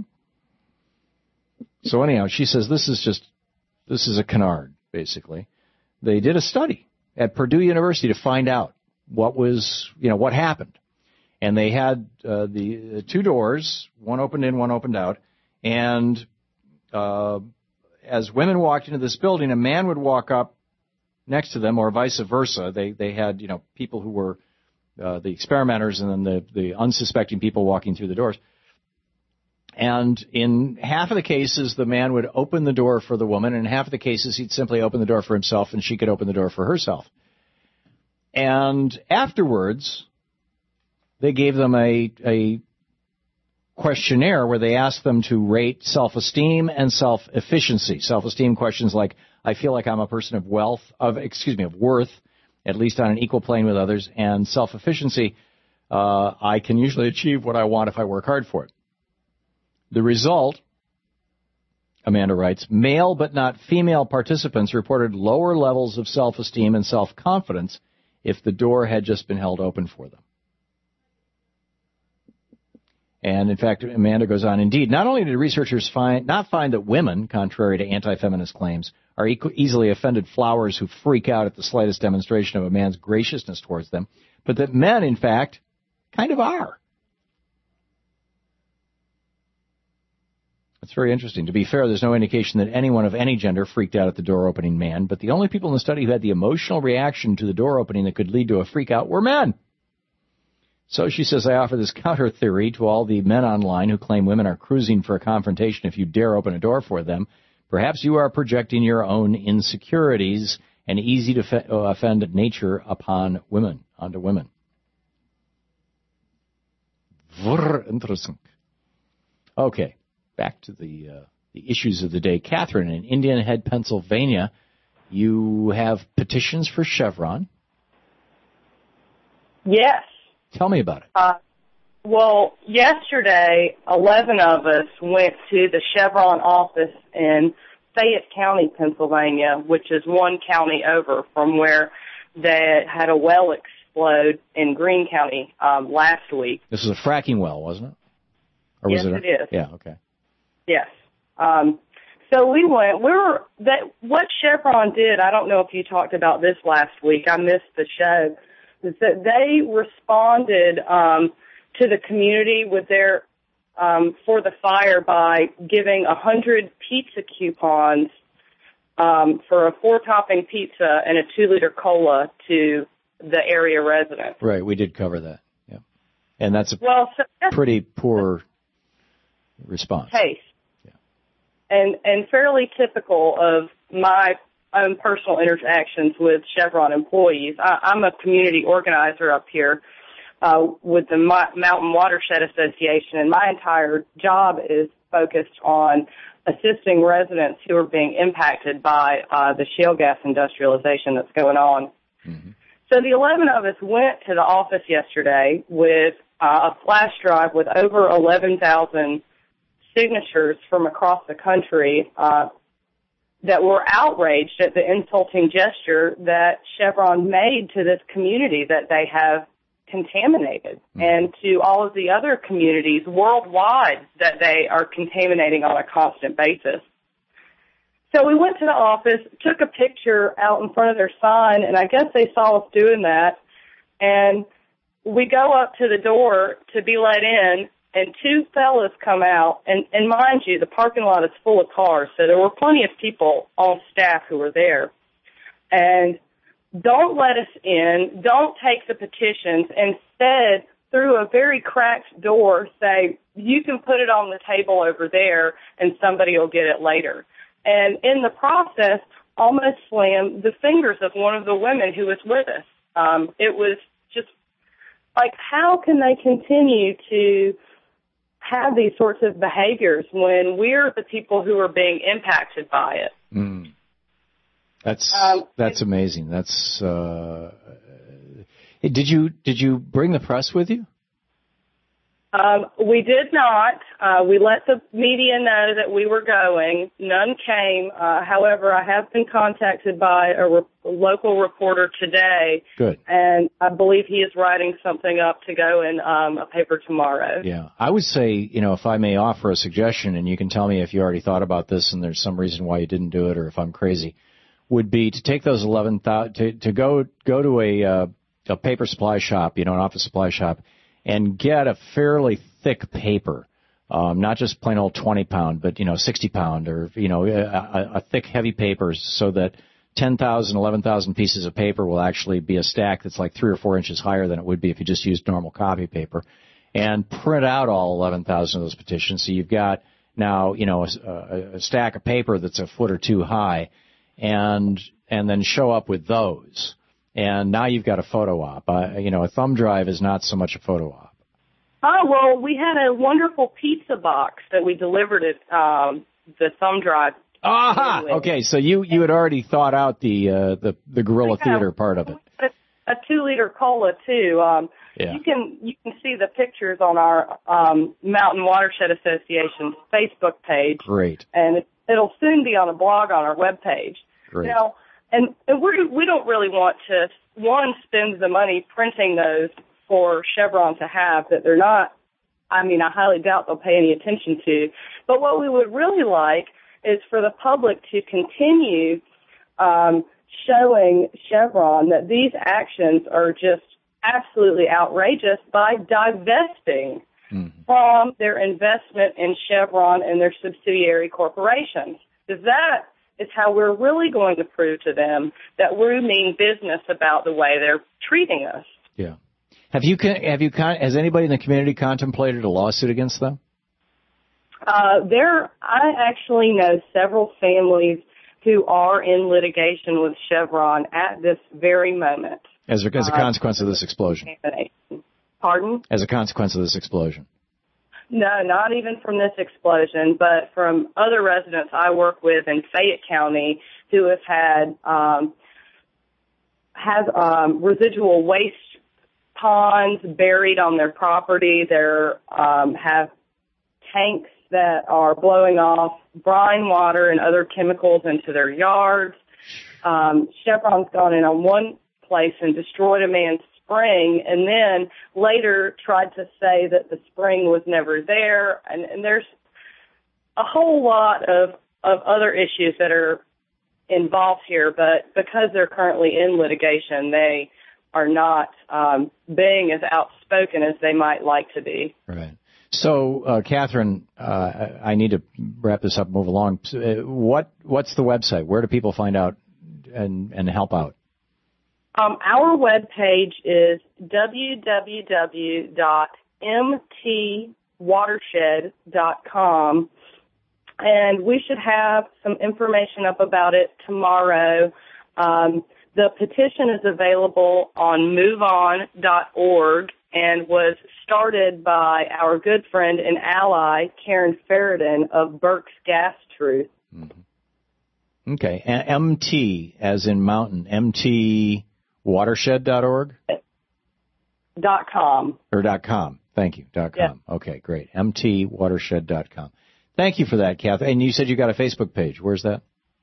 So anyhow, she says this is just, this is a canard, basically. They did a study at Purdue University to find out what was, you know, what happened. And they had uh, the uh, two doors, one opened in, one opened out. And uh, as women walked into this building, a man would walk up next to them, or vice versa. They they had, you know, people who were uh, the experimenters and then the, the unsuspecting people walking through the doors. And in half of the cases, the man would open the door for the woman, and in half of the cases, he'd simply open the door for himself, and she could open the door for herself. And afterwards, they gave them a, a questionnaire where they asked them to rate self-esteem and self-efficiency. Self-esteem questions like, I feel like I'm a person of wealth, of excuse me, of worth, at least on an equal plane with others, and self-efficiency, uh, I can usually achieve what I want if I work hard for it. The result, Amanda writes, male but not female participants reported lower levels of self-esteem and self-confidence if the door had just been held open for them. And, in fact, Amanda goes on, indeed, not only did researchers find not find that women, contrary to anti-feminist claims, are equ- easily offended flowers who freak out at the slightest demonstration of a man's graciousness towards them, but that men, in fact, kind of are. It's very interesting. To be fair, there's no indication that anyone of any gender freaked out at the door-opening man, but the only people in the study who had the emotional reaction to the door opening that could lead to a freak-out were men. So she says, I offer this counter theory to all the men online who claim women are cruising for a confrontation if you dare open a door for them. Perhaps you are projecting your own insecurities and easy to fe- offend nature upon women, onto women. Very interesting. Okay. Back to the uh, the issues of the day. Catherine, in Indian Head, Pennsylvania, you have petitions for Chevron. Yes. Tell me about it. Uh, well, yesterday, eleven of us went to the Chevron office in Fayette County, Pennsylvania, which is one county over from where they had a well explode in Greene County um, last week. This is a fracking well, wasn't it? Or yes, was it, a, it is. Yeah, okay. Yes. Um, so we went, we were, that, what Chevron did, I don't know if you talked about this last week, I missed the show, is that they responded um, to the community with their, um, for the fire by giving a hundred pizza coupons um, for a four-topping pizza and a two-liter cola to the area residents. Right, we did cover that. Yeah, and that's a well, so that's pretty poor response. Case. And, and fairly typical of my own personal interactions with Chevron employees. I, I'm a community organizer up here uh, with the Mo- Mountain Watershed Association, and my entire job is focused on assisting residents who are being impacted by uh, the shale gas industrialization that's going on. Mm-hmm. So the eleven of us went to the office yesterday with uh, a flash drive with over eleven thousand signatures from across the country uh, that were outraged at the insulting gesture that Chevron made to this community that they have contaminated, mm-hmm. and to all of the other communities worldwide that they are contaminating on a constant basis. So we went to the office, took a picture out in front of their sign, and I guess they saw us doing that, and we go up to the door to be let in, and two fellas come out, and, and mind you, the parking lot is full of cars, so there were plenty of people on staff who were there. And don't let us in, don't take the petitions, instead, through a very cracked door, say, you can put it on the table over there, and somebody will get it later. And in the process, almost slammed the fingers of one of the women who was with us. Um, it was just like, how can they continue to have these sorts of behaviors when we're the people who are being impacted by it? Mm. That's um, that's amazing. That's uh, did you did you bring the press with you? Um, we did not. Uh, we let the media know that we were going. None came. Uh, however, I have been contacted by a re- local reporter today. Good. And I believe he is writing something up to go in um, a paper tomorrow. Yeah. I would say, you know, if I may offer a suggestion, and you can tell me if you already thought about this and there's some reason why you didn't do it or if I'm crazy, would be to take those eleven thousand, to, to go, go to a, uh, a paper supply shop, you know, an office supply shop, and get a fairly thick paper, um, not just plain old twenty pound, but, you know, sixty pound or, you know, a, a thick, heavy paper so that ten thousand, eleven thousand pieces of paper will actually be a stack that's like three or four inches higher than it would be if you just used normal copy paper. and print out all eleven thousand of those petitions. So you've got now, you know, a, a stack of paper that's a foot or two high, and and then show up with those. And now you've got a photo op. Uh, you know, a thumb drive is not so much a photo op. Oh, well, we had a wonderful pizza box that we delivered at um, the thumb drive. Aha! Okay, so you, you had already thought out the uh, the, the guerrilla theater part of it. A, a two-liter cola, too. Um, yeah. You can you can see the pictures on our um, Mountain Watershed Association's Facebook page. Great. And it, it'll soon be on a blog on our webpage. Great. Now, and, and we we don't really want to, one, spend the money printing those for Chevron to have that they're not, I mean, I highly doubt they'll pay any attention to. But what we would really like is for the public to continue um, showing Chevron that these actions are just absolutely outrageous by divesting mm-hmm. from their investment in Chevron and their subsidiary corporations. Because that is how we're really going to prove to them that we mean business about the way they're treating us. Yeah. Have you, have you, has anybody in the community contemplated a lawsuit against them? Uh, there, I actually know several families who are in litigation with Chevron at this very moment. As a, as a consequence uh, of this explosion? Pardon? As a consequence of this explosion? No, not even from this explosion, but from other residents I work with in Fayette County who have had, um, have, um, residual waste ponds buried on their property. They're, um, have tanks that are blowing off brine water and other chemicals into their yards. Um, Chevron's gone in on one place and destroyed a man's spring, and then later tried to say that the spring was never there. And, and there's a whole lot of, of other issues that are involved here, but because they're currently in litigation, they are not um, being as outspoken as they might like to be. Right. So, uh, Catherine, uh, I need to wrap this up and move along. What What's the website? Where do people find out and, and help out? Um, our webpage is w w w dot m t watershed dot com, and we should have some information up about it tomorrow. Um, the petition is available on move on dot org and was started by our good friend and ally, Karen Ferridan of Burke's Gas Truth. Mm-hmm. Okay. And M T, as in mountain, M T watershed dot org? Dot com. Or dot com. Thank you. Dot com. Yeah. Okay, great. M T watershed dot com. Thank you for that, Catherine. And you said you got a Facebook page. Where's that?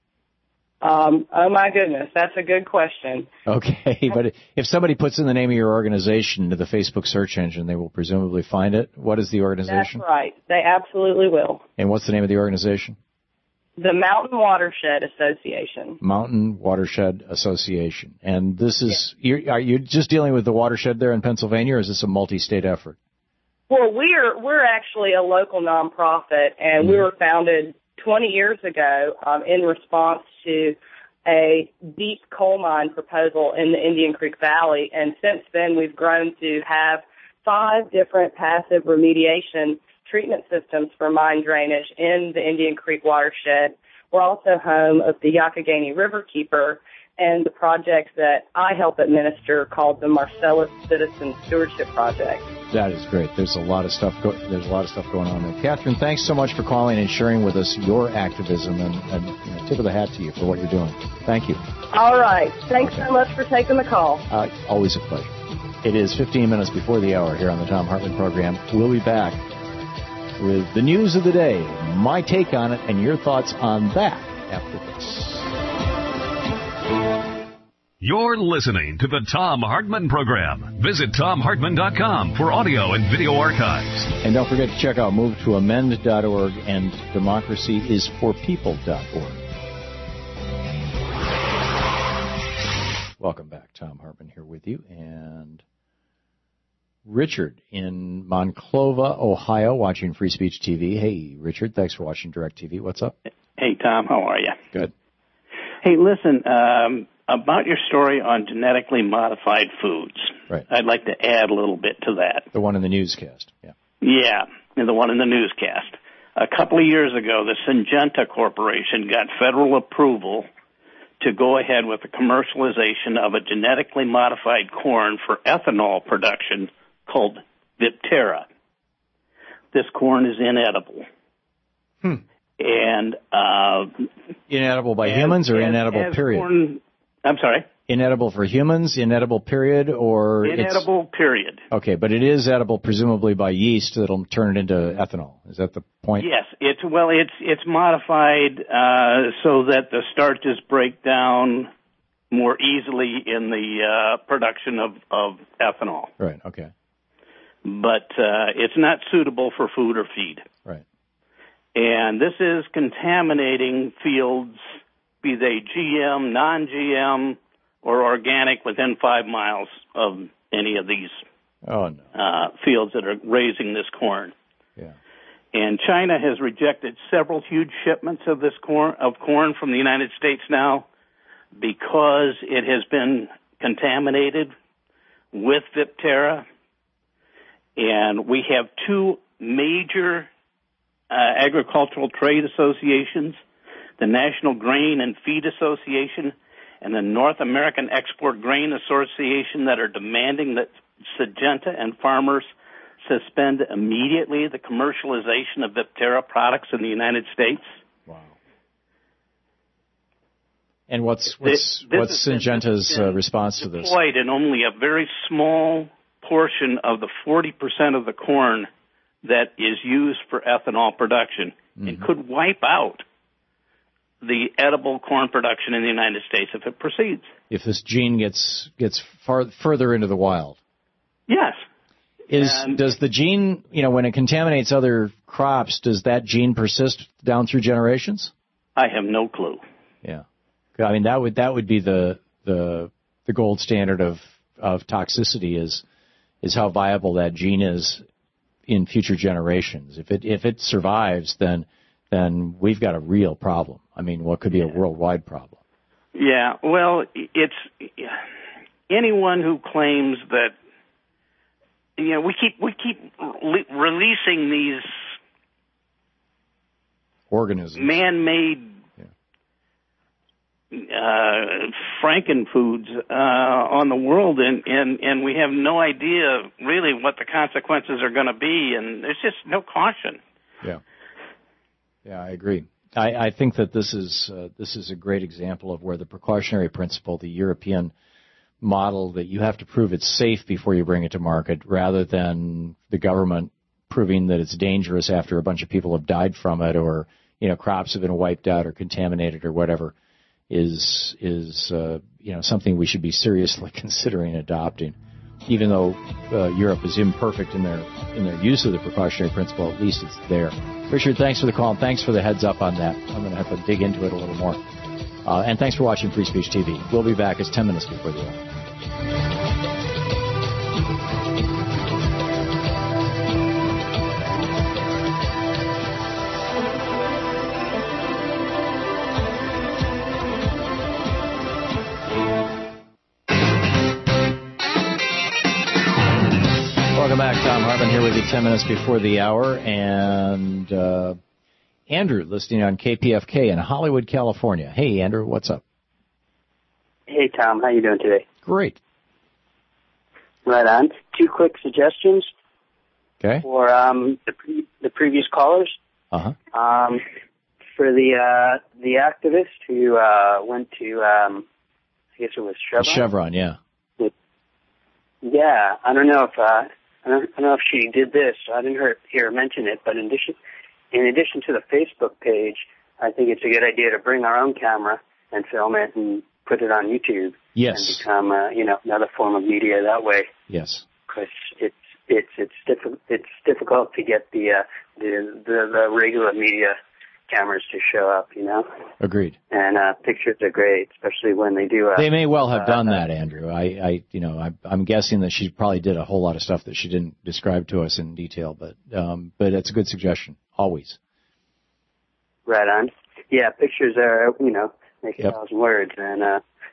Um, oh, my goodness. That's a good question. Okay, but if somebody puts in the name of your organization into the Facebook search engine, they will presumably find it. What is the organization? That's right. They absolutely will. And what's the name of the organization? The Mountain Watershed Association. Mountain Watershed Association. And this is, yeah. you're, are you just dealing with the watershed there in Pennsylvania, or is this a multi-state effort? Well, we're, we're actually a local nonprofit, and mm. we were founded twenty years ago um, in response to a deep coal mine proposal in the Indian Creek Valley. And since then, we've grown to have five different passive remediation treatment systems for mine drainage in the Indian Creek watershed. We're also home of the Youghiogheny Riverkeeper and the project that I help administer called the Marcellus Citizen Stewardship Project. That is great. There's a lot of stuff. Go- there's a lot of stuff going on there. Catherine, thanks so much for calling and sharing with us your activism, and, and you know, tip of the hat to you for what you're doing. Thank you. All right. Thanks okay. so much for taking the call. Uh, always a pleasure. It is fifteen minutes before the hour here on the Thom Hartmann program. We'll be back with the news of the day, my take on it, and your thoughts on that after this. You're listening to the Thom Hartmann program. Visit tom hartmann dot com for audio and video archives. And don't forget to check out move to amend dot org and democracy is for people dot org. Welcome back. Thom Hartmann here with you. And Richard in Monclova, Ohio, watching Free Speech T V. Hey, Richard, thanks for watching DirecTV. What's up? Hey, Tom, how are you? Good. Hey, listen, um, about your story on genetically modified foods. Right. I'd like to add a little bit to that. The one in the newscast. Yeah. Yeah, and the one in the newscast. A couple of years ago, the Syngenta Corporation got federal approval to go ahead with the commercialization of a genetically modified corn for ethanol production called Viptera. This corn is inedible. Hmm. And uh, inedible by as, humans or as, inedible as period? Corn, I'm sorry? Inedible for humans, inedible period, or inedible it's, period. Okay, but it is edible presumably by yeast that'll turn it into ethanol. Is that the point? Yes, it's well, it's it's modified uh, so that the starches break down more easily in the uh, production of, of ethanol. Right. Okay. But uh, it's not suitable for food or feed. Right. And this is contaminating fields, be they G M, non-G M, or organic, within five miles of any of these oh, no. uh, fields that are raising this corn. Yeah. And China has rejected several huge shipments of this corn of corn from the United States now because it has been contaminated with Viptera. And we have two major uh, agricultural trade associations, the National Grain and Feed Association and the North American Export Grain Association, that are demanding that Syngenta and farmers suspend immediately the commercialization of Viptera products in the United States. Wow. And what's what's this, this what's Syngenta's uh, response to this? Deployed in only a very small portion of the forty percent of the corn that is used for ethanol production, mm-hmm. and could wipe out the edible corn production in the United States if it proceeds. If this gene gets gets far further into the wild. Yes. Is and does the gene, you know, when it contaminates other crops, does that gene persist down through generations? I have no clue. Yeah. I mean, that would that would be the the the gold standard of of toxicity is is how viable that gene is in future generations. If it if it survives, then then we've got a real problem. I mean, what could be a worldwide problem? Yeah, well, it's anyone who claims that, you know, we keep we keep re- releasing these organisms, man-made yeah. uh, frankenfoods uh, on the world, and, and and we have no idea really what the consequences are going to be, and there's just no caution. Yeah. Yeah, I agree. I, I think that this is uh, this is a great example of where the precautionary principle, the European model that you have to prove it's safe before you bring it to market, rather than the government proving that it's dangerous after a bunch of people have died from it, or you know crops have been wiped out or contaminated or whatever, is is uh, you know something we should be seriously considering adopting. Even though uh, Europe is imperfect in their in their use of the precautionary principle, at least it's there. Richard, thanks for the call, and thanks for the heads up on that. I'm going to have to dig into it a little more. Uh, and thanks for watching Free Speech T V. We'll be back. It's ten minutes before the hour. Welcome back. Tom Hartman here with you ten minutes before the hour. And uh, Andrew listening on K P F K in Hollywood, California. Hey, Andrew, what's up? Hey, Tom. How you doing today? Great. Right on. Two quick suggestions okay. for um, the, pre- the previous callers. Uh-huh. Um, for the uh, the activist who uh, went to, um, I guess it was Chevron? Chevron, yeah. Yeah, I don't know if uh, I don't, I don't know if she did this. I didn't hear, hear her mention it, but in addition, in addition to the Facebook page, I think it's a good idea to bring our own camera and film it and put it on YouTube. Yes. And become, uh, you know, another form of media that way. Yes. Because it's it's it's difficult it's difficult to get the uh, the, the the regular media cameras to show up, you know. Agreed. And uh, pictures are great, especially when they do. Uh, they may well have uh, done that, Andrew. I, I you know, I, I'm guessing that she probably did a whole lot of stuff that she didn't describe to us in detail, but um, but it's a good suggestion, always. Right on. Yeah, pictures are, you know, make a yep. thousand words, and uh,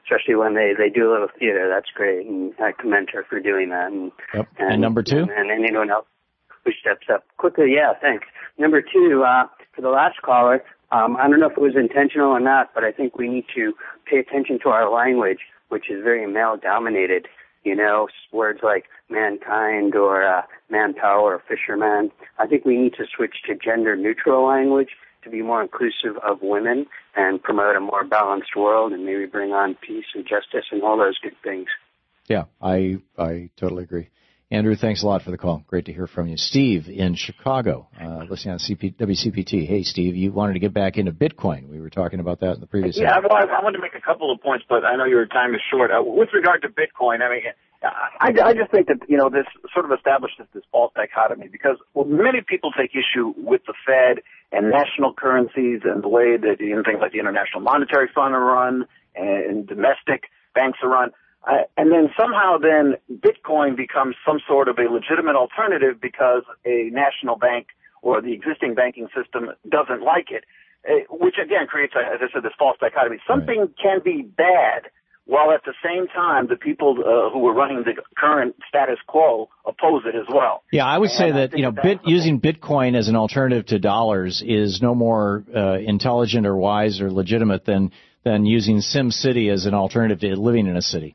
especially when they, they do a little theater. That's great, and I commend her for doing that. And, yep. and, and number two? And, and anyone else who steps up quickly, yeah, thanks. Number two, uh, for the last caller, um, I don't know if it was intentional or not, but I think we need to pay attention to our language, which is very male-dominated. You know, words like mankind or uh, manpower or fisherman. I think we need to switch to gender-neutral language to be more inclusive of women and promote a more balanced world and maybe bring on peace and justice and all those good things. Yeah, I I totally agree. Andrew, thanks a lot for the call. Great to hear from you. Steve in Chicago, uh, listening on C P, W C P T. Hey, Steve, you wanted to get back into Bitcoin. We were talking about that in the previous Yeah, hour. well, I, I wanted to make a couple of points, but I know your time is short. Uh, with regard to Bitcoin, I mean, I, I just think that, you know, this sort of establishes this false dichotomy because well, many people take issue with the Fed and national currencies and the way that you know, things like the International Monetary Fund are run and domestic banks are run. Uh, and then somehow then Bitcoin becomes some sort of a legitimate alternative because a national bank or the existing banking system doesn't like it, uh, which again creates, a, as I said, this false dichotomy. Something right. can be bad while at the same time the people uh, who are running the current status quo oppose it as well. Yeah, I would and say I that, you know, bit, using Bitcoin as an alternative to dollars is no more uh, intelligent or wise or legitimate than, than using SimCity as an alternative to living in a city.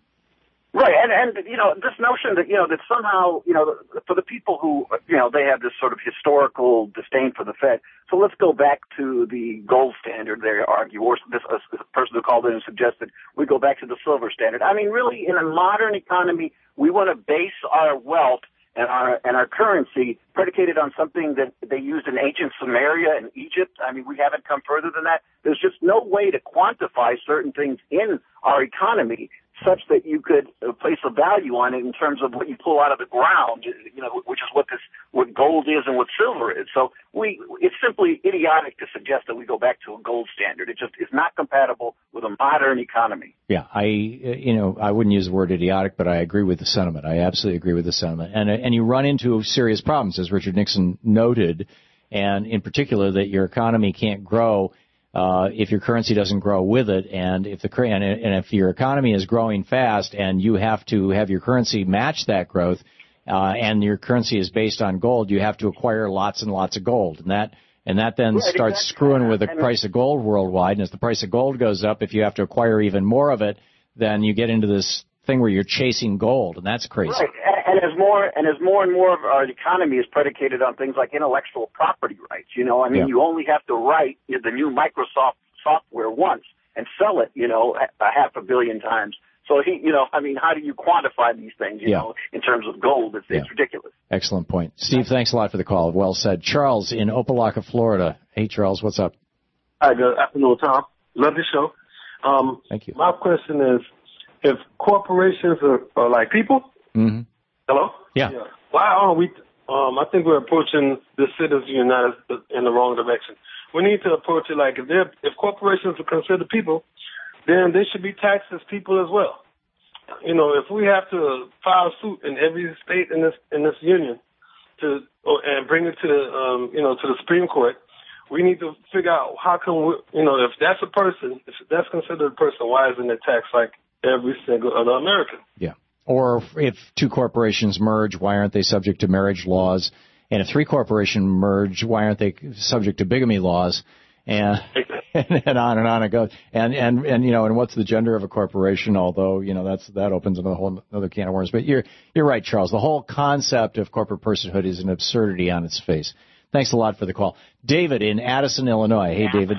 Right, and, and, you know, this notion that, you know, that somehow, you know, for the people who, you know, they have this sort of historical disdain for the Fed. So let's go back to the gold standard, they argue, or this uh, person who called in and suggested we go back to the silver standard. I mean, really, in a modern economy, we want to base our wealth and our and our currency predicated on something that they used in ancient Sumeria and Egypt. I mean, we haven't come further than that. There's just no way to quantify certain things in our economy such that you could uh, place a value on it in terms of what you pull out of the ground, you know, which is what this, what gold is and what silver is. So we, it's simply idiotic to suggest that we go back to a gold standard. It just is not compatible with a modern economy. Yeah, I, you know, I wouldn't use the word idiotic, but I agree with the sentiment. I absolutely agree with the sentiment. And, and you run into serious problems, as Richard Nixon noted, and in particular that your economy can't grow Uh, if your currency doesn't grow with it, and if the and, and if your economy is growing fast, and you have to have your currency match that growth, uh, and your currency is based on gold, you have to acquire lots and lots of gold, and that and that then right, starts exactly. screwing with the and price of gold worldwide. And as the price of gold goes up, if you have to acquire even more of it, then you get into this thing where you're chasing gold, and that's crazy. Right, and, and as more and as more and more of our economy is predicated on things like intellectual property rights, you know, I mean, yeah. you only have to write the new Microsoft software once and sell it, you know, a half a billion times. So he, you know, I mean, how do you quantify these things, you yeah. know, in terms of gold? It's, yeah. it's ridiculous. Excellent point. Steve, thanks a lot for the call. Well said. Charles in Opelika, Florida. Hey, Charles, what's up? Hi, good afternoon, Tom. Love your show. Um, Thank you. My question is, if corporations are, are like people, mm-hmm. hello? Yeah. yeah. Why are we, um, I think we're approaching the citizens united in the wrong direction. We need to approach it like if they're, if corporations are considered people, then they should be taxed as people as well. You know, if we have to file suit in every state in this in this union to or, and bring it to the um, you know to the Supreme Court, we need to figure out how can we, you know, if that's a person, if that's considered a person, why isn't it taxed like every single other American? Yeah. Or if two corporations merge, why aren't they subject to marriage laws? And if three corporations merge, why aren't they subject to bigamy laws? And, and on and on it goes. And, and, and, you know, and what's the gender of a corporation? Although, you know, that's, that opens another whole, another can of worms. But you're, you're right, Charles. The whole concept of corporate personhood is an absurdity on its face. Thanks a lot for the call. David in Addison, Illinois. Hey, David.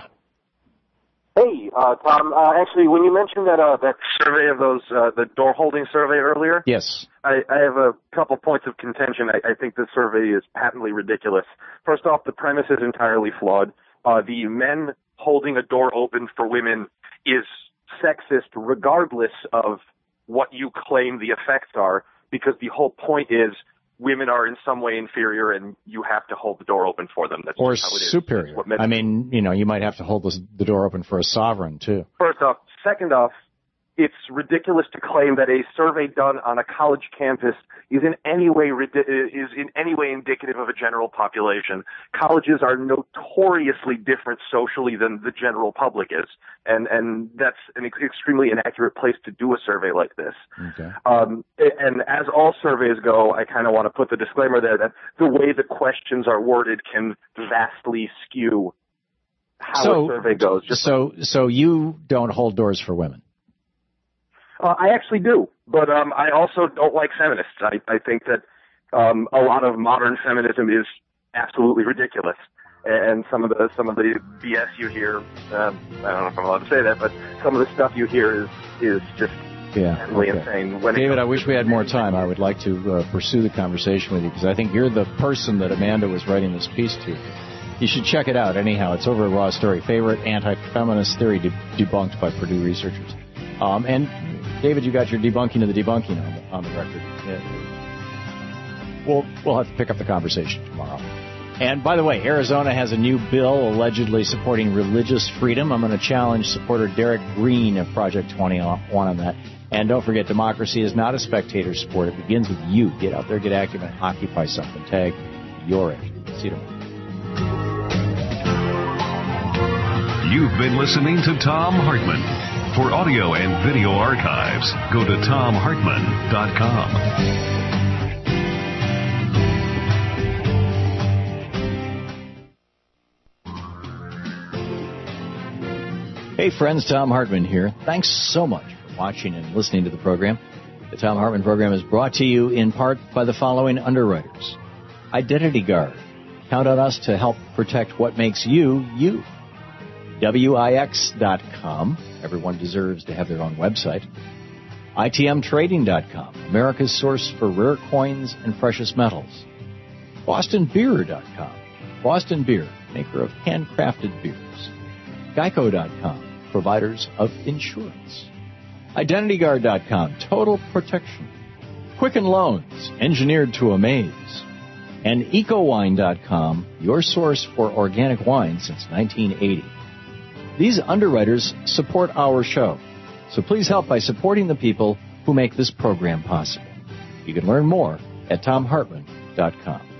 Hey, uh, Tom. Uh, actually, when you mentioned that uh, that survey of those, uh, the door holding survey earlier, yes, I, I have a couple points of contention. I, I think this survey is patently ridiculous. First off, the premise is entirely flawed. Uh, the men holding a door open for women is sexist, regardless of what you claim the effects are, because the whole point is women are in some way inferior, and you have to hold the door open for them. That's or how it is. superior. I mean, you know, you might have to hold the door open for a sovereign, too. First off. Second off, it's ridiculous to claim that a survey done on a college campus is in any way is in any way indicative of a general population. Colleges are notoriously different socially than the general public is, and and that's an extremely inaccurate place to do a survey like this. Okay. Um, and as all surveys go, I kind of want to put the disclaimer there that the way the questions are worded can vastly skew how so, a survey goes. Just so, so you don't hold doors for women? Uh, I actually do, but um, I also don't like feminists. I, I think that um, a lot of modern feminism is absolutely ridiculous, and some of the some of the B S you hear, um, I don't know if I'm allowed to say that, but some of the stuff you hear is is just yeah, totally okay. insane. When David, it, I wish we had more time. I would like to uh, pursue the conversation with you because I think you're the person that Amanda was writing this piece to. You should check it out. Anyhow, it's over at Raw Story. Favorite anti-feminist theory de- debunked by Purdue researchers. Um, and David, you got your debunking of the debunking on the, on the record. Yeah. We'll, we'll have to pick up the conversation tomorrow. And by the way, Arizona has a new bill allegedly supporting religious freedom. I'm going to challenge supporter Derek Green of Project twenty-one on that. And don't forget, democracy is not a spectator sport. It begins with you. Get out there, get active, and occupy something. Tag your it. See you tomorrow. You've been listening to Thom Hartmann. For audio and video archives, go to thom hartmann dot com. Hey friends, Thom Hartmann here. Thanks so much for watching and listening to the program. The Thom Hartmann program is brought to you in part by the following underwriters. Identity Guard. Count on us to help protect what makes you, you. W I X dot com. Everyone deserves to have their own website. I T M Trading dot com. America's source for rare coins and precious metals. Boston Beer dot com. Boston Beer, maker of handcrafted beers. Geico dot com. Providers of insurance. Identity Guard dot com. Total protection. Quicken Loans, engineered to amaze. And Eco Wine dot com, your source for organic wine since nineteen eighty. These underwriters support our show, so please help by supporting the people who make this program possible. You can learn more at thom hartmann dot com.